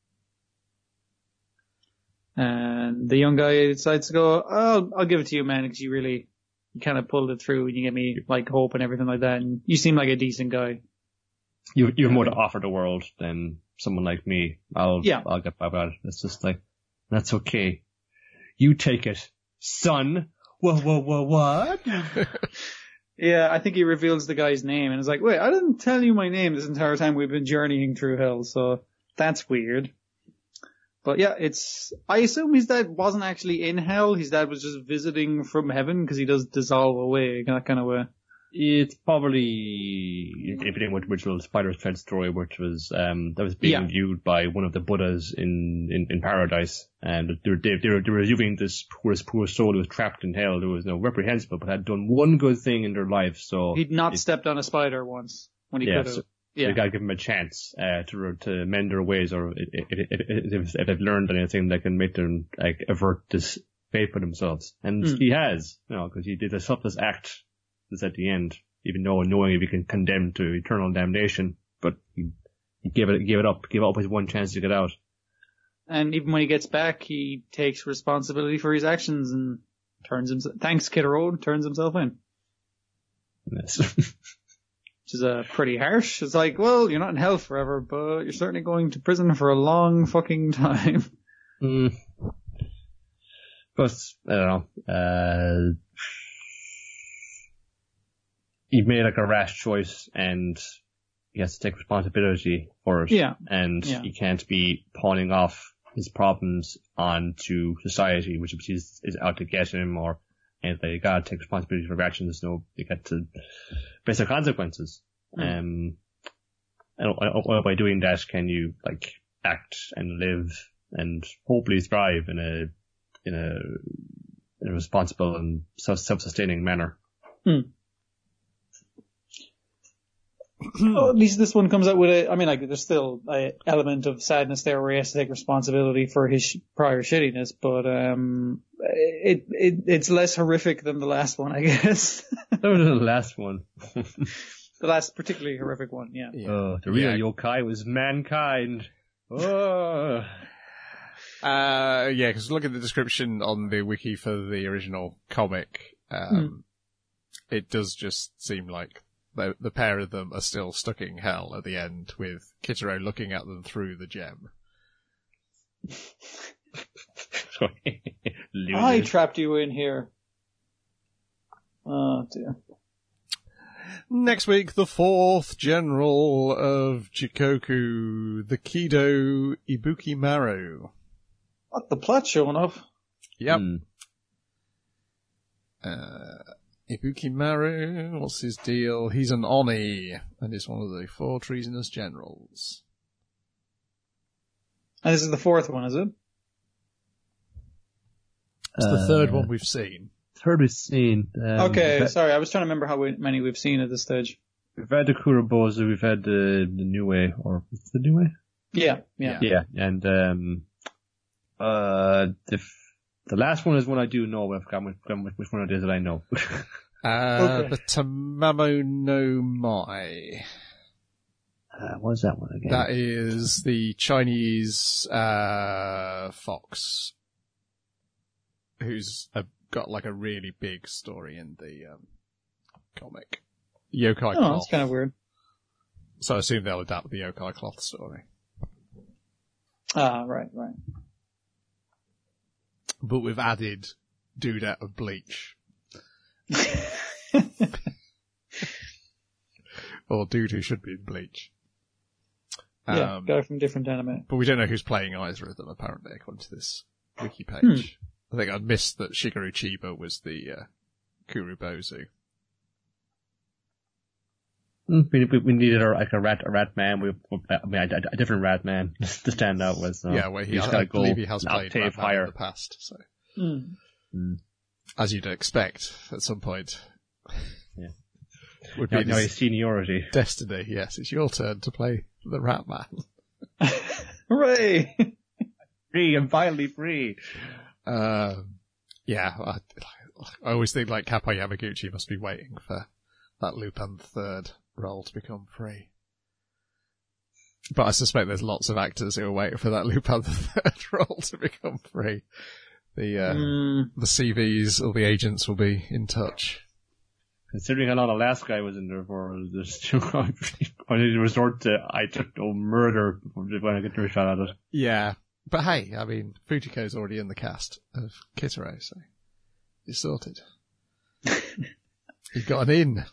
And the young guy decides to go, I'll give it to you, man, because you kind of pulled it through and you gave me like hope and everything like that, and you seem like a decent guy. You have more to offer the world than someone like me. I'll get by about it. It's just like, that's okay. You take it, son. What? Yeah, I think he reveals the guy's name and is like, wait, I didn't tell you my name this entire time we've been journeying through hell, so that's weird. But yeah, I assume his dad wasn't actually in hell. His dad was just visiting from heaven because he does dissolve away, that kind of way. It's probably everything with original Spider's Thread story, which was that was being viewed by one of the Buddhas in paradise, and they were viewing this poor soul who was trapped in hell, who was reprehensible, but had done one good thing in their life. So he'd not stepped on a spider once when he could have. So they gotta give him a chance to mend their ways, or if they've learned anything that can make them like avert this fate for themselves. And he has, because he did a selfless act. At the end, even though knowing he'd be condemned to eternal damnation, but he gave up his one chance to get out. And even when he gets back, he takes responsibility for his actions and thanks Kidoro, turns himself in. Yes. Which is pretty harsh. It's like, well, you're not in hell forever, but you're certainly going to prison for a long fucking time. But I don't know. He made like a rash choice, and he has to take responsibility for it. Yeah. And he can't be pawning off his problems onto society, which is out to get him, or anything. You gotta take responsibility for your actions. You got to face the consequences. And by doing that, can you like act and live and hopefully thrive in a responsible and self-sustaining manner. At least this one comes out with there's still an element of sadness there where he has to take responsibility for his prior shittiness, but it's less horrific than the last one, I guess. That was the last one. The last particularly horrific one, yeah. The real yokai was mankind. Oh. Yeah, because look at the description on the wiki for the original comic. It does just seem like the pair of them are still stuck in hell at the end, with Kitaro looking at them through the gem. I trapped you in here. Oh dear. Next week, the fourth general of Jikoku, the Kido Ibukimaru. What, the plot showing up? Yep. Ibukimaru, what's his deal? He's an Oni, and is one of the 4 treasonous generals. And this is the 4th one, is it? It's the 3rd one we've seen. Third we've seen. Okay, sorry, I was trying to remember how many we've seen at this stage. We've had the Kurobozu, we've had the New Way, or is it the New Way? Yeah. Yeah, and the last one is one I do know, but I've forgotten which one it is that I know. Okay. The Tamamo no Mai. What is that one again? That is the Chinese fox, who's got like a really big story in the comic. Yokai Cloth. Oh, that's kind of weird. So I assume they'll adapt the Yokai Cloth story. Ah, right. But we've added dude out of Bleach. Or dude who should be in Bleach. Yeah, guy from different anime. But we don't know who's playing either of them, apparently, according to this wiki page. I think I'd missed that Shigeru Chiba was the Kurobozu. We needed a rat man. A different rat man to stand out with. So yeah, where I believe he has played Batman in the past. So, as you'd expect, at some point, yeah, would be now his seniority. Destiny. Yes, it's your turn to play the Rat Man. Hooray! Free and finally free. Yeah, I always think like Kappa Yamaguchi must be waiting for that Lupin III role to become free. But I suspect there's lots of actors who are waiting for that Lupin III role to become free. The CVs or the agents will be in touch. Considering how long the last guy was in there for, I need to resort to I took no murder when I get a shot at it. Yeah. But hey, I mean, Fujiko's already in the cast of Kitaro, so he's sorted. He got an in.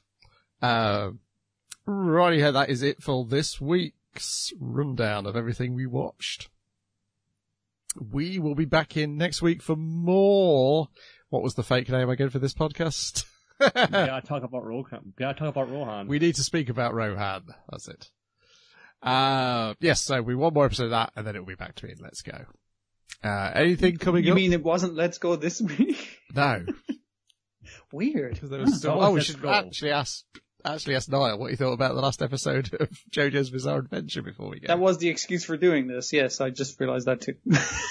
Righty-ho, that is it for this week's rundown of everything we watched. We will be back in next week for more. What was the fake name again for this podcast? We gotta talk about Rohan. We need to speak about Rohan. That's it. Yes, so we want more episode of that, and then it'll be back to me and Let's Go. Anything coming up? You mean it wasn't Let's Go this week? No. Weird. There was still, we should actually ask Niall what he thought about the last episode of JoJo's Bizarre Adventure before we go. That was the excuse for doing this. Yes, I just realised that too.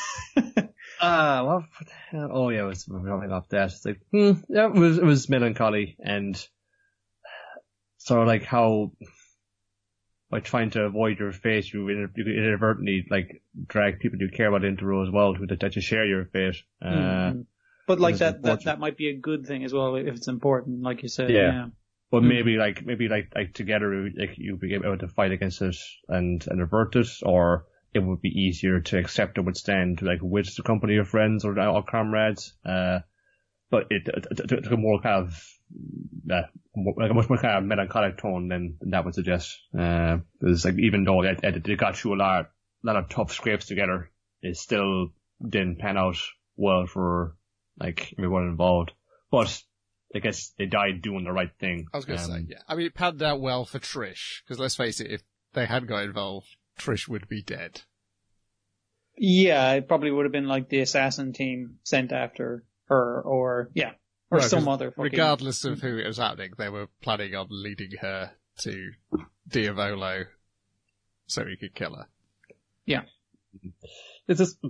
What the hell? Oh yeah, we're coming off that. It's like, yeah, it was melancholy and sort of like how by trying to avoid your fate, you inadvertently like drag people you care about into row as well that you share your fate. But like that might be a good thing as well if it's important, like you said. Yeah. But maybe together, like you'll be able to fight against it and avert it, or it would be easier to accept and withstand, like with the company of friends or comrades. But it took a more kind of like a much more kind of melancholic tone than that would suggest. Because like even though they got through a lot of tough scrapes together, it still didn't pan out well for like everyone involved. But I guess they died doing the right thing. I was going to say, yeah. I mean, it panned out well for Trish, because let's face it, if they hadn't got involved, Trish would be dead. Yeah, it probably would have been like the assassin team sent after her, or some other fucking... Regardless of who it was happening, they were planning on leading her to Diavolo so he could kill her. Yeah. It's just,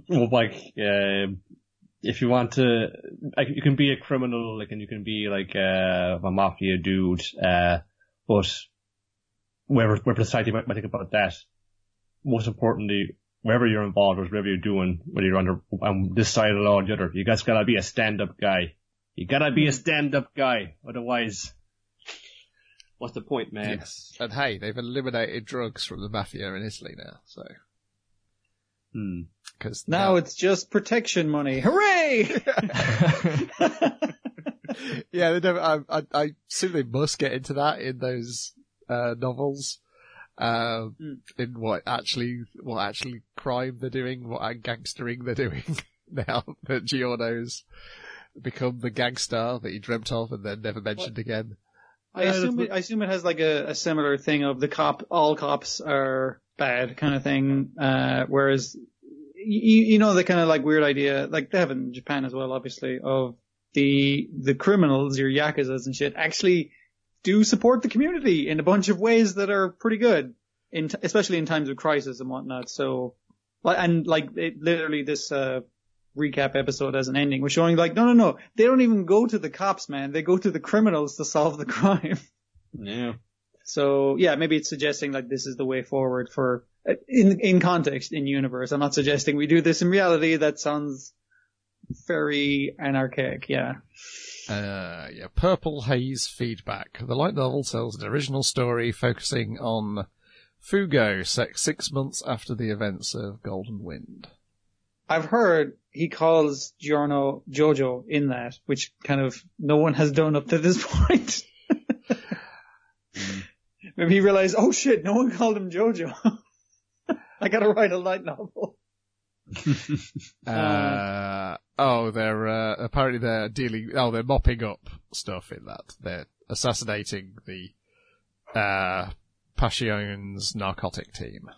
if you want to, like, you can be a criminal, like, and you can be like a mafia dude, but wherever society might think about that, most importantly, wherever you're involved with, whatever you're doing, whether you're on this side or the other, you guys gotta be a stand-up guy. You gotta be a stand-up guy. Otherwise, what's the point, man? Yes. And hey, they've eliminated drugs from the mafia in Italy now, so. Cause now it's just protection money. Hooray! Yeah, they never, I assume they must get into that in those, novels. In what actually crime they're doing, what gangstering they're doing now that Giorno's become the gangster that he dreamt of and then never mentioned again. I assume it has like a similar thing of all cops are bad kind of thing, whereas, you know, the kind of like weird idea, like they have in Japan as well, obviously, of the criminals, your yakuzas and shit, actually do support the community in a bunch of ways that are pretty good, especially in times of crisis and whatnot. So, literally this, recap episode as an ending was showing like, no, they don't even go to the cops, man. They go to the criminals to solve the crime. Yeah. So, yeah, maybe it's suggesting like this is the way forward for, in context, in universe. I'm not suggesting we do this in reality. That sounds very anarchic, yeah. Purple Haze feedback. The light novel tells an original story focusing on Fugo, 6 months after the events of Golden Wind. I've heard he calls Giorno Jojo in that, which kind of no one has done up to this point. Maybe he realized, oh shit, no one called him Jojo. I gotta write a light novel. Apparently they're mopping up stuff in that. They're assassinating the, Passion's narcotic team.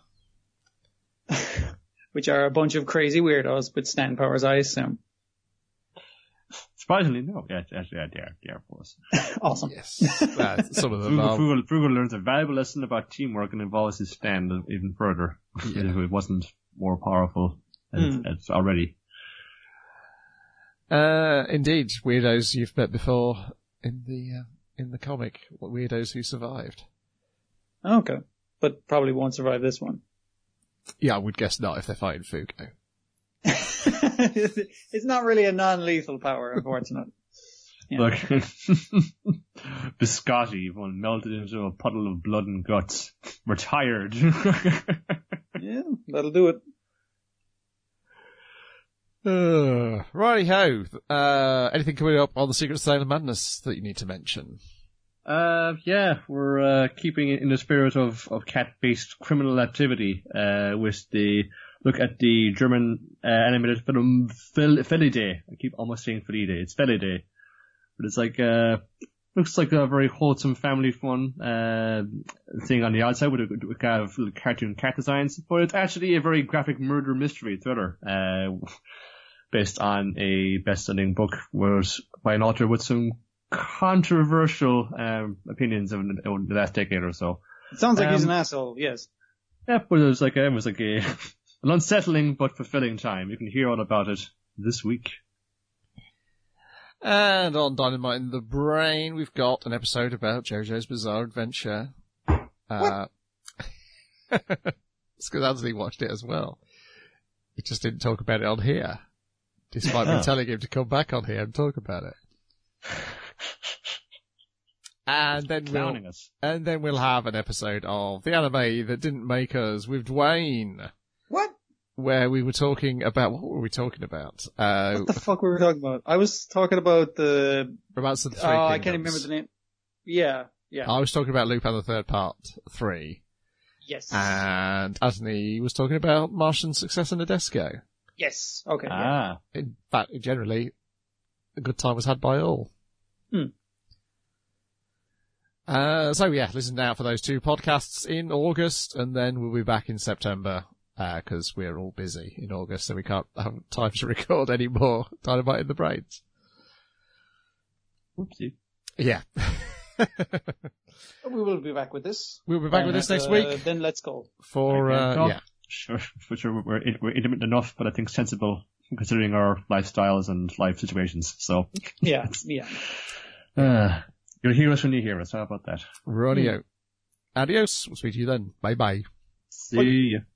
Which are a bunch of crazy weirdos with stand powers, I assume. Surprisingly, no. Yeah, they are, of course. Awesome. Yes. Some of them are. Frugal learns a valuable lesson about teamwork and involves his stand even further. Yeah. If it wasn't more powerful as already. Indeed, weirdos you've met before in the comic. Weirdos who survived. Okay. But probably won't survive this one. Yeah, I would guess not if they're fighting Fugo. It's not really a non-lethal power, unfortunately. Yeah. Look, Biscotti, one melted into a puddle of blood and guts. We're tired. Yeah, that'll do it. Righty-ho. Anything coming up on the Secret Sale of Madness that you need to mention? We're keeping it in the spirit of cat-based criminal activity, with the look at the German animated film Felidae. I keep almost saying Felidae. It's Felidae. But it's like looks like a very wholesome family fun thing on the outside with a kind of little cartoon cat designs, but it's actually a very graphic murder mystery thriller based on a best-selling book by an author with some controversial opinions over the last decade or so. It sounds like he's an asshole, yes. Yeah, but it was like an unsettling but fulfilling time. You can hear all about it this week. And on Dynamite in the Brain, we've got an episode about JoJo's Bizarre Adventure. It's because Anthony watched it as well. He just didn't talk about it on here, despite me telling him to come back on here and talk about it. And then we'll have an episode of the anime that didn't make us with Dwayne. What? Where we were talking about, what were we talking about? What the fuck were we talking about? I was talking about the Romance of the Three Kingdoms. Kingdoms. I can't remember the name. Yeah. I was talking about Lupin the Third Part 3. Yes. And Anthony was talking about Martian Success in Nadesco. Yes. Okay. Ah. Yeah. In fact, generally, a good time was had by all. Listen out for those two podcasts in August, and then we'll be back in September, because we're all busy in August, so we can't have time to record any more Dynamite in the Brains. Whoopsie. Yeah. We will be back with this. We'll be back with this next week. Then let's go. Sure, we're intimate enough, but I think sensible considering our lifestyles and life situations. So yeah. You'll hear us when you hear us. How about that? Radio. Adios. We'll speak to you then. Bye bye. See ya.